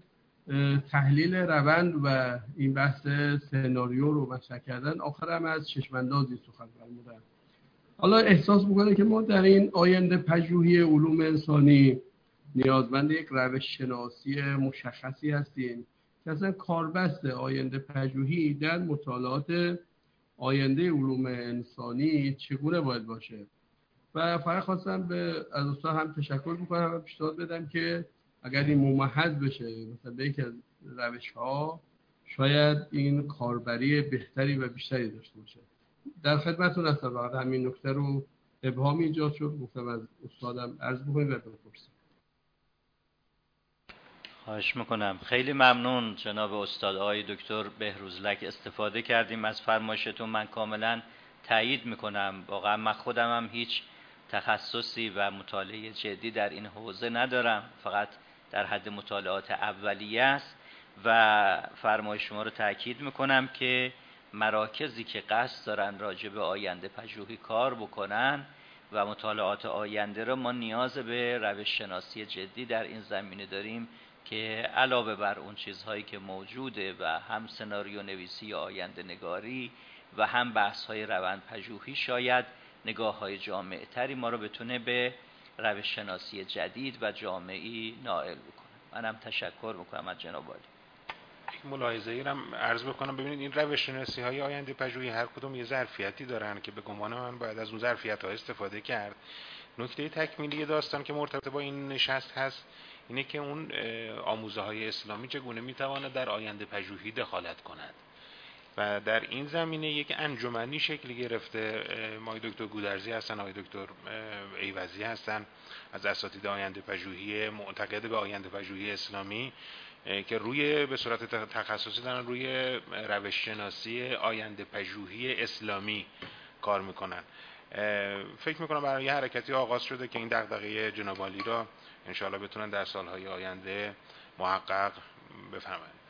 تحلیل روند و این بحث سناریو رو مطرح کردن، آخر هم از چشماندازی سخن فرمودن. حالا احساس میکنه که ما در این آینده پژوهی علوم انسانی نیازمند یک روش شناسی مشخصی هستیم که اصلا کاربست آینده پژوهی در مطالعات آینده علوم انسانی چگونه باید باشه. و فقط خواستم به از استاد هم تشکر بکنم و پیشنهاد بدم که اگر این ممهد بشه مثلا به یک از روش ها، شاید این کاربری بهتری و بیشتری داشته باشه. در خدمتتون هستم. بعد همین نکته رو ابهام ایجاد شد، گفتم از استادم عرض بکنید و بپرسید. خواهش میکنم. خیلی ممنون جناب استاد آقای دکتر بهروزلک، استفاده کردیم از فرمایشتون. من کاملا تایید میکنم. واقعا من خودم هم هیچ تخصصی و مطالعه جدی در این حوزه ندارم، فقط در حد مطالعات اولیه است و فرمایش شما رو تاکید میکنم که مراکزی که قصد دارن راجع به آینده پژوهی کار بکنن و مطالعات آینده رو، ما نیاز به روش شناسی جدی در این زمینه داریم که علاوه بر اون چیزهایی که موجوده و هم سناریو نویسی آینده نگاری و هم بحث های روند پژوهی، شاید نگاه های جامع تری ما رو بتونه به روش شناسی جدید و جامعی نائل بکنه. منم تشکر میکنم از جناب عالی. یک ملاحظه ای هم عرض بکنم. ببینید این روش شناسی های آینده پژوهی هر کدوم یه ظرفیتی دارن که به گمان من باید از اون ظرفیت ها استفاده کرد. نکته تکمیلی داستان که مرتبط با این نشست هست اینه که اون آموزه های اسلامی چگونه میتواند در آینده پژوهی دخالت کند و در این زمینه یک انجمنی شکل گرفته. ما دکتر گودرزی هستن، آقای دکتر ایوزی هستن از اساتید آینده پژوهی معتقد به آینده پژوهی اسلامی که روی به صورت تخصصی دارن روی روش شناسی آینده پژوهی اسلامی کار میکنن. فکر میکنم برای حرکتی آغاز شده که این دغدغه جناب عالی را انشاءالله بتونن در سالهای آینده محقق بفرمایند.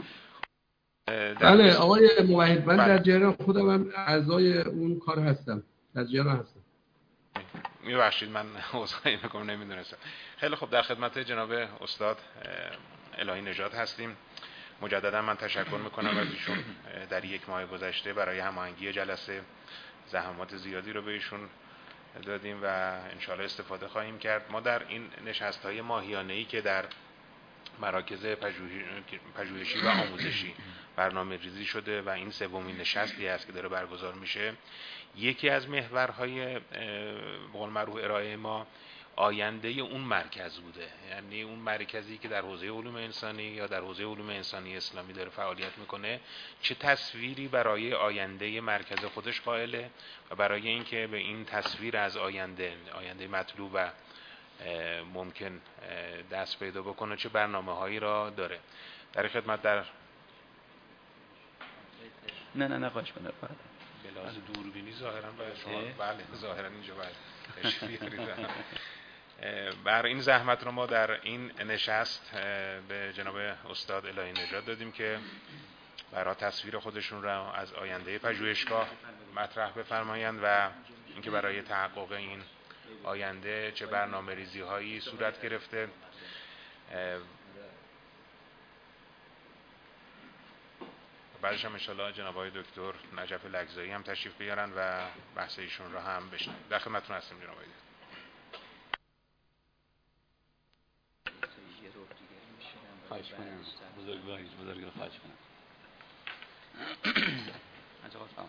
بله آقای موحد، من در جریان خودم هم اعضای اون کار هستم، در جریان هستم. میبخشید من عذرخواهی میکنم، نمیدونستم. خیلی خوب، در خدمت جناب استاد الهی نژاد هستیم. مجددا من تشکر میکنم از ایشون. در یک ماه گذشته برای هماهنگی جلسه زحمات زیادی رو به ایشون دادیم و انشاءالله استفاده خواهیم کرد. ما در این نشست‌های ماهیانه‌ای که در مراکز پژوهشی و آموزشی برنامه ریزی شده و این سومین نشستی است که داره برگزار میشه، یکی از محورهای به قول معروف ارائه ما آینده اون مرکز بوده. یعنی اون مرکزی که در حوزه علوم انسانی یا در حوزه علوم انسانی اسلامی داره فعالیت میکنه چه تصویری برای آینده مرکز خودش قائله و برای اینکه به این تصویر از آینده آینده مطلوب و ممکن دست پیدا بکنه چه برنامه هایی را داره. در خدمت در نه نه نه خواهش کنم به لحاظ دوربینی ظاهرا باید شما بله ظاهرا اینجا باید تشریف بیارید. بر این زحمت رو ما در این نشست به جناب استاد الهی نژاد دادیم که برای تصویر خودشون را از آینده پژوهشگاه مطرح بفرمایند و اینکه برای تحقق این آینده چه برنامه ریزی هایی صورت گرفته. بعدش هم انشاءالله جناب آقای دکتر نجف لگزایی هم تشریف بیارن و بحث ایشون را هم بشنویم. در خدمتتون هستیم جناب آقای دکتر. خواهش کنم بزرگواری بزرگواری خواهش کنم. عجب سلام.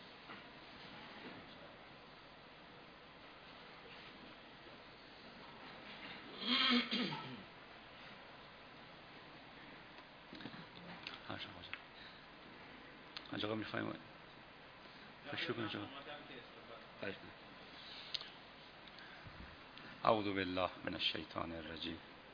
آقا می‌فرمایید. شروع کنید آقا. اعوذ بالله من الشیطان الرجیم.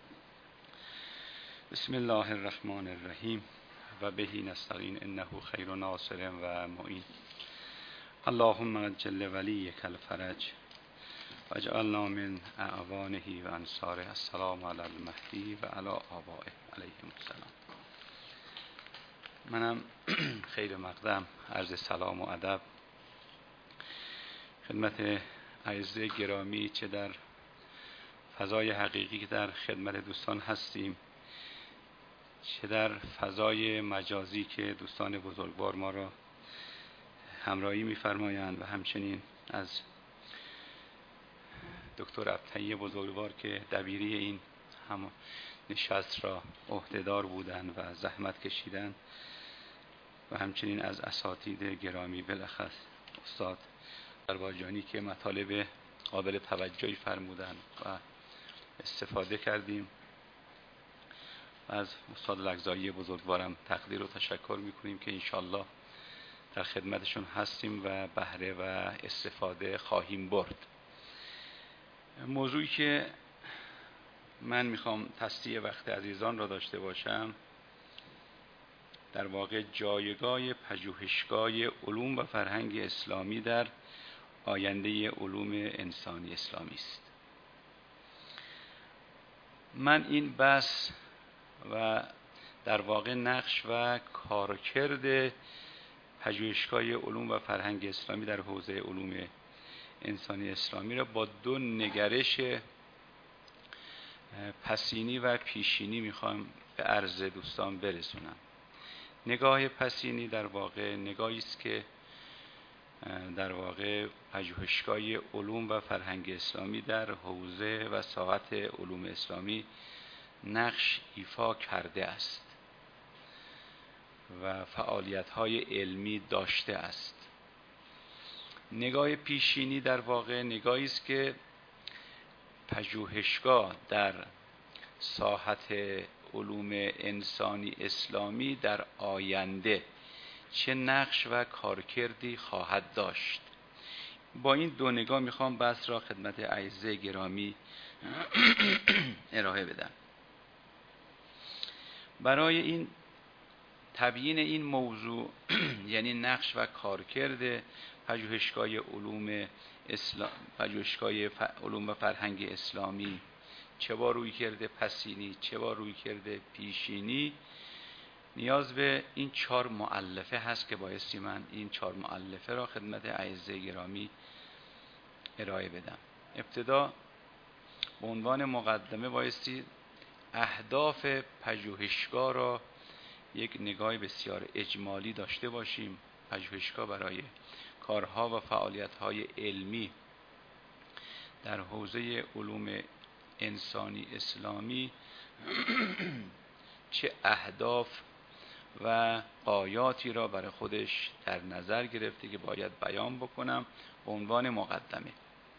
بسم الله الرحمن الرحیم و به نستعین انه خیر ناصر و معین. اللهم اجل ولیک الفرج واجعلنا من اعوانه و انصاره. السلام علی المهدی و علی آبائه علیهم السلام. منم خیر مقدم عرض سلام و ادب خدمت اعزای گرامی چه در فضای حقیقی که در خدمت دوستان هستیم، چه در فضای مجازی که دوستان بزرگوار ما را همراهی می‌فرمایند و همچنین از دکتر ابطحی بزرگوار که دبیری این هم نشست را عهدهدار بودند و زحمت کشیدند و همچنین از اساتید گرامی بالاخص استاد درباجانی که مطالب قابل توجهی فرمودند و استفاده کردیم. از استاد لگزایی بزرگوارم تقدیر و تشکر میکنیم که انشالله در خدمتشون هستیم و بهره و استفاده خواهیم برد. موضوعی که من میخوام تصدیه وقت عزیزان را داشته باشم در واقع جایگاه پژوهشگاه علوم و فرهنگ اسلامی در آینده علوم انسانی اسلامی است. من این بحث و در واقع نقش و کارکرد پژوهشگاه علوم و فرهنگ اسلامی در حوزه علوم انسانی اسلامی را با دو نگرش پسینی و پیشینی میخوام به عرض دوستان برسونم. نگاه پسینی در واقع نگاهی است که در واقع پژوهشگاه علوم و فرهنگ اسلامی در حوزه و ساحت علوم اسلامی نقش ایفا کرده است و فعالیت‌های علمی داشته است. نگاه پیشینی در واقع نگاهی است که پژوهشگاه در ساحت علوم انسانی اسلامی در آینده چه نقش و کارکردی خواهد داشت. با این دو نگاه میخوام بحث را خدمت اعزای گرامی ارائه بدم. برای این تبیین این موضوع یعنی نقش و کارکرد پژوهشگاه علوم اسلام پژوهشگاه ف... علوم و فرهنگ اسلامی چه با روی کرده پسینی چه با روی کرده پیشینی نیاز به این چهار مؤلفه هست که بایستی من این چهار مؤلفه را خدمت اعزای گرامی ارائه بدم. ابتدا به عنوان مقدمه بایستی اهداف پژوهشگاه را یک نگاه بسیار اجمالی داشته باشیم. پژوهشگاه برای کارها و فعالیت‌های علمی در حوزه علوم انسانی اسلامی چه اهداف و غایاتی را برای خودش در نظر گرفته که باید بیان بکنم به عنوان مقدمه.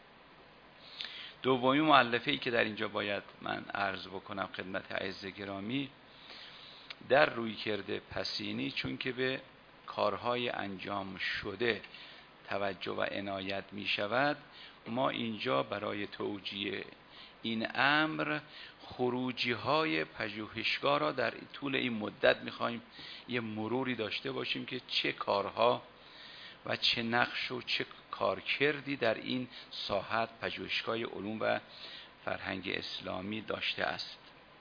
دومین مؤلفه‌ای که در اینجا باید من عرض بکنم خدمت اعزای گرامی در رویکرد پسینی، چون که به کارهای انجام شده توجه و عنایت می شود، ما اینجا برای توجیه این امر خروجی های پژوهشگاه را در طول این مدت میخوایم یه مروری داشته باشیم که چه کارها و چه نقش و چه کارکردی در این ساحت پژوهشگاه علوم و فرهنگ اسلامی داشته است.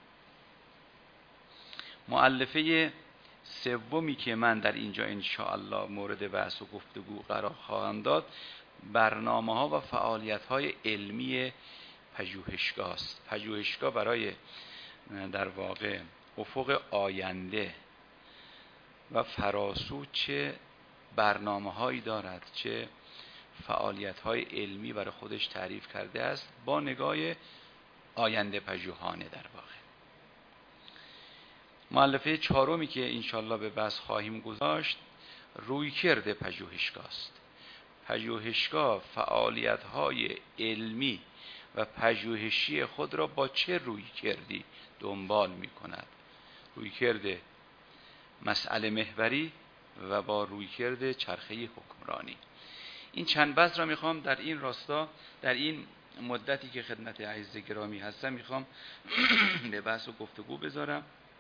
مؤلفه سومی که من در اینجا انشاءالله مورد بحث و گفتگو قرار خواهم داد برنامه ها و فعالیت های علمی پژوهشگاه است. پژوهشگاه برای در واقع افق آینده و فراسو چه برنامه هایی دارد، چه فعالیت های علمی برای خودش تعریف کرده است با نگاه آینده پژوهانه. در واقع مؤلفه چهارمی که انشالله به بحث خواهیم گذاشت رویکرد پژوهشگاه است. پژوهشگاه فعالیت‌های علمی و پژوهشی خود را با چه رویکردی دنبال می‌کند؟ رویکرد مسئله محوری و با رویکرد چرخه حکمرانی. این چند بحث را می‌خوام در این راستا در این مدتی که خدمت اعزای گرامی هستم می‌خوام به بحث و گفتگو بذارم.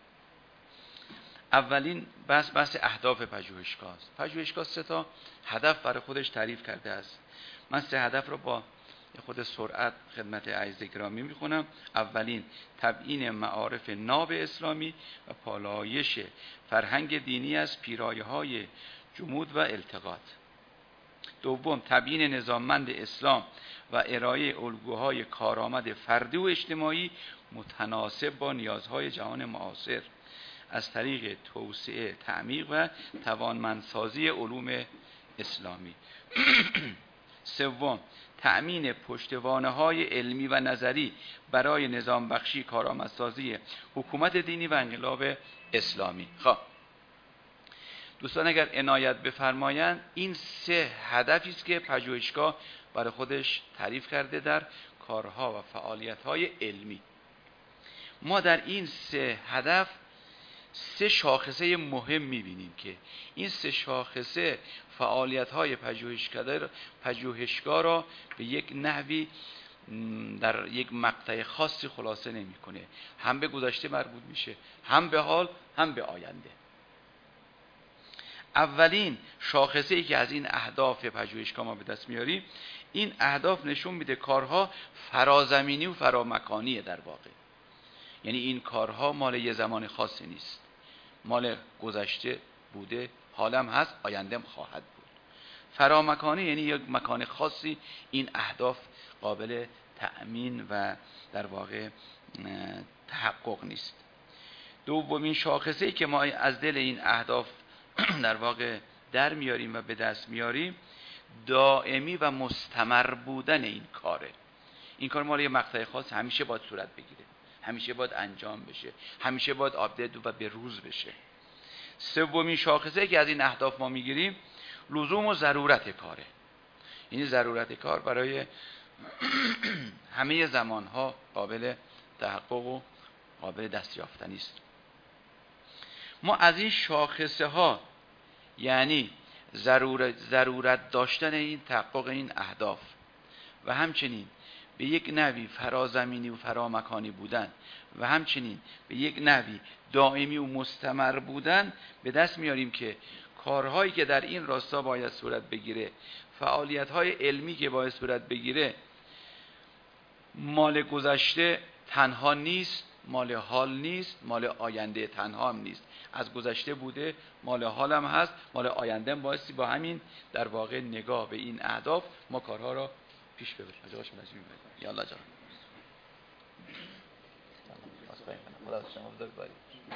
اولین بحث بحث اهداف پژوهشگاه است. پژوهشگاه سه تا هدف برای خودش تعریف کرده است. من سه هدف رو با خود سرعت خدمت اعزای گرامی میخونم. اولین تبیین معارف ناب اسلامی و پالایش فرهنگ دینی از پیرایه‌های جمود و التقاط. دوم تبیین نظاممند اسلام و ارائه الگوهای کارآمد فردی و اجتماعی متناسب با نیازهای جهان معاصر. از طریق توسعه، تعمیق و توانمندسازی علوم اسلامی. سوم، تأمین پشتوانه‌های علمی و نظری برای نظام بخشی، کارآمدسازی حکومت دینی و انقلاب اسلامی. خب دوستان اگر عنایت بفرمایند، این سه هدفی است که پژوهشگاه برای خودش تعریف کرده در کارها و فعالیت‌های علمی. ما در این سه هدف سه شاخصه مهم می‌بینیم که این سه شاخصه فعالیت‌های پژوهشکده پژوهشگاه را به یک نحوی در یک مقطع خاصی خلاصه نمی‌کنه. هم به گذشته مربوط میشه، هم به حال، هم به آینده. اولین شاخصه ای که از این اهداف پژوهشگاه ما به دست میاریم، این اهداف نشون میده کارها فرازمینی و فرامکانیه در واقع. یعنی این کارها مال یه زمان خاصی نیست، مال گذشته بوده، حالم هست، آیندهم خواهد بود. فرامکانی یعنی یک مکان خاصی این اهداف قابل تأمین و در واقع تحقق نیست. دومین شاخصه‌ای که ما از دل این اهداف در واقع در میاریم و به دست میاریم، دائمی و مستمر بودن این کاره. این کار مال یه مقطع خاص همیشه باید صورت بگیره، همیشه باید انجام بشه، همیشه باید آپدیت و به روز بشه. سومین شاخصه که از این اهداف ما میگیریم، لزوم و ضرورت کاره. یعنی ضرورت کار برای همه زمانها قابل تحقق و قابل دستیافتنی است. ما از این شاخصه ها، یعنی ضرورت, ضرورت داشتن این تحقق این اهداف و همچنین به یک نحوی فرازمینی و فرامکانی بودن و همچنین به یک نحوی دائمی و مستمر بودن، به دست میاریم که کارهایی که در این راستا باید صورت بگیره، فعالیت‌های علمی که باید صورت بگیره، مال گذشته تنها نیست، مال حال نیست، مال آینده تنها هم نیست. از گذشته بوده، مال حال هم هست، مال آینده هم بایستی. با همین در واقع نگاه به این اهداف ما کارها را پیش ببریم. اجازه شما نجیم بگم. یا الله جان. خدا شما بزرگواری.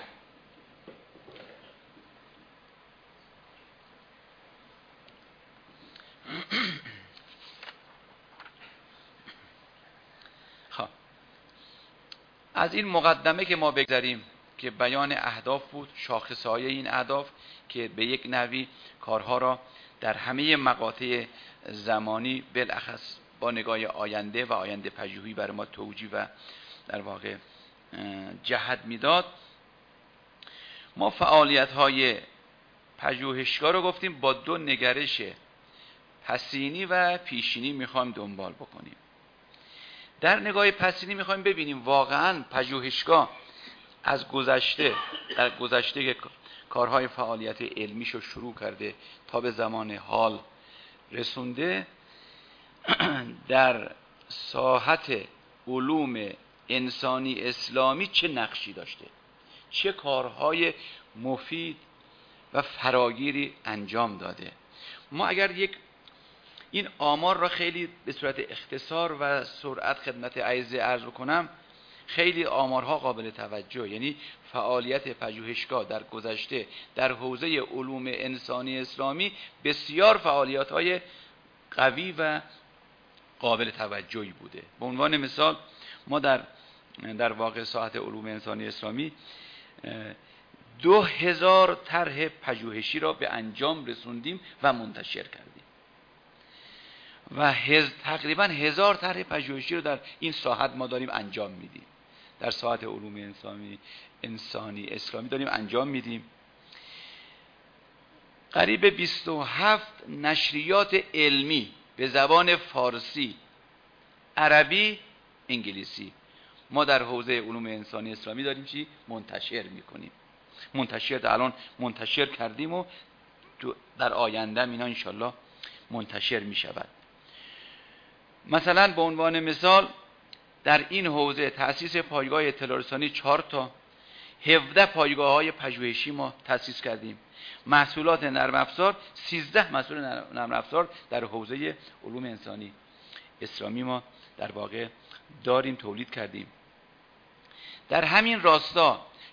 خب از این مقدمه که ما بگذاریم که بیان اهداف بود، شاخصه‌های این اهداف که به یک نحوی کارها را در همه مقاطع زمانی بالاخص با نگاه آینده و آینده پژوهی برای ما توجیه و در واقع جهت میداد. ما فعالیت‌های پژوهشگاه رو گفتیم با دو نگرش پسینی و پیشینی میخوایم دنبال بکنیم. در نگاه پسینی میخوایم ببینیم واقعاً پژوهشگاه از گذشته در گذشته کارهای فعالیت علمیشو شروع کرده تا به زمان حال رسونده، در ساحت علوم انسانی اسلامی چه نقشی داشته، چه کارهای مفید و فراگیری انجام داده. ما اگر یک این آمار را خیلی به صورت اختصار و سرعت خدمت عزیز عرض بکنم، خیلی آمارها قابل توجه. یعنی فعالیت پژوهشگاه در گذشته در حوزه علوم انسانی اسلامی بسیار فعالیت‌های قوی و قابل توجهی بوده. به عنوان مثال ما در در واقع ساحت علوم انسانی اسلامی دو هزار طرح پژوهشی را به انجام رسوندیم و منتشر کردیم و هز... تقریبا هزار طرح پژوهشی رو در این ساحت ما داریم انجام میدیم. در ساحت علوم انسانی انسانی اسلامی داریم انجام میدیم. قریب بیست و هفت نشریات علمی به زبان فارسی، عربی، انگلیسی ما در حوزه علوم انسانی اسلامی داریم چی منتشر میکنیم. منتشر در الان منتشر کردیم و در آینده اینا انشالله منتشر میشود. مثلا به عنوان مثال در این حوزه تأسیس پایگاه اطلاع رسانی چهار تا، هفده پایگاه های پژوهشی ما تأسیس کردیم. محصولات نرم افزار، سیزده محصول نرم افزار در حوزه علوم انسانی اسلامی ما در واقع داریم، تولید کردیم. در همین راستا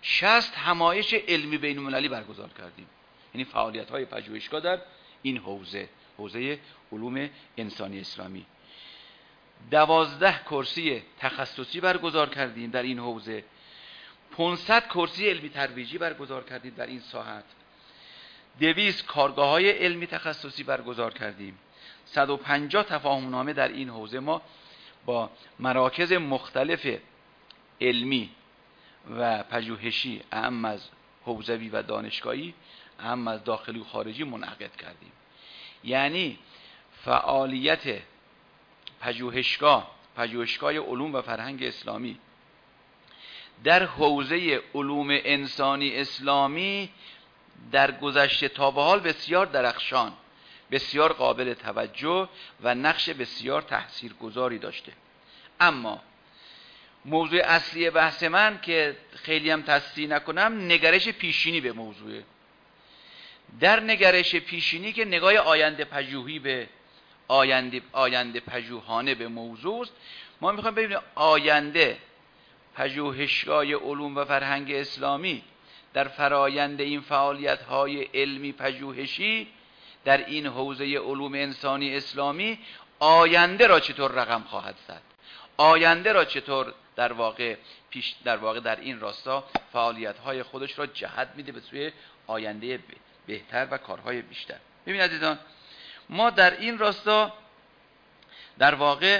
شصت همایش علمی بین المللی برگزار کردیم. یعنی فعالیت های پژوهشگاه در این حوزه، حوزه علوم انسانی اسلامی. دوازده کرسی تخصصی برگزار کردیم در این حوزه. پانصد کرسی علمی ترویجی برگزار کردیم در این ساحت. دویست کارگاه های علمی تخصصی برگزار کردیم. صد و پنجاه تفاهم نامه در این حوزه ما با مراکز مختلف علمی و پژوهشی، اهم از حوزوی و دانشگاهی، اهم از داخلی و خارجی منعقد کردیم. یعنی فعالیت پژوهشگاه، پژوهشگاه علوم و فرهنگ اسلامی در حوزه علوم انسانی اسلامی در گذشته تا به حال بسیار درخشان، بسیار قابل توجه و نقش بسیار تاثیرگذاری داشته. اما موضوع اصلی بحث من که خیلی هم تصحیح نکنم، نگرش پیشینی به موضوع. در نگرش پیشینی که نگاه آینده پژوهی به آینده آینده پژوهانه به موضوع است، ما میخوایم ببینیم آینده پژوهشگاه علوم و فرهنگ اسلامی در فرایند این فعالیت‌های علمی پژوهشی در این حوزه علوم انسانی اسلامی آینده را چطور رقم خواهد زد، آینده را چطور در واقع پیش در واقع در این راستا فعالیت‌های خودش را جهت میده به سوی آینده بهتر و کارهای بیشتر. ببین عزیزان، ما در این راستا در واقع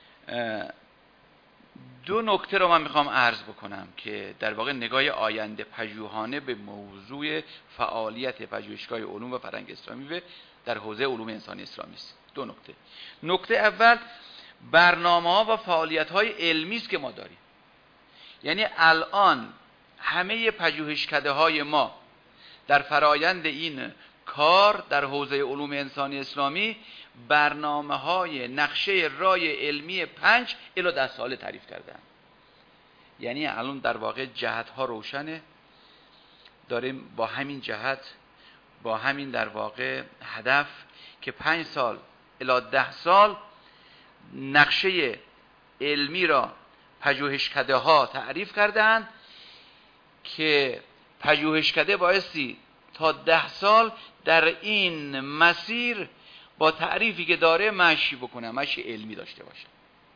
دو نکته رو من میخوام عرض بکنم که در واقع نگاه آینده پژوهانه به موضوع فعالیت پژوهشگاه علوم و فرهنگ اسلامی به در حوزه علوم انسانی اسلامی است. دو نکته. نکته اول برنامه‌ها و فعالیت‌های علمی است که ما داریم. یعنی الان همه پژوهشکده‌های ما در فرایند این کار در حوزه علوم انسانی اسلامی برنامه‌های نقشه رای علمی پنج الی ده ساله تعریف کردن. یعنی الان در واقع جهت‌ها روشنه، داریم با همین جهت، با همین در واقع هدف که پنج سال الی ده سال نقشه علمی را پژوهشکده‌ها تعریف کردند که پژوهشکده بایستی تا ده سال در این مسیر با تعریفی که داره مشی بکنه، مشی علمی داشته باشه.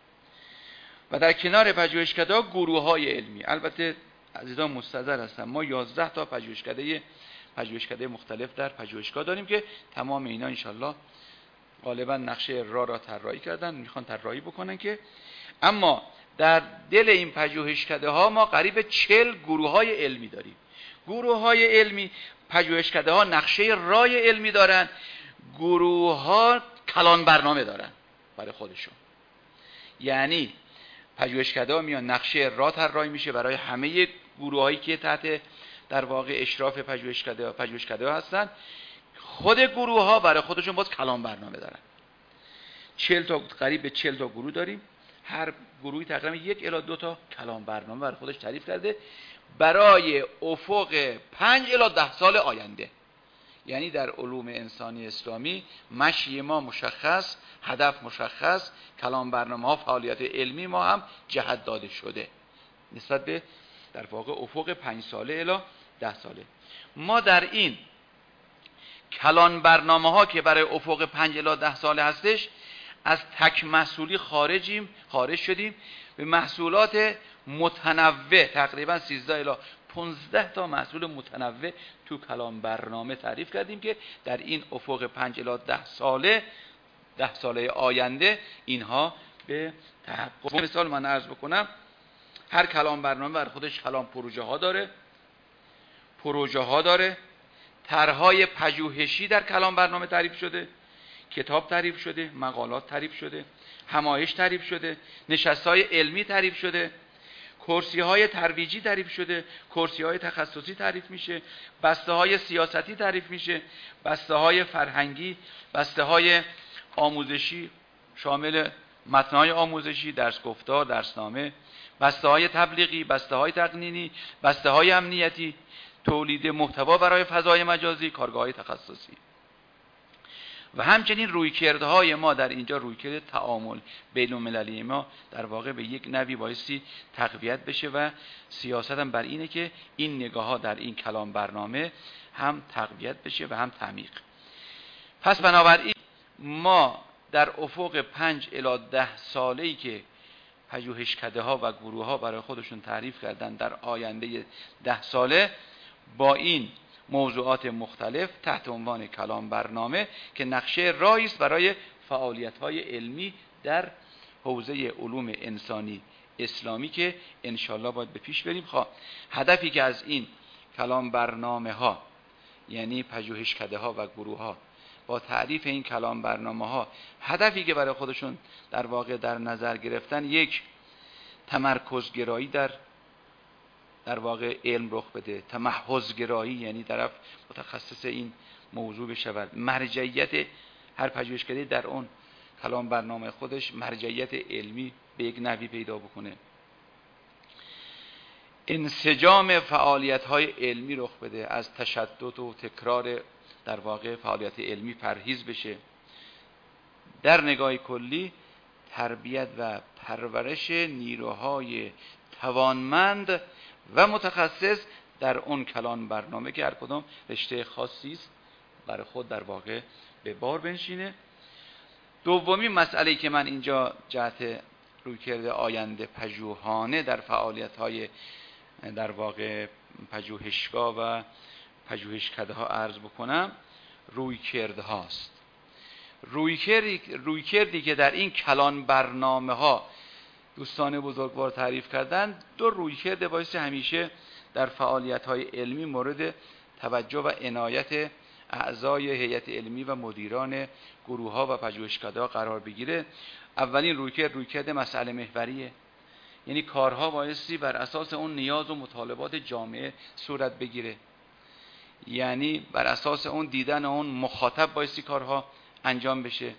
و در کنار پژوهشکده‌ها گروه‌های علمی، البته عزیزان مستحضر هستم ما یازده تا پژوهشکده پژوهشکده مختلف در پژوهشگاه داریم که تمام اینا انشالله غالبا نقشه راه را طراحی کردن، میخوان طراحی بکنن که اما در دل این پژوهشکده‌ها ما قریب چهل گروه‌های علمی داریم. گروه‌های علمی، پژوهشکده‌ها نقشه راه علمی دارن، گروه‌ها کلان برنامه دارن برای خودشون. یعنی پژوهشکده‌ها میان نقشه راه طراحی میشه برای همه گروه‌هایی که تحت در واقع اشراف پژوهشکده پژوهشکده هستن. خود گروه‌ها برای خودشون باز کلان برنامه دارن. چهل تا قریب به چهل تا گروه داریم. هر گروهی تقریبا یک الی دو تا کلان برنامه برای خودش تعریف کرده برای افق پنج الی ده سال آینده. یعنی در علوم انسانی اسلامی مشی ما مشخص، هدف مشخص، کلان برنامه ها، فعالیت علمی ما هم جهت داده شده نسبت به در واقع افق پنج ساله الی ده ساله. ما در این کلان برنامه ها که برای افق پنج الی ده ساله هستش از تک محصولی خارجیم خارج شدیم به محصولات متنوع، تقریبا سیزده الی پانزده تا محصول متنوع تو کلان برنامه تعریف کردیم که در این افق پنج الی ده ساله ده ساله آینده اینها به تحقق. مثال من عرض بکنم، هر کلان برنامه بر خودش کلان پروژه ها داره پروژه ها داره طرح‌های پژوهشی در کلان برنامه تعریف شده، کتاب تعریف شده، مقالات تعریف شده، همایش تعریف شده، نشست‌های علمی تعریف شده، کرسی‌های ترویجی تعریف شده، کرسی‌های تخصصی تعریف میشه، بسته‌های سیاستی تعریف میشه، بسته‌های فرهنگی، بسته‌های آموزشی شامل متن‌های آموزشی، درس گفتار، درسنامه، بسته‌های تبلیغی، بسته‌های تقنینی، بسته‌های امنیتی، تولید محتوا برای فضای مجازی، کارگاه‌های تخصصی. و همچنین رویکردهای ما در اینجا، رویکرد تعامل بین المللی ما در واقع به یک نوی بایستی تقویت بشه و سیاست هم بر اینه که این نگاه ها در این کلام برنامه هم تقویت بشه و هم تعمیق. پس بنابراین ما در افق پنج الی ده ساله‌ای که پژوهشکده ها و گروه ها برای خودشون تعریف کردن در آینده ده ساله، با این موضوعات مختلف تحت عنوان کلام برنامه که نقشه راهی است برای فعالیت‌های علمی در حوزه علوم انسانی اسلامی که انشالله باید به پیش بریم. خب هدفی که از این کلام برنامه ها، یعنی پژوهشکده ها و گروه ها با تعریف این کلام برنامه ها، هدفی که برای خودشون در واقع در نظر گرفتن، یک تمرکزگرایی در در واقع علم رخ بده، تمحض‌گرایی یعنی طرف متخصص این موضوع بشود، مرجعیت هر پژوهشکده در اون کلام برنامه خودش مرجعیت علمی به یک نحوی پیدا بکنه، انسجام فعالیت‌های علمی رخ بده، از تشدد و تکرار در واقع فعالیت علمی پرهیز بشه. در نگاه کلی تربیت و پرورش نیروهای توانمند و متخصص در اون کلان برنامه که هر کدام رشته خاصی است برای خود در واقع به بار بنشینه. دومین مسئله‌ای که من اینجا جهت رویکرد آینده پژوهانه در فعالیت‌های در واقع پژوهشگاه و پژوهشکده ها عرض بکنم، رویکرد هاست. رویکردی رویکردی که در این کلان برنامه ها دوستان بزرگوار تعریف کردن، دو رویکرد باعث همیشه در فعالیت های علمی مورد توجه و عنایت اعضای هیئت علمی و مدیران گروه ها و پژوهشکده ها قرار بگیره. اولین رویکرد رویکرد مسئله محوریه، یعنی کارها بایستی بر اساس اون نیاز و مطالبات جامعه صورت بگیره، یعنی بر اساس اون دیدن اون مخاطب بایستی کارها انجام بشه.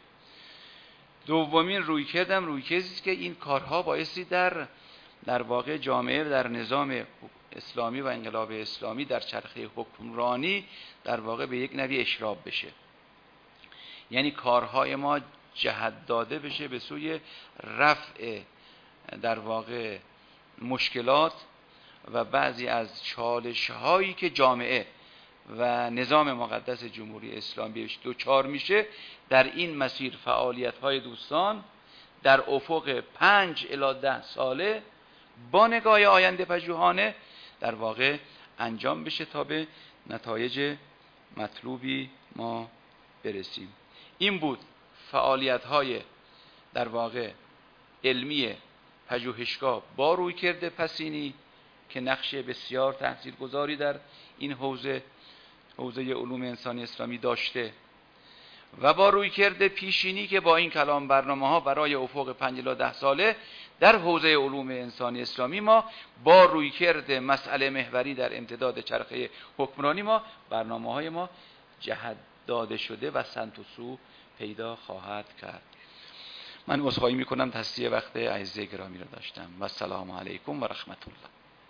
دومین رویکردم رویکردی است که این کارها بایستی در در واقع جامعه در نظام اسلامی و انقلاب اسلامی در چرخه حکمرانی در واقع به یک نوع اشراب بشه، یعنی کارهای ما جهت داده بشه به سوی رفع در واقع مشکلات و بعضی از چالش هایی که جامعه و نظام مقدس جمهوری اسلامی دوچار میشه. در این مسیر فعالیت های دوستان در افق پنج الی ده ساله با نگاه آینده پژوهانه در واقع انجام بشه تا به نتایج مطلوبی ما برسیم. این بود فعالیت های در واقع علمی پژوهشگاه با رویکرد پسینی که نقش بسیار تاثیرگذاری در این حوزه حوزه علوم انسانی اسلامی داشته، و با رویکرد پیشینی که با این کلام برنامه ها برای افق پنج الی ده ساله در حوزه علوم انسانی اسلامی ما با رویکرد مسئله محوری در امتداد چرخه حکمرانی ما برنامه های ما جهت داده شده و سمت و سو پیدا خواهد کرد. من عذرخواهی میکنم تصدیه وقت عزیز گرامی را داشتم و السلام علیکم و رحمت الله.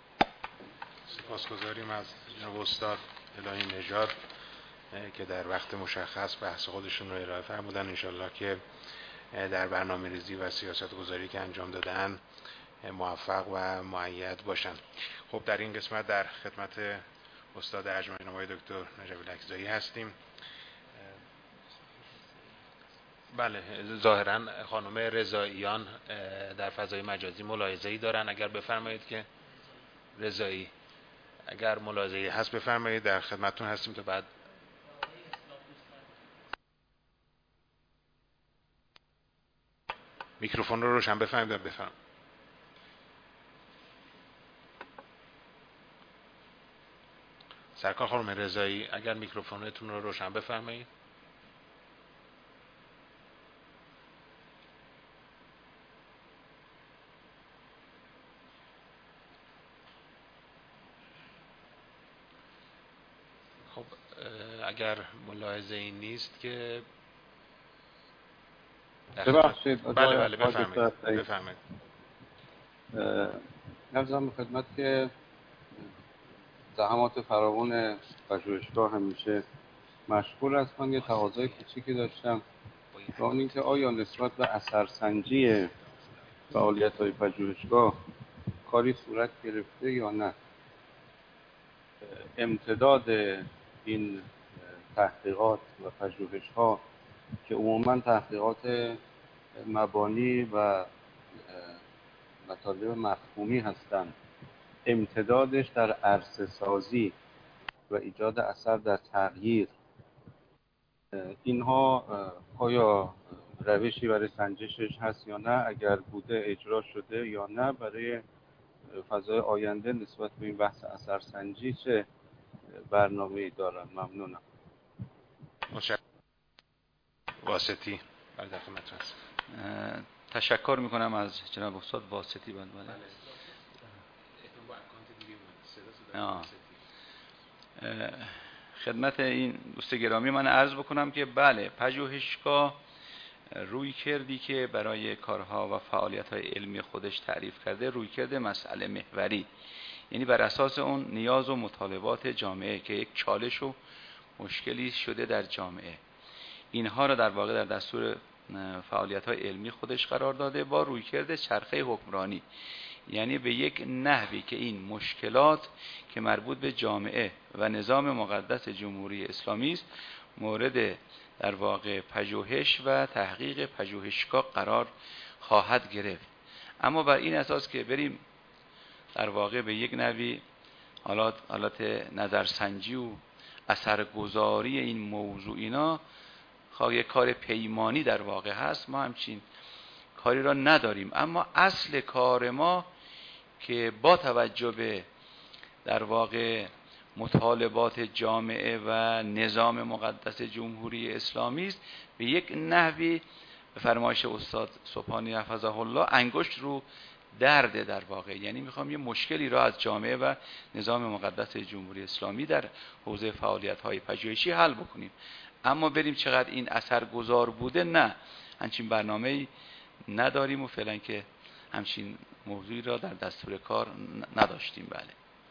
سپاسگزاریم از جناب استاد الهی نژاد که در وقت مشخص بحث خودشون رو ارائه فرمودن. انشالله که در برنامه ریزی و سیاست گذاری که انجام دادن موفق و مؤید باشن. خب در این قسمت در خدمت استاد ارجمند جناب آقای دکتر نجف لکزایی هستیم. بله، ظاهرا خانم رضاییان در فضای مجازی ملاحظه‌ای دارن. اگر بفرمایید که رضایی اگر ملاحظه‌ای هست بفرمایید، در خدمتتون هستیم تا بعد. میکروفون رو روشن بفرمایید. بفرمایید. سرکار خانم رضایی اگر میکروفونتون رو روشن بفرمایید. خب اگر ملاحظه این نیست که ببخشید. بله بله بفرمایید بفرمایید. نظرم خدمت که زحمات فراوان پژوهشگاه همیشه مشغول هستم. یه تقاضای کوچیکی داشتم و اون اینکه آیا نسبت به اثرسنجی فعالیت‌های پژوهشگاه کاری صورت گرفته یا نه؟ امتداد این تحقیقات و پژوهش‌ها که عموماً تحقیقات مبانی و مطالب مفهومی هستند، امتدادش در عرصه سازی و ایجاد اثر در تغییر، اینها آیا روشی برای سنجشش هست یا نه؟ اگر بوده اجرا شده یا نه؟ برای فضای آینده نسبت به این بحث اثرسنجی چه برنامه‌ای دارن؟ ممنونم. متشکرم. واسطی برای در خدمتتون هستم. تشکر میکنم از جناب استاد واسطی. بله بله. خدمت این دوست گرامی من عرض بکنم که بله، پژوهشگاه روی کردی که برای کارها و فعالیت‌های علمی خودش تعریف کرده، روی کرده مسئله محوری، یعنی بر اساس اون نیاز و مطالبات جامعه که یک چالش و مشکلی شده در جامعه، اینها را در واقع در دستور فعالیت‌های علمی خودش قرار داده با روی کرده چرخه حکمرانی، یعنی به یک نحوی که این مشکلات که مربوط به جامعه و نظام مقدس جمهوری اسلامی است مورد در واقع پژوهش و تحقیق پژوهشگاه قرار خواهد گرفت. اما بر این اساس که بریم در واقع به یک نحوی حالات حالات نظرسنجی و اثرگذاری این موضوع اینا خواهی یک کار پیمانی در واقع هست، ما همچین کاری را نداریم. اما اصل کار ما که با توجه به در واقع مطالبات جامعه و نظام مقدس جمهوری اسلامی است، به یک نحوی به فرمایش استاد سبحانی حفظه الله انگشت رو درده در واقع، یعنی میخوام یه مشکلی را از جامعه و نظام مقدس جمهوری اسلامی در حوزه فعالیت‌های پژوهشی حل بکنیم. اما بریم چقدر این اثرگذار بوده، نه، همچین برنامه‌ای نداریم و فعلا که همچین موضوعی را در دستور کار نداشتیم. بله.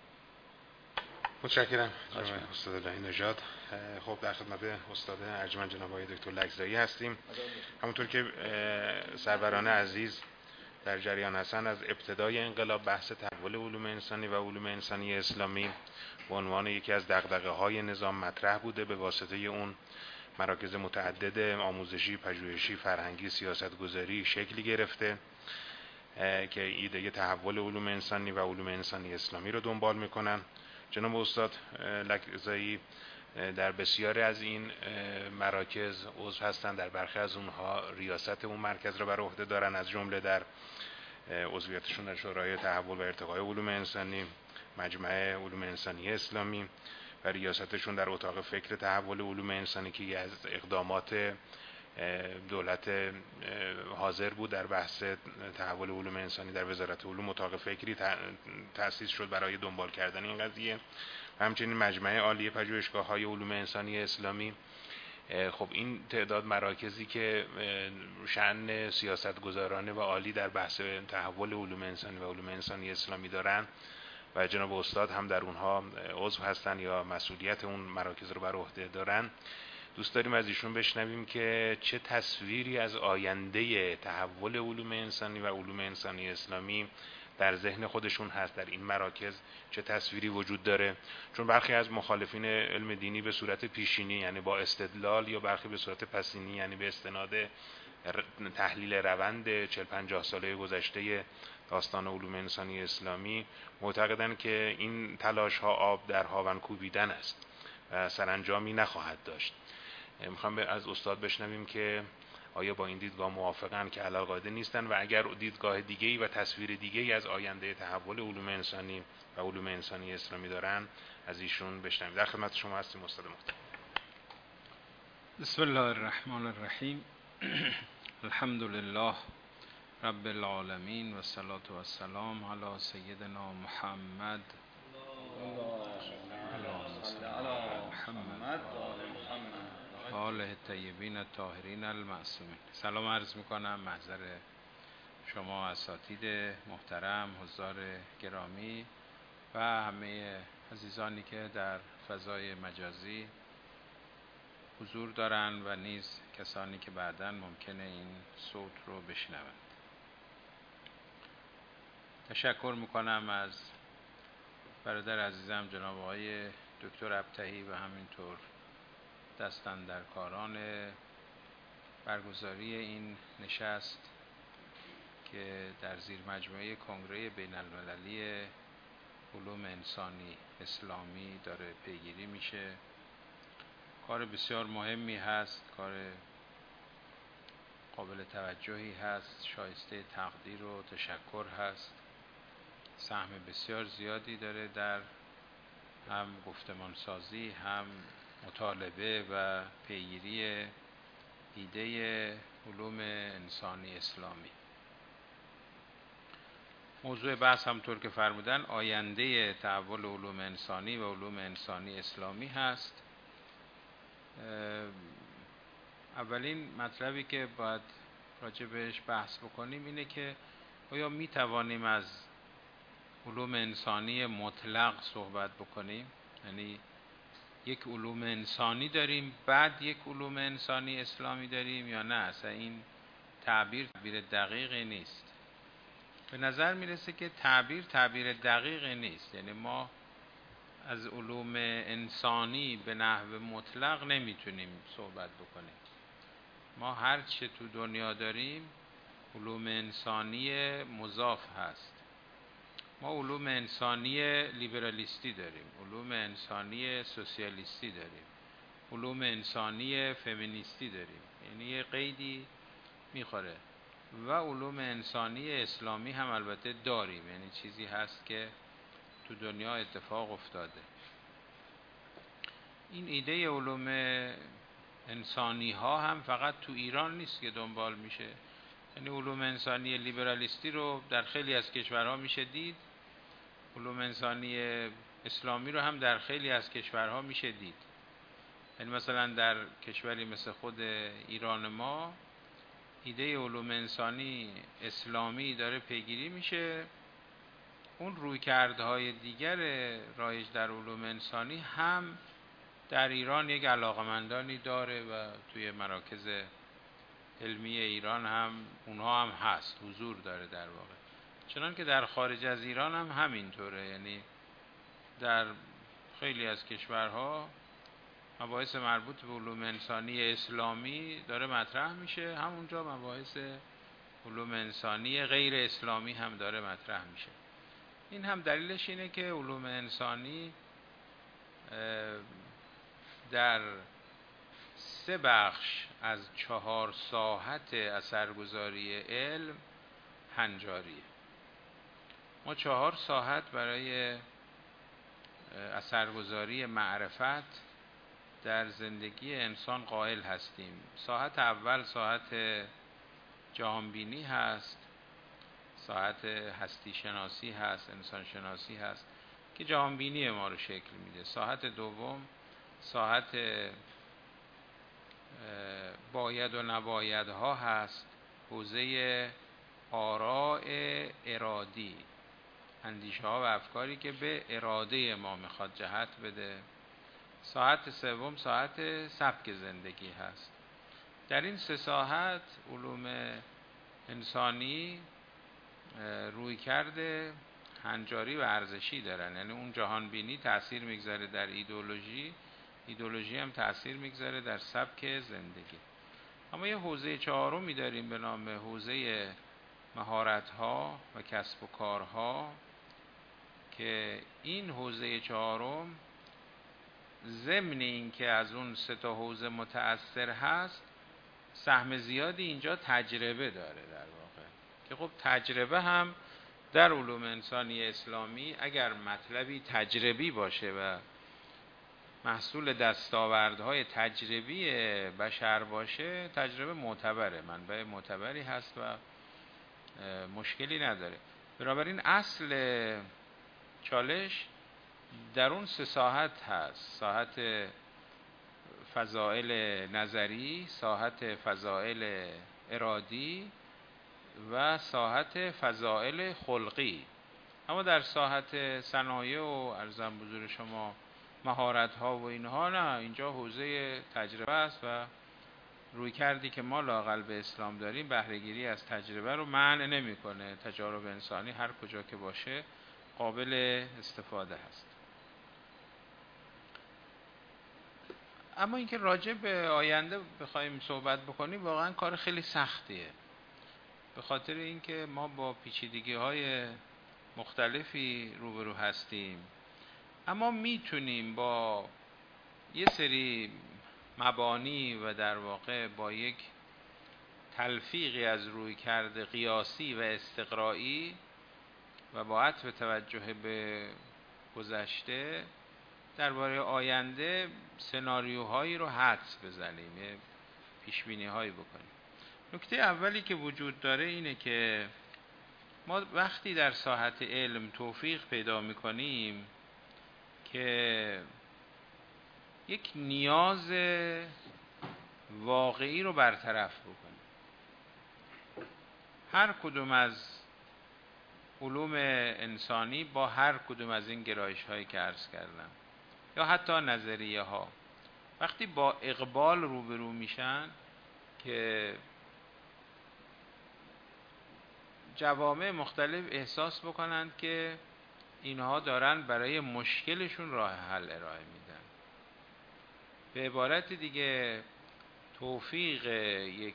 متشکرم جناب استاد الهی نژاد. خب در خدمت استاد ارجمند جناب آقای دکتر لکزایی هستیم. همونطور که سروران عزیز در جریان هستند، از ابتدای انقلاب بحث تحول علوم انسانی و علوم انسانی اسلامی به عنوان یکی از دغدغه‌های نظام مطرح بوده. به واسطه اون مراکز متعدد آموزشی، پژوهشی، فرهنگی، سیاستگذاری شکلی گرفته که ایده تحول علوم انسانی و علوم انسانی اسلامی رو دنبال میکنن. جناب استاد لکزایی در بسیاری از این مراکز عضو هستند، در برخی از اونها ریاست اون مرکز رو بر عهده دارن، از جمله در عضویتشون در شورای تحول و ارتقای علوم انسانی، مجمع علوم انسانی اسلامی، و ریاستشون در اتاق فکر تحول علوم انسانی که از اقدامات دولت حاضر بود در بحث تحول علوم انسانی در وزارت علوم، اتاق فکری تأسیس شد برای دنبال کردن این قضیه. و همچنین مجمع عالی پژوهشگاه‌های علوم انسانی اسلامی. خب این تعداد مراکزی که شأن سیاستگزارانه و عالی در بحث تحول علوم انسانی و علوم انسانی اسلامی دارن و جناب استاد هم در اونها عضو هستن یا مسئولیت اون مراکز رو بر عهده دارن، دوست داریم از ایشون بشنویم که چه تصویری از آینده تحول علوم انسانی و علوم انسانی اسلامی در ذهن خودشون هست، در این مراکز چه تصویری وجود داره. چون برخی از مخالفین علم دینی به صورت پیشینی، یعنی با استدلال، یا برخی به صورت پسینی، یعنی به استناد تحلیل روند چهل پنجاه ساله گذشته داستان علوم انسانی اسلامی، معتقدند که این تلاش ها آب در هاون کوبیدن است و سرانجامی نخواهد داشت. میخوام از استاد بشنویم که آیا با این دیدگاه موافقن که علی‌القاعده نیستن، و اگر دیدگاه دیگه‌ای و تصویر دیگه‌ای از آینده تحول علوم انسانی و علوم انسانی اسلامی دارن از ایشون بشنویم. در خدمت شما هستیم استاد محترم. بسم الله الرحمن الرحیم. الحمد لله رب العالمین و الصلاة و السلام علی سیدنا محمد و آله الطیبین الطاهرین المعصومین. سلام عرض میکنم محضر شما اساتید محترم، حضار گرامی و همه عزیزانی که در فضای مجازی حضور دارن و نیز کسانی که بعداً ممکنه این صوت رو بشنوند. تشکر میکنم از برادر عزیزم جناب آقای دکتر ابطحی و همینطور دستاندرکاران برگزاری این نشست که در زیر مجموعه کنگره بین المللی علوم انسانی اسلامی داره پیگیری میشه. کار بسیار مهمی هست، کار قابل توجهی هست، شایسته تقدیر و تشکر هست. سهم بسیار زیادی داره در هم گفتمان سازی، هم مطالبه و پیگیری ایده علوم انسانی اسلامی. موضوع بحث همطور که فرمودن آینده تحول علوم انسانی و علوم انسانی اسلامی هست. اولین مطلبی که باید راجع بهش بحث بکنیم اینه که آیا می توانیم از علوم انسانی مطلق صحبت بکنیم؟ یعنی یک علوم انسانی داریم بعد یک علوم انسانی اسلامی داریم یا نه؟ اصلا این تعبیر تعبیر دقیقی نیست. به نظر میرسه که تعبیر تعبیر دقیقی نیست. یعنی ما از علوم انسانی به نحو مطلق نمیتونیم صحبت بکنیم. ما هر چه تو دنیا داریم علوم انسانی مضاف هست. ما علوم انسانی لیبرالیستی داریم، علوم انسانی سوسیالیستی داریم، علوم انسانی فمینیستی داریم، یعنی یه قیدی میخوره. و علوم انسانی اسلامی هم البته داریم، یعنی چیزی هست که تو دنیا اتفاق افتاده. این ایده علوم انسانی ها هم فقط تو ایران نیست که دنبال میشه. یعنی علوم انسانی لیبرالیستی رو در خیلی از کشورها میشه دید، علوم انسانی اسلامی رو هم در خیلی از کشورها میشه دید. یعنی مثلا در کشوری مثل خود ایران ما ایده علوم انسانی اسلامی داره پیگیری میشه. اون رویکردهای دیگر رایج در علوم انسانی هم در ایران یک علاقمندانی داره و توی مراکز علمی ایران هم اونها هم هست، حضور داره در واقع. چنان که در خارج از ایران هم همینطوره. یعنی در خیلی از کشورها مباحث مربوط به علوم انسانی اسلامی داره مطرح میشه، همونجا مباحث علوم انسانی غیر اسلامی هم داره مطرح میشه. این هم دلیلش اینه که علوم انسانی در سه بخش از چهار ساحت اثرگذاری علم هنجاریه. ما چهار ساحت برای اثرگذاری معرفت در زندگی انسان قائل هستیم. ساحت اول ساحت جهانبینی هست، ساحت هستی شناسی هست، انسان شناسی هست که جهانبینی ما رو شکل میده. ساحت دوم ساحت باید و نباید ها هست، حوزه آراء ارادی، اندیشه ها و افکاری که به اراده ما میخواد جهت بده. ساحت سوم ساحت سبک زندگی هست. در این سه ساحت علوم انسانی روی کرده هنجاری و ارزشی دارن. یعنی اون جهان بینی تأثیر میگذاره در ایدئولوژی، ایدئولوژی هم تأثیر میگذاره در سبک زندگی. اما یه حوزه چهارمی داریم به نام حوزه مهارت‌ها و کسب و کارها که این حوزه چهارم ضمن این که از اون سه تا حوزه متأثر هست، سهم زیادی اینجا تجربه داره در واقع. که خب تجربه هم در علوم انسانی اسلامی اگر مطلبی تجربی باشه و محصول دستاوردهای تجربی بشر باشه، تجربه معتبره، منبع معتبری هست و مشکلی نداره. بنابراین اصل چالش در اون سه ساحت هست: ساحت فضائل نظری، ساحت فضائل ارادی و ساحت فضائل خلقی. اما در ساحت صنایع و ارزم حضور شما مهارت ها و اینها، نه، اینجا حوزه تجربه است و روی کردی که ما لااقل به اسلام داریم بهره‌گیری از تجربه رو منع نمی‌کنه. تجارب انسانی هر کجا که باشه قابل استفاده هست. اما اینکه راجع به آینده بخوایم صحبت بکنیم واقعا کار خیلی سختیه، به خاطر اینکه ما با پیچیدگی‌های مختلفی روبرو هستیم، اما میتونیم با یه سری مبانی و در واقع با یک تلفیقی از رویکرد قیاسی و استقرایی و با عطف توجه به گذشته درباره آینده سناریوهایی رو حدس بزنیم، یه پیشبینی هایی بکنیم. نکته اولی که وجود داره اینه که ما وقتی در ساحت علم توفیق پیدا میکنیم که یک نیاز واقعی رو برطرف بکنیم، هر کدوم از علوم انسانی با هر کدوم از این گرایش هایی که عرض کردم یا حتی نظریه ها وقتی با اقبال روبرو میشن که جوامع مختلف احساس بکنند که اینها دارن برای مشکلشون راه حل ارائه میدن، به عبارت دیگه توفیق یک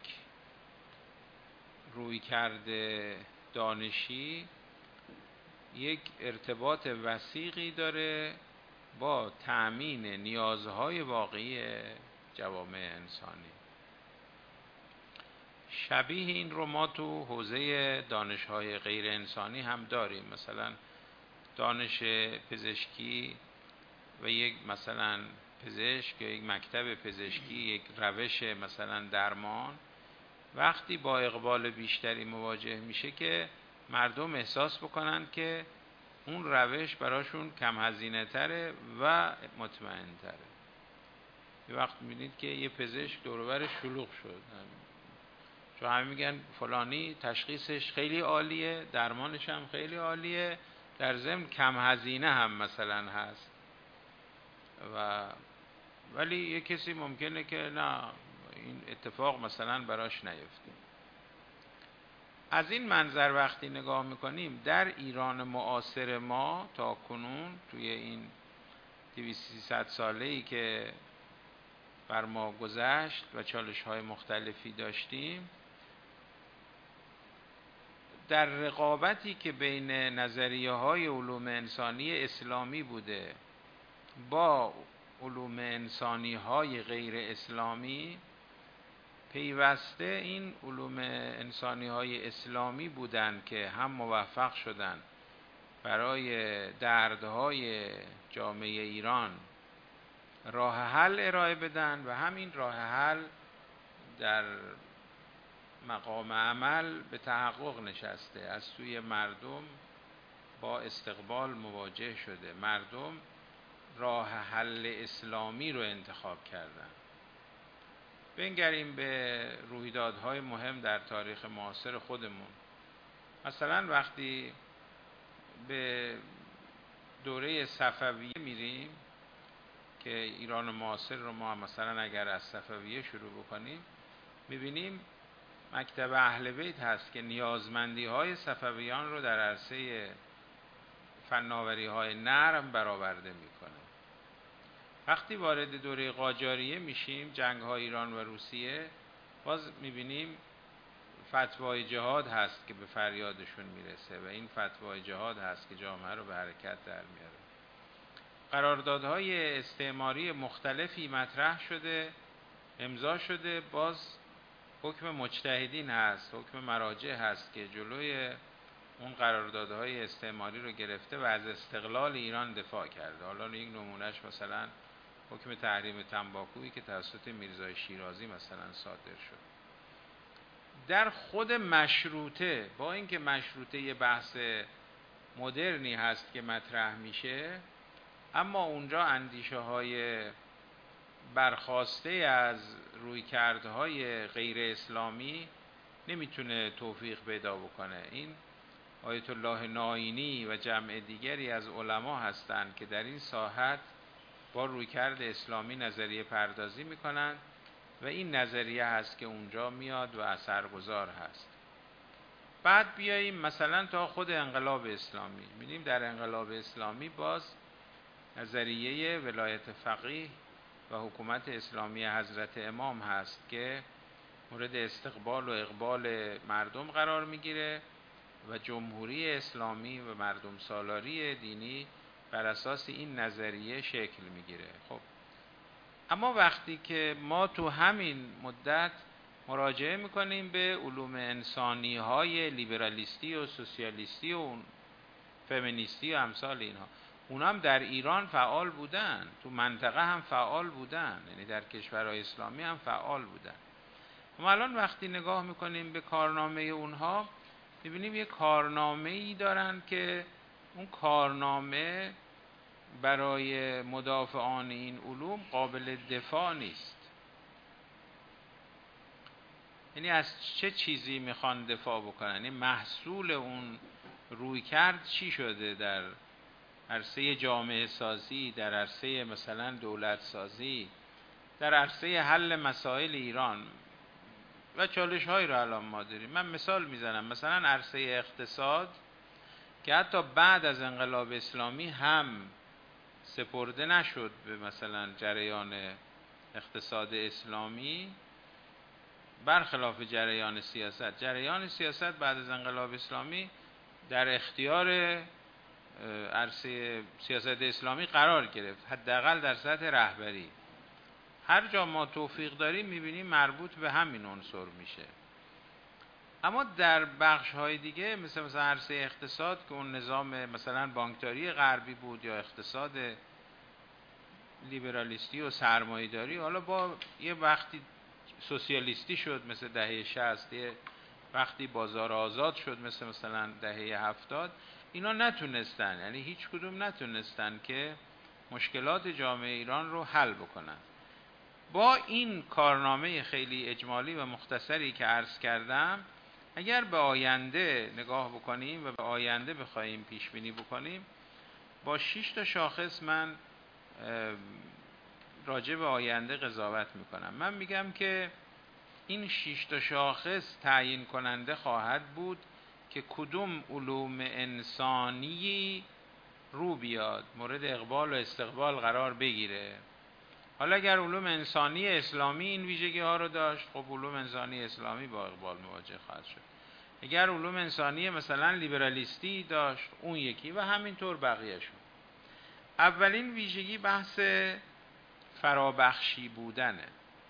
رویکرد دانشی یک ارتباط وثیقی داره با تأمین نیازهای واقعی جوامع انسانی. شبیه این رو ما تو حوزه دانش‌های غیر انسانی هم داریم، مثلا دانش پزشکی و یک مثلا پزشک یا یک مکتب پزشکی، یک روش مثلا درمان وقتی با اقبال بیشتری مواجه میشه که مردم احساس بکنن که اون روش براشون کم هزینه تره و مطمئن تره. یه وقت میبینید که یه پزشک دور و برش شلوغ شد، چون همه میگن فلانی تشخیصش خیلی عالیه، درمانش هم خیلی عالیه، در ضمن کم هزینه هم مثلا هست، و ولی یه کسی ممکنه که نه این اتفاق مثلا براش نیفته. از این منظر وقتی نگاه میکنیم در ایران معاصر ما تا کنون توی این دویست سیصد ساله‌ای که بر ما گذشت و چالش‌های مختلفی داشتیم، در رقابتی که بین نظریه‌های علوم انسانی اسلامی بوده با علوم انسانی‌های غیر اسلامی، پیوسته این علوم انسانی‌های اسلامی بودند که هم موفق شدند برای دردهای جامعه ایران راه حل ارائه بدن و همین راه حل در مقام عمل به تحقق نشسته، از سوی مردم با استقبال مواجه شده، مردم راه حل اسلامی رو انتخاب کردن. بنگریم به رویدادهای مهم در تاریخ معاصر خودمون. مثلا وقتی به دوره صفویه میریم که ایران معاصر رو ما مثلا اگر از صفویه شروع بکنیم میبینیم مکتب اهل بیت هست که نیازمندی های صفویان رو در عرصه فناوری های نرم برآورده میکنه. وقتی وارد دوره قاجاریه میشیم، جنگ های ایران و روسیه، باز میبینیم فتوای جهاد هست که به فریادشون میرسه و این فتوای جهاد هست که جامعه رو به حرکت در میاره. قراردادهای استعماری مختلفی مطرح شده، امضا شده، باز حکم مجتهدین هست، حکم مراجع هست که جلوی اون قراردادهای استعماری رو گرفته و از استقلال ایران دفاع کرده. حالا یک نمونهش مثلا حکم تحریم تنباکویی که توسط میرزای شیرازی مثلا صادر شد. در خود مشروطه، با اینکه مشروطه یه بحث مدرنی هست که مطرح میشه، اما اونجا اندیشه های برخواسته از رویکردهای غیر اسلامی نمیتونه توفیق پیدا بکنه. این آیت الله نائینی و جمع دیگری از علما هستند که در این ساحت با رویکرد اسلامی نظریه پردازی میکنن و این نظریه هست که اونجا میاد و اثرگذار هست. بعد بیاییم مثلا تا خود انقلاب اسلامی، می‌بینیم در انقلاب اسلامی باز نظریه ولایت فقیه و حکومت اسلامی حضرت امام هست که مورد استقبال و اقبال مردم قرار میگیره و جمهوری اسلامی و مردم سالاری دینی بر اساس این نظریه شکل میگیره. خب اما وقتی که ما تو همین مدت مراجعه میکنیم به علوم انسانی های لیبرالیستی و سوسیالیستی و فمینیستی و امثال اینها، اونا هم در ایران فعال بودن، تو منطقه هم فعال بودن، یعنی در کشورهای اسلامی هم فعال بودن. ما الان وقتی نگاه میکنیم به کارنامه اونها میبینیم یه کارنامه ای دارن که اون کارنامه برای مدافعان این علوم قابل دفاع نیست. یعنی از چه چیزی میخوان دفاع بکنن؟ یعنی محصول اون روی کرد چی شده در عرصه جامعه سازی، در عرصه مثلا دولت سازی، در عرصه حل مسائل ایران و چالش هایی رو الان ما داریم. من مثال میزنم، مثلا عرصه اقتصاد که حتی بعد از انقلاب اسلامی هم سپرده نشد به مثلا جریان اقتصاد اسلامی، برخلاف جریان سیاست. جریان سیاست بعد از انقلاب اسلامی در اختیار عرصه سیاست اسلامی قرار گرفت، حداقل در سطح رهبری. هر جا ما توفیق داریم میبینیم مربوط به همین عنصر میشه. اما در بخش های دیگه مثل مثلا عرصه اقتصاد که اون نظام مثلا بانکداری غربی بود یا اقتصاد لیبرالیستی و سرمایه‌داری، حالا با یه وقتی سوسیالیستی شد مثل دهه شصت، یه وقتی بازار آزاد شد مثل مثلا دهه هفتاد، اینا نتونستن، یعنی هیچ کدوم نتونستن که مشکلات جامعه ایران رو حل بکنن. با این کارنامه خیلی اجمالی و مختصری که عرض کردم، اگر به آینده نگاه بکنیم و به آینده بخوایم پیش بینی بکنیم، با شش تا شاخص من راجع به آینده قضاوت میکنم. من میگم که این شش تا شاخص تعیین کننده خواهد بود که کدوم علوم انسانی رو بیاد، مورد اقبال و استقبال قرار بگیره. حالا اگر علوم انسانی اسلامی این ویژگی ها رو داشت، خب علوم انسانی اسلامی با اقبال مواجه خواهد شد. اگر علوم انسانی مثلا لیبرالیستی داشت، اون یکی، و همینطور بقیه‌شون. اولین ویژگی بحث فرابخشی بودنه.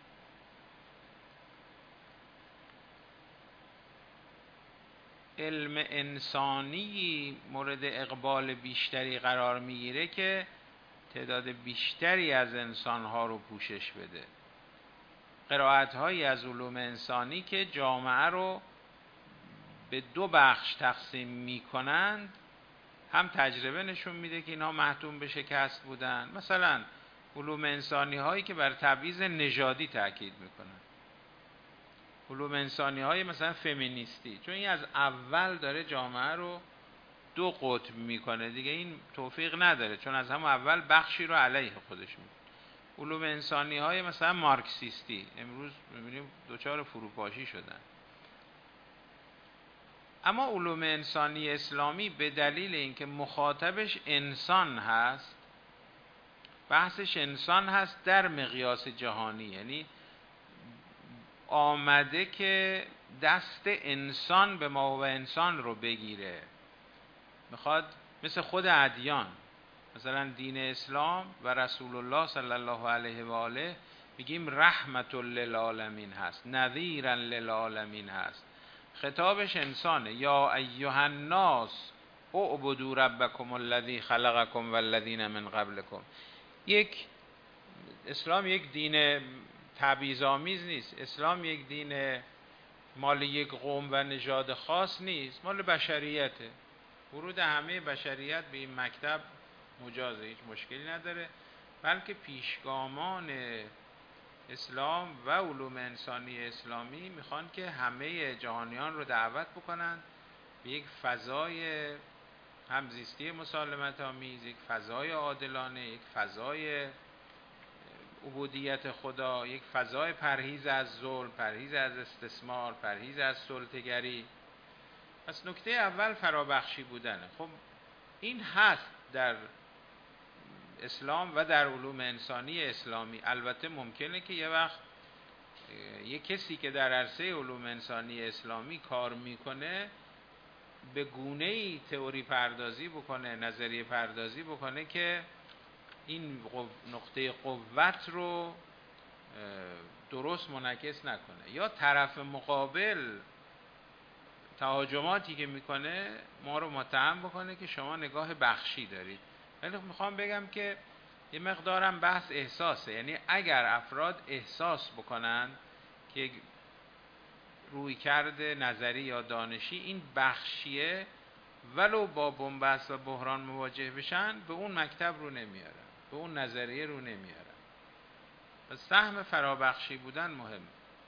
علم انسانی مورد اقبال بیشتری قرار میگیره که تعداد بیشتری از انسانها رو پوشش بده. قرائت‌هایی از علوم انسانی که جامعه رو به دو بخش تقسیم میکنند، هم تجربه نشون میده که اینا محتوم به شکست بودن. مثلا علوم انسانی هایی که بر تبعیض نژادی تاکید میکنن، علوم انسانی های مثلا فمینیستی، چون این از اول داره جامعه رو دو قطب میکنه دیگه، این توفیق نداره، چون از همون اول بخشی رو علیه خودش میکنه. علوم انسانی های مثلا مارکسیستی امروز میبینیم دوچار فروپاشی شدن. اما علوم انسانی اسلامی به دلیل اینکه مخاطبش انسان هست، بحثش انسان هست در مقیاس جهانی، یعنی آمده که دست انسان به ما و انسان رو بگیره. میخواد مثل خود ادیان، مثلا دین اسلام و رسول الله صلی الله علیه و آله بگیم رحمت للعالمین هست، نذیرا للعالمین هست، خطابش انسانه. یا ایها الناس اعبدوا ربکم الذی خلقکم والذین من قبلکم. یک اسلام یک دین تبعیض‌آمیز نیست، اسلام یک دین مال یک قوم و نژاد خاص نیست، مال بشریته. ورود همه بشریت به این مکتب مجازه، هیچ مشکلی نداره، بلکه پیشگامان اسلام و علوم انسانی اسلامی میخوان که همه جهانیان رو دعوت بکنن به یک فضای همزیستی مسالمت آمیز، یک فضای عادلانه، یک فضای عبودیت خدا، یک فضای پرهیز از ظلم، پرهیز از استثمار، پرهیز از سلطه‌گری. پس نکته اول فرابخشی بودنه. خب این هست در اسلام و در علوم انسانی اسلامی. البته ممکنه که یه وقت یه کسی که در عرصه علوم انسانی اسلامی کار میکنه به گونه‌ای تئوری پردازی بکنه، نظریه پردازی بکنه که این نقطه قوت رو درست منعکس نکنه، یا طرف مقابل تهاجماتی که میکنه ما رو متهم بکنه که شما نگاه بخشی دارید. ولی میخوام بگم که یه مقدارم بحث احساسه، یعنی اگر افراد احساس بکنن که روی کرده نظری یا دانشی این بخشیه، ولو با بنبست و بحران مواجه بشن، به اون مکتب رو نمیارن، به اون نظریه رو نمیارن. پس سهم فرابخشی بودن مهم.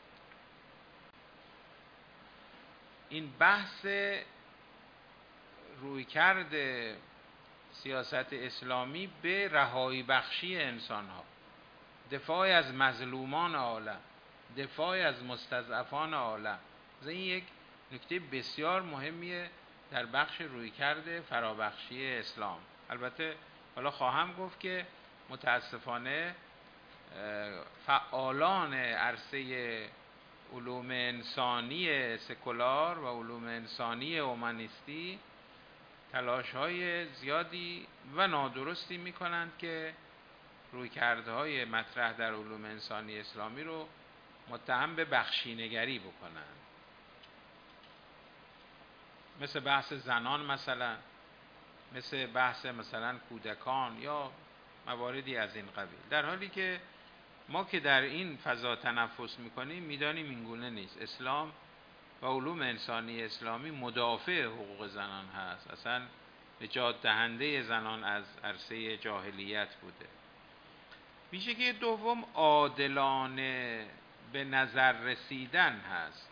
این بحث روی کرده سیاست اسلامی به رهایی بخشی انسان ها، دفاع از مظلومان عالم، دفاع از مستضعفان عالم، این یک نکته بسیار مهمیه در بخش روی کرده فرابخشی اسلام. البته حالا خواهم گفت که متاسفانه فعالان عرصه علوم انسانی سکولار و علوم انسانی اومانیستی تلاش‌های زیادی و نادرستی می‌کنند که رویکردهای مطرح در علوم انسانی اسلامی رو متهم به بخشینگری بکنند، مثل بحث زنان مثلا، مثل بحث مثلا کودکان یا مواردی از این قبیل، در حالی که ما که در این فضا تنفس میکنیم میدانیم این گونه نیست. اسلام و علوم انسانی اسلامی مدافع حقوق زنان هست، اصلا نجات دهنده زنان از عرصه جاهلیت بوده. ویژگی دوم عادلانه به نظر رسیدن هست.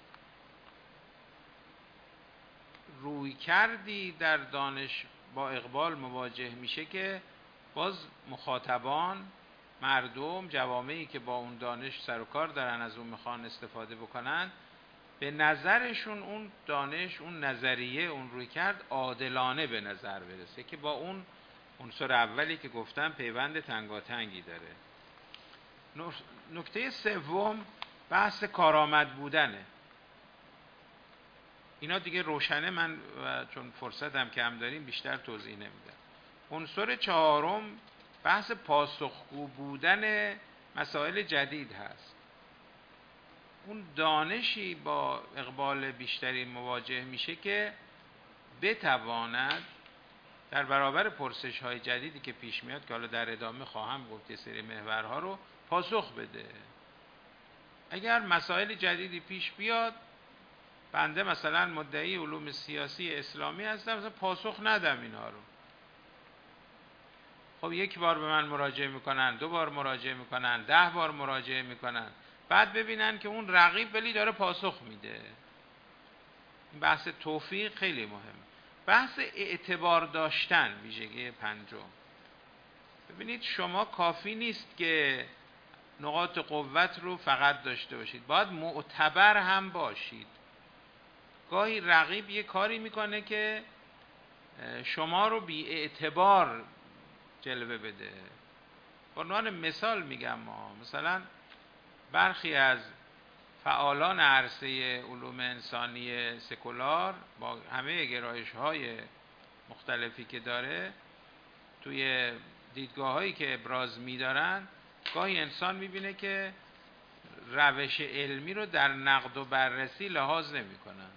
روی کردی در دانش با اقبال مواجه میشه که باز مخاطبان، مردم، جوامعی که با اون دانش سر و کار دارن، از اون میخوان استفاده بکنن، به نظرشون اون دانش، اون نظریه، اون روی کرد عادلانه به نظر برسه که با اون عنصر اولی که گفتم پیوند تنگاتنگی داره. نکته سوم بحث کارآمد بودنه. اینا دیگه روشنه، من چون فرصتم کم داریم بیشتر توضیح نمیدم. عنصر چهارم بحث پاسخگو بودن مسائل جدید هست. اون دانشی با اقبال بیشتری مواجه میشه که بتواند در برابر پرسش های جدیدی که پیش میاد، که حالا در ادامه خواهم گفت یه سری محورها رو، پاسخ بده. اگر مسائل جدیدی پیش بیاد، بنده مثلا مدعی علوم سیاسی اسلامی هستم، مثلا پاسخ ندم اینا رو. خب یک بار به من مراجعه میکنن، دو بار مراجعه میکنن، ده بار مراجعه میکنن، بعد ببینن که اون رقیب ولی داره پاسخ میده. این بحث توفیق خیلی مهم. بحث اعتبار داشتن، ویژگی پنجم. ببینید شما کافی نیست که نقاط قوت رو فقط داشته باشید، باید معتبر هم باشید. گاهی رقیب یه کاری میکنه که شما رو بی اعتبار جلوه بده. به عنوان مثال میگم، ما مثلا برخی از فعالان عرصه علوم انسانی سکولار با همه گرایش‌های مختلفی که داره، توی دیدگاه‌هایی که ابراز می‌دارن، گاهی انسان می‌بینه که روش علمی رو در نقد و بررسی لحاظ نمی‌کنن.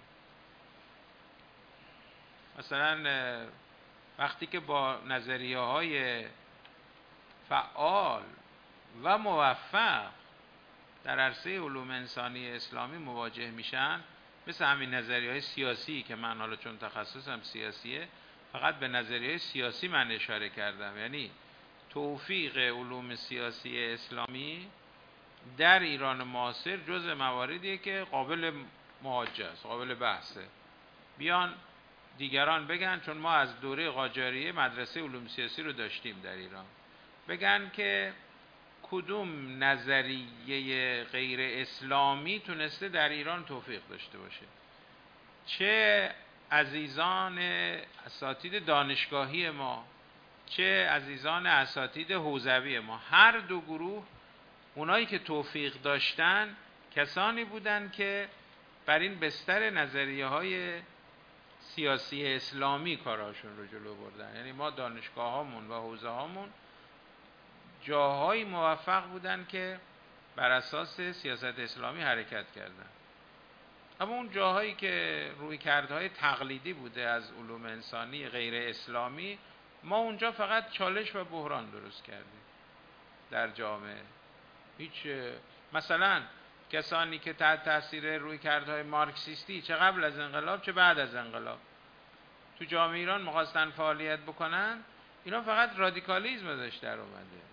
مثلا وقتی که با نظریه‌های فعال و موفق در عرصه علوم انسانی اسلامی مواجه میشن، مثل همین نظریه‌های سیاسی که من حالا چون تخصصم سیاسیه فقط به نظریه‌های سیاسی من اشاره کردم، یعنی توفیق علوم سیاسی اسلامی در ایران معاصر جزء مواردیه که قابل محاجه است، قابل بحثه. بیان دیگران بگن، چون ما از دوره قاجاریه مدرسه علوم سیاسی رو داشتیم در ایران، بگن که کدوم نظریه غیر اسلامی تونسته در ایران توفیق داشته باشه. چه عزیزان اساتید دانشگاهی ما، چه عزیزان اساتید حوزوی ما، هر دو گروه اونایی که توفیق داشتن کسانی بودن که بر این بستر نظریه های سیاسی اسلامی کارهاشون رو جلو بردن. یعنی ما دانشگاه هامون و حوزه هامون جاهایی موفق بودن که بر اساس سیاست اسلامی حرکت کردن. اما اون جاهایی که رویکردهای تقلیدی بوده از علوم انسانی غیر اسلامی، ما اونجا فقط چالش و بحران درست کردیم در جامعه. هیچ مثلا کسانی که تحت تاثیر رویکردهای مارکسیستی چه قبل از انقلاب چه بعد از انقلاب تو جامعه ایران می‌خواستن فعالیت بکنن، اینا فقط رادیکالیسم ازش در اومده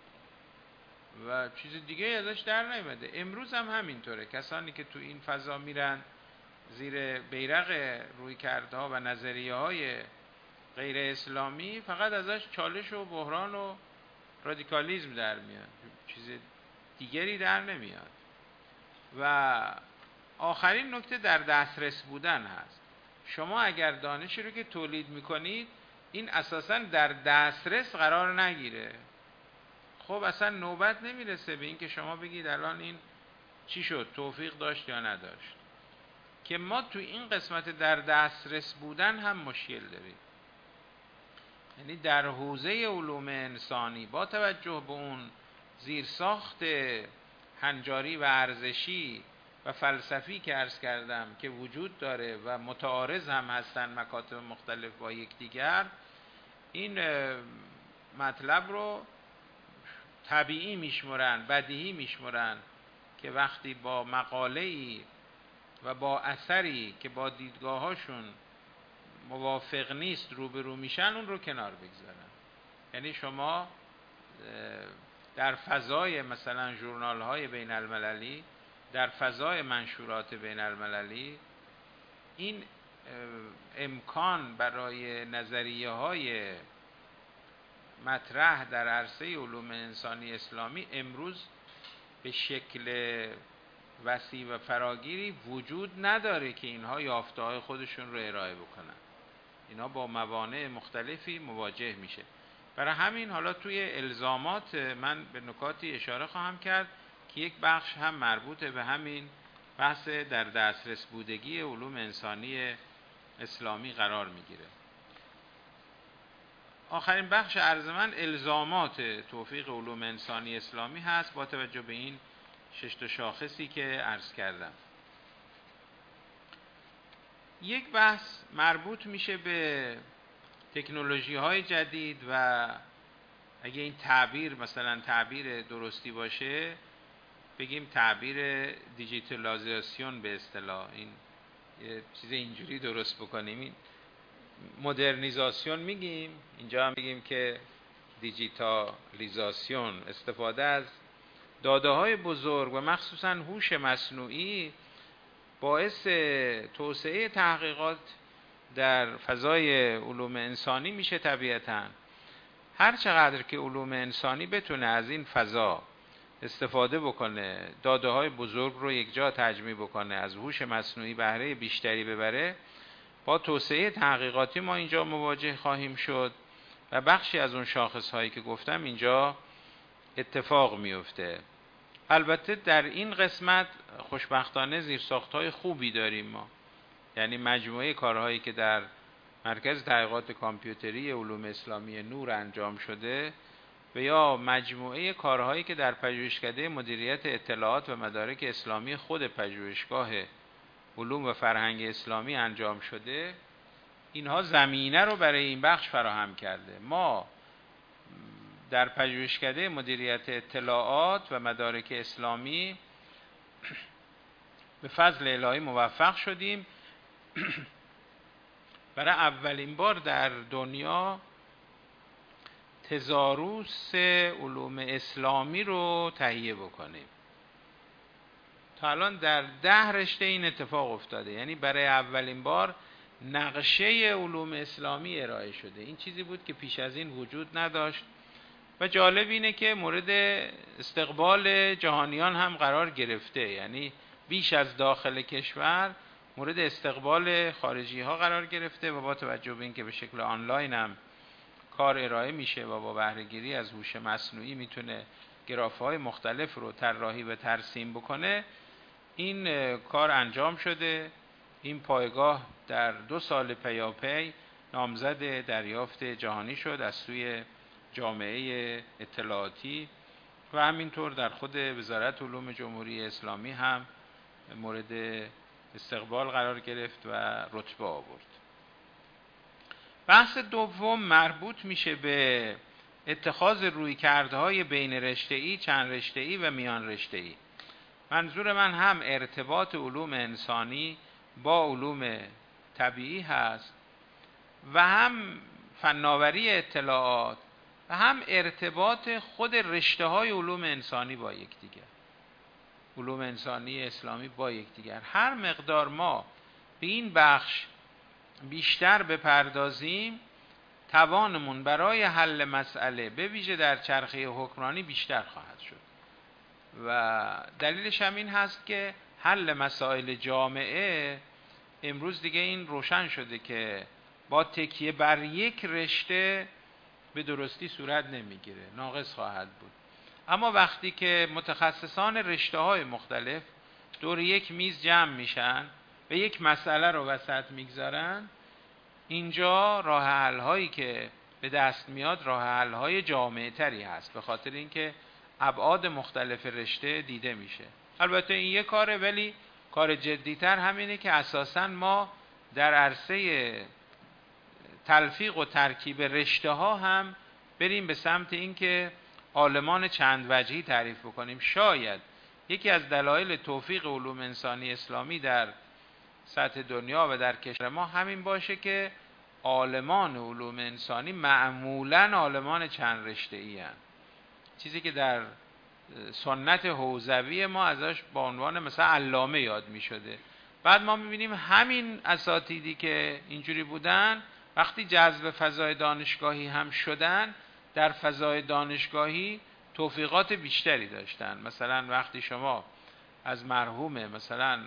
و چیز دیگه ازش در نیامده. امروز هم همینطوره. کسانی که تو این فضا میرن زیر بیرق رویکردها و نظریه‌های غیر اسلامی، فقط ازش چالش و بحران و رادیکالیسم در میاد، چیز دیگری در نمیاد. و آخرین نکته در دسترس بودن هست. شما اگر دانشی رو که تولید میکنید این اساساً در دسترس قرار نگیره، خب اصلا نوبت نمیرسه به این که شما بگید الان این چی شد، توفیق داشت یا نداشت. که ما تو این قسمت در دسترس بودن هم مشکل داریم. یعنی در حوزه علوم انسانی با توجه به اون زیرساخت هنجاری و ارزشی و فلسفی که عرض کردم که وجود داره و متعارض هم هستن مکاتب مختلف با یکدیگر، این مطلب رو طبیعی میشمرن، بدیهی میشمرن که وقتی با مقاله‌ای و با اثری که با دیدگاهاشون موافق نیست روبرو میشن اون رو کنار بگذارن. یعنی شما در فضای مثلا ژورنال های بین المللی، در فضای منشورات بین المللی، این امکان برای نظریه های مطرح در عرصه علوم انسانی اسلامی امروز به شکل وسیع و فراگیری وجود نداره که اینها یافته‌های خودشون رو ارائه بکنن. اینا با موانع مختلفی مواجه میشه. برای همین حالا توی الزامات من به نکاتی اشاره خواهم کرد که یک بخش هم مربوط به همین بحث در دسترس بودگی علوم انسانی اسلامی قرار میگیره. آخرین بخش عرض من الزامات توفیق علوم انسانی اسلامی هست با توجه به این شش تا شاخصی که عرض کردم. یک بحث مربوط میشه به تکنولوژی های جدید و اگه این تعبیر مثلا تعبیر درستی باشه بگیم تعبیر دیجیتالایزیشن به اصطلاح، این یه چیز اینجوری درست بکنیم، این مدرنیزاسیون میگیم، اینجا هم بگیم که دیجیتالیزاسیون. استفاده از داده های بزرگ و مخصوصا هوش مصنوعی باعث توسعه تحقیقات در فضای علوم انسانی میشه. طبیعتاً هر چقدر که علوم انسانی بتونه از این فضا استفاده بکنه، داده های بزرگ رو یک جا تجمیع بکنه، از هوش مصنوعی بهره بیشتری ببره، با توسعه تحقیقاتی ما اینجا مواجه خواهیم شد و بخشی از اون شاخص هایی که گفتم اینجا اتفاق میفته. البته در این قسمت خوشبختانه زیرساخت‌های خوبی داریم ما، یعنی مجموعه کارهایی که در مرکز تحقیقات کامپیوتری علوم اسلامی نور انجام شده و یا مجموعه کارهایی که در پژوهشکده مدیریت اطلاعات و مدارک اسلامی خود پژوهشگاه علوم و فرهنگ اسلامی انجام شده، اینها زمینه رو برای این بخش فراهم کرده. ما در پژوهشکده مدیریت اطلاعات و مدارک اسلامی به فضل الهی موفق شدیم برای اولین بار در دنیا تزاروس علوم اسلامی رو تهیه بکنیم. تا الان در ده رشته این اتفاق افتاده، یعنی برای اولین بار نقشه علوم اسلامی ارائه شده. این چیزی بود که پیش از این وجود نداشت و جالب اینه که مورد استقبال جهانیان هم قرار گرفته، یعنی بیش از داخل کشور مورد استقبال خارجی ها قرار گرفته و با توجه به اینکه به شکل آنلاین هم کار ارائه میشه و با بهره گیری از هوش مصنوعی میتونه گراف‌های مختلف رو طراحی و ترسیم بکنه، این کار انجام شده. این پایگاه در دو سال پیاپی نامزد دریافت جهانی شد از سوی جامعه اطلاعاتی و همینطور در خود وزارت علوم جمهوری اسلامی هم مورد استقبال قرار گرفت و رتبه آورد. بحث دوم مربوط میشه به اتخاذ رویکردهای بین رشته‌ای، چند رشته‌ای و میان رشته‌ای. منظور من هم ارتباط علوم انسانی با علوم طبیعی هست و هم فناوری اطلاعات و هم ارتباط خود رشته‌های علوم انسانی با یکدیگر، علوم انسانی اسلامی با یکدیگر. هر مقدار ما به این بخش بیشتر بپردازیم، توانمون برای حل مسئله به ویژه در چرخه حکمرانی بیشتر خواهد شد و دلیلش هم این هست که حل مسائل جامعه امروز دیگه این روشن شده که با تکیه بر یک رشته به درستی صورت نمیگیره، ناقص خواهد بود. اما وقتی که متخصصان رشته‌های مختلف دور یک میز جمع میشن و یک مسئله رو وسط میگذارن، اینجا راه حل هایی که به دست میاد راه حل های جامع تری هست، به خاطر اینکه ابعاد مختلف رشته دیده میشه. البته این یک کاره، ولی کار جدیتر همینه که اساساً ما در عرصه تلفیق و ترکیب رشته ها هم بریم به سمت اینکه عالمان چند وجهی تعریف بکنیم. شاید یکی از دلایل توفیق علوم انسانی اسلامی در سطح دنیا و در کشور ما همین باشه که عالمان علوم انسانی معمولاً عالمان چند رشته‌ای هستند، چیزی که در سنت حوزوی ما ازش با عنوان مثلا علامه یاد می شده. بعد ما می بینیم همین اساتیدی که اینجوری بودن وقتی جذب فضای دانشگاهی هم شدن، در فضای دانشگاهی توفیقات بیشتری داشتن. مثلا وقتی شما از مرحوم مثلا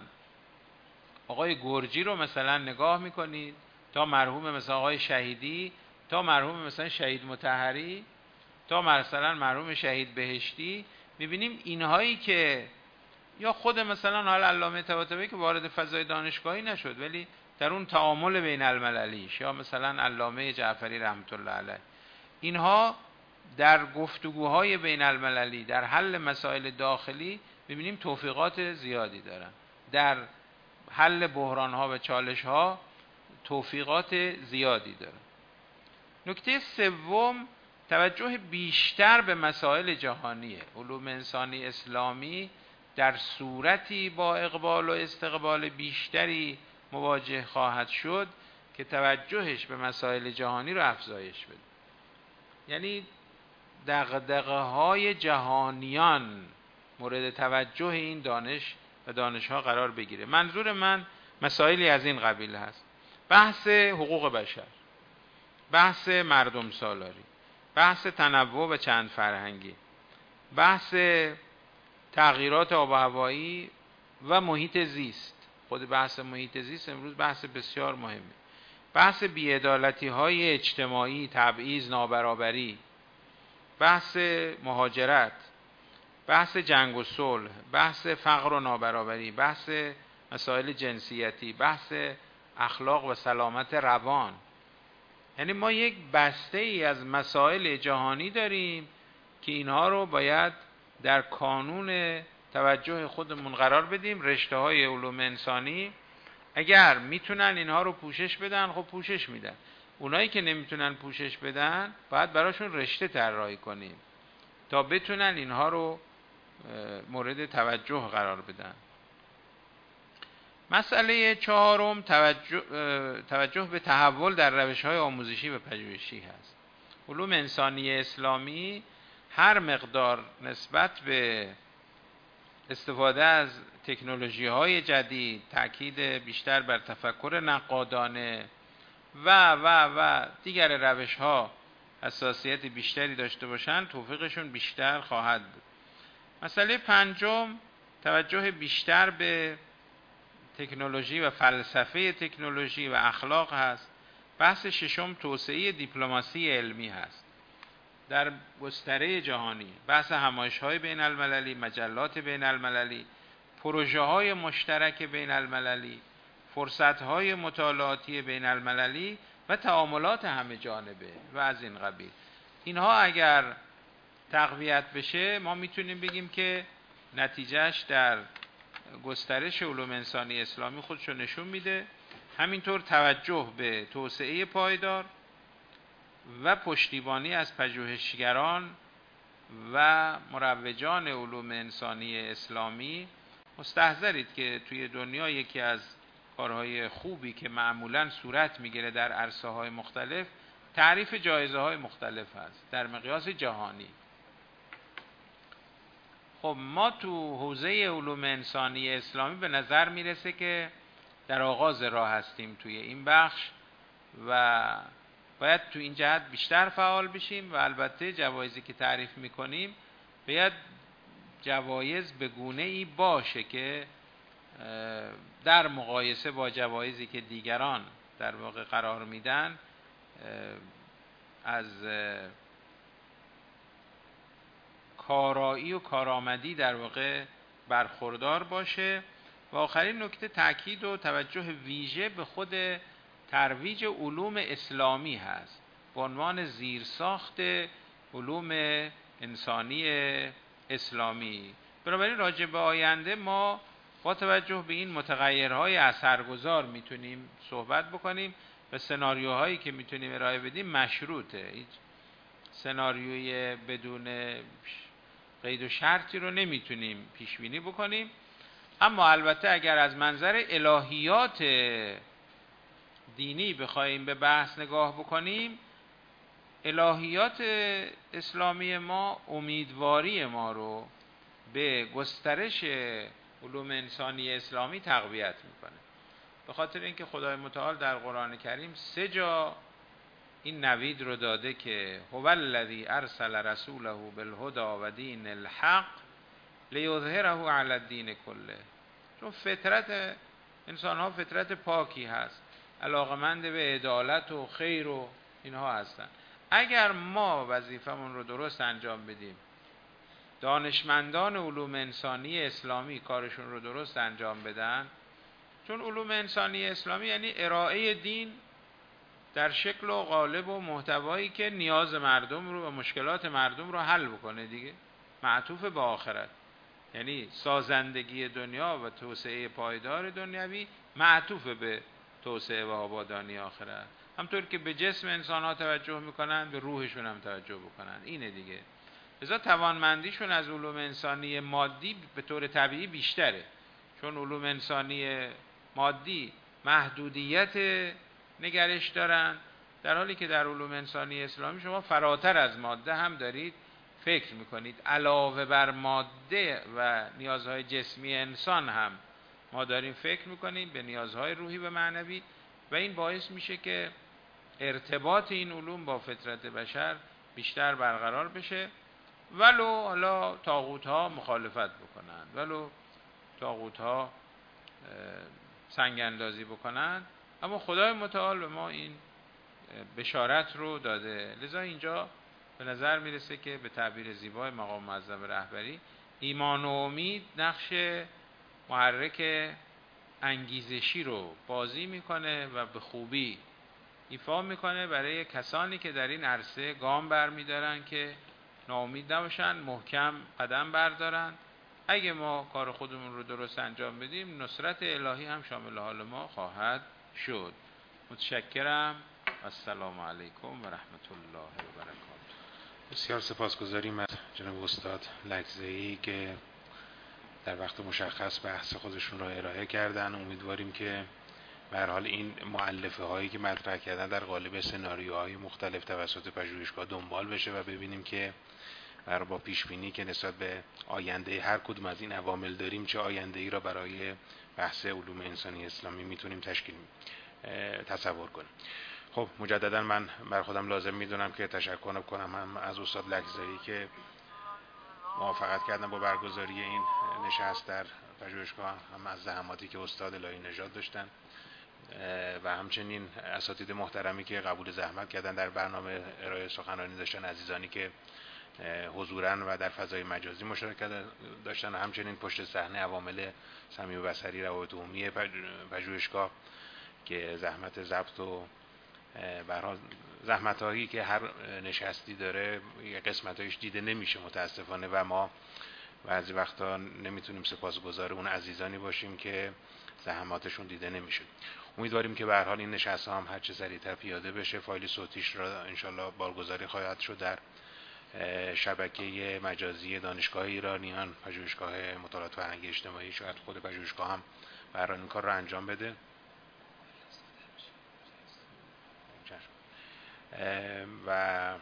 آقای گرجی رو مثلا نگاه میکنید تا مرحوم مثلا آقای شهیدی، تا مرحوم مثلا شهید مطهری، تا مثلا مرحوم شهید بهشتی، میبینیم اینهایی که یا خود مثلا حال علامه طباطبایی که وارد فضای دانشگاهی نشد ولی در اون تعامل بین المللیش، یا مثلا علامه جعفری رحمت الله علیه، اینها در گفتگوهای بین المللی در حل مسائل داخلی میبینیم توفیقات زیادی دارن، در حل بحرانها و چالشها توفیقات زیادی دارن. نکته سوم توجه بیشتر به مسائل جهانیه. علوم انسانی اسلامی در صورتی با اقبال و استقبال بیشتری مواجه خواهد شد که توجهش به مسائل جهانی رو افزایش بده، یعنی دغدغه های جهانیان مورد توجه این دانش و دانش‌ها قرار بگیره. منظور من مسائلی از این قبیل هست: بحث حقوق بشر، بحث مردم سالاری، بحث تنوع و چند فرهنگی، بحث تغییرات آب و هوایی و محیط زیست. خود بحث محیط زیست امروز بحث بسیار مهمه. بحث بی‌عدالتی‌های اجتماعی، تبعیض، نابرابری، بحث مهاجرت، بحث جنگ و صلح، بحث فقر و نابرابری، بحث مسائل جنسیتی، بحث اخلاق و سلامت روان. یعنی ما یک بسته ای از مسائل جهانی داریم که اینها رو باید در کانون توجه خودمون قرار بدیم. رشته های علوم انسانی اگر میتونن اینها رو پوشش بدن، خب پوشش میدن. اونایی که نمیتونن پوشش بدن باید براشون رشته طراحی کنیم تا بتونن اینها رو مورد توجه قرار بدن. مسئله چهارم توجه, توجه به تحول در روش‌های آموزشی و پژوهشی هست. علوم انسانی اسلامی هر مقدار نسبت به استفاده از تکنولوژی‌های جدید، تأکید بیشتر بر تفکر نقادانه و و و دیگر روش‌ها حساسیت بیشتری داشته باشن توفیقشون بیشتر خواهد بود. مسئله پنجم توجه بیشتر به تکنولوژی و فلسفه تکنولوژی و اخلاق هست. بحث ششم توسعه دیپلماسی علمی هست در گستره جهانی. بحث همایش‌های بین المللی، مجلات بین المللی، پروژه‌های مشترک بین المللی، فرصت‌های مطالعاتی بین المللی و تعاملات همه جانبه و از این قبیل. اینها اگر تقویت بشه ما میتونیم بگیم که نتیجهش در گسترش علوم انسانی اسلامی خودشو نشون میده. همینطور توجه به توسعه پایدار و پشتیبانی از پژوهشگران و مروجان علوم انسانی اسلامی. مستحضرید که توی دنیا یکی از کارهای خوبی که معمولاً صورت میگیره در عرصه‌های مختلف تعریف جایزه‌های مختلف هست در مقیاس جهانی. خب ما تو حوزه علوم انسانی اسلامی به نظر میرسه که در آغاز راه هستیم توی این بخش و باید تو این جهت بیشتر فعال بشیم و البته جوایزی که تعریف میکنیم باید جوایز به گونه ای باشه که در مقایسه با جوایزی که دیگران در واقع قرار میدن از کارایی و کارآمدی در واقع برخوردار باشه. و آخرین نکته تأکید و توجه ویژه به خود ترویج علوم اسلامی هست به عنوان زیرساخت علوم انسانی اسلامی. بنابراین راجع به آینده ما با توجه به این متغیرهای اثرگذار میتونیم صحبت بکنیم و سناریوهایی که میتونیم ارائه بدیم مشروطه. هیچ سناریوی بدون قید و شرطی رو نمیتونیم پیش بینی بکنیم. اما البته اگر از منظر الهیات دینی بخوایم به بحث نگاه بکنیم، الهیات اسلامی ما امیدواری ما رو به گسترش علوم انسانی اسلامی تقویت میکنه. به خاطر اینکه خدای متعال در قرآن کریم سه جا این نوید رو داده که هو الذی ارسل رسوله بالهدی و دین الحق لیظهره علی الدین کله. چون فطرت انسان ها فطرت پاکی هست، علاقمند به عدالت و خیر و اینها هستن. اگر ما وظیفمون رو درست انجام بدیم، دانشمندان علوم انسانی اسلامی کارشون رو درست انجام بدن، چون علوم انسانی اسلامی یعنی ارائه دین در شکل و قالب و محتوایی که نیاز مردم رو و مشکلات مردم رو حل بکنه دیگه، معطوف به آخرت. یعنی سازندگی دنیا و توسعه پایدار دنیوی معطوف به توسعه و آبادانی آخرت. همطور که به جسم انسان ها توجه میکنن به روحشون هم توجه بکنن، اینه دیگه. لذا توانمندیشون از علوم انسانی مادی به طور طبیعی بیشتره، چون علوم انسانی مادی محدودیت نگرش دارن، در حالی که در علوم انسانی اسلامی شما فراتر از ماده هم دارید فکر میکنید. علاوه بر ماده و نیازهای جسمی انسان هم ما داریم فکر میکنیم به نیازهای روحی و معنوی و این باعث میشه که ارتباط این علوم با فطرت بشر بیشتر برقرار بشه. ولو حالا طاغوت ها مخالفت بکنن، ولو طاغوت ها سنگ اندازی بکنن، اما خدای متعال به ما این بشارت رو داده. لذا اینجا به نظر میرسه که به تعبیر زیبای مقام معظم رهبری، ایمان و امید نقش محرک انگیزشی رو بازی میکنه و به خوبی ایفا میکنه برای کسانی که در این عرصه گام برمیدارن که ناامید نباشن، محکم قدم بردارن. اگه ما کار خودمون رو درست انجام بدیم، نصرت الهی هم شامل حال ما خواهد شد. متشکرم. السلام علیکم و رحمت الله و برکاته. بسیار سپاسگزاریم از جناب استاد لکزئی که در وقت مشخص بحث خودشون را ارائه کردن. امیدواریم که به هر حال این مؤلفه هایی که مطرح کردن در قالب سناریوهای مختلف توسط پژوهشگاه دنبال بشه و ببینیم که برای با پیش بینی که نسبت به آینده هر کدوم از این عوامل داریم چه آینده ای را برای بحث علوم انسانی اسلامی میتونیم تشکیل تصور کنیم. خب مجددا من بر خودم لازم میدونم که تشکر کنم هم از استاد لکزایی که موافقت کردن با برگزاری این نشست در پژوهشگاه، هم از زحماتی که استاد الهی نژاد داشتن و همچنین اساتید محترمی که قبول زحمت کردن در برنامه ارائه سخنرانی داشتن، عزیزانی که حضوراً و در فضای مجازی مشارکت داشتن، و همچنین پشت صحنه عوامل سمیع و بصری روابط عمومی پژوهشگاه که زحمت ضبط و به هر حال زحمت‌هایی که هر نشستی داره یه قسمت‌هایش دیده نمیشه متاسفانه و ما بعضی وقتا نمیتونیم سپاسگزار اون عزیزانی باشیم که زحماتشون دیده نمیشه. امیدواریم که به هر حال این نشست‌ها هم هر چه سریعتر پیاده بشه. فایل صوتیش را انشالله بارگذاری خواهد شد در شبکه مجازی دانشگاه ایرانیان، پژوهشگاه مطالعات فرهنگی اجتماعی، شاید خود پژوهشگاه هم به هر حال این کار را انجام بده. و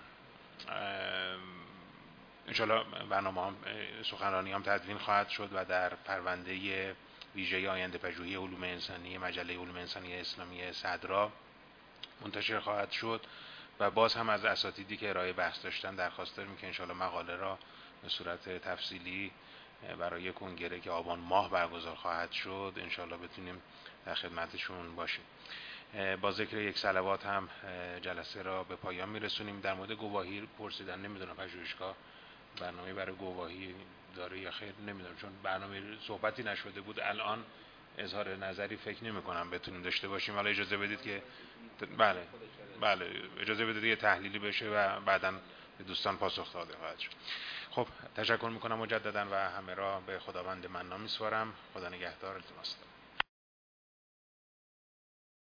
انشالله برنامه هم سخنرانی هم تدوین خواهد شد و در پرونده ویژه آینده پژوهی علوم انسانی مجله علوم انسانی اسلامی صدرا منتشر خواهد شد و باز هم از اساتیدی که ارائه بحث داشتن درخواست داریم که انشالله مقاله را به صورت تفصیلی برای کنگره که آبان ماه برگزار خواهد شد انشالله بتونیم در خدمتشون باشیم. با ذکر یک صلوات هم جلسه را به پایان میرسونیم. در مورد گواهی پرسیدن، نمیدونم پژوهشگاه برنامه برای گواهی داره یا خیر، نمیدونم، چون برنامه صحبتی نشده بود. الان اظهار نظری فکر نمی کنم بتونیم داشته باشیم. حالا اجازه بدید که بله بله اجازه بدید یه تحلیلی بشه و بعداً به دوستان پاسخ داده خواهد شد. خب تشکر میکنم مجددا و همه را به خداوند منان میسپارم. خدا نگهدار. التماس دارم.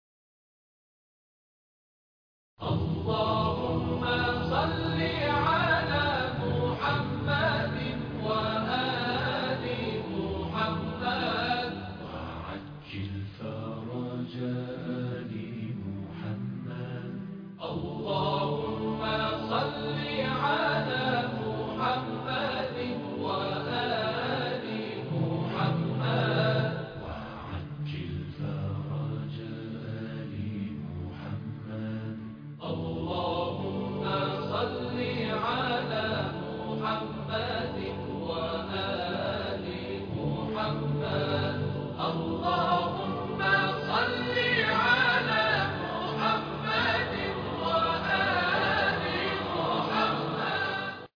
اللهم صل على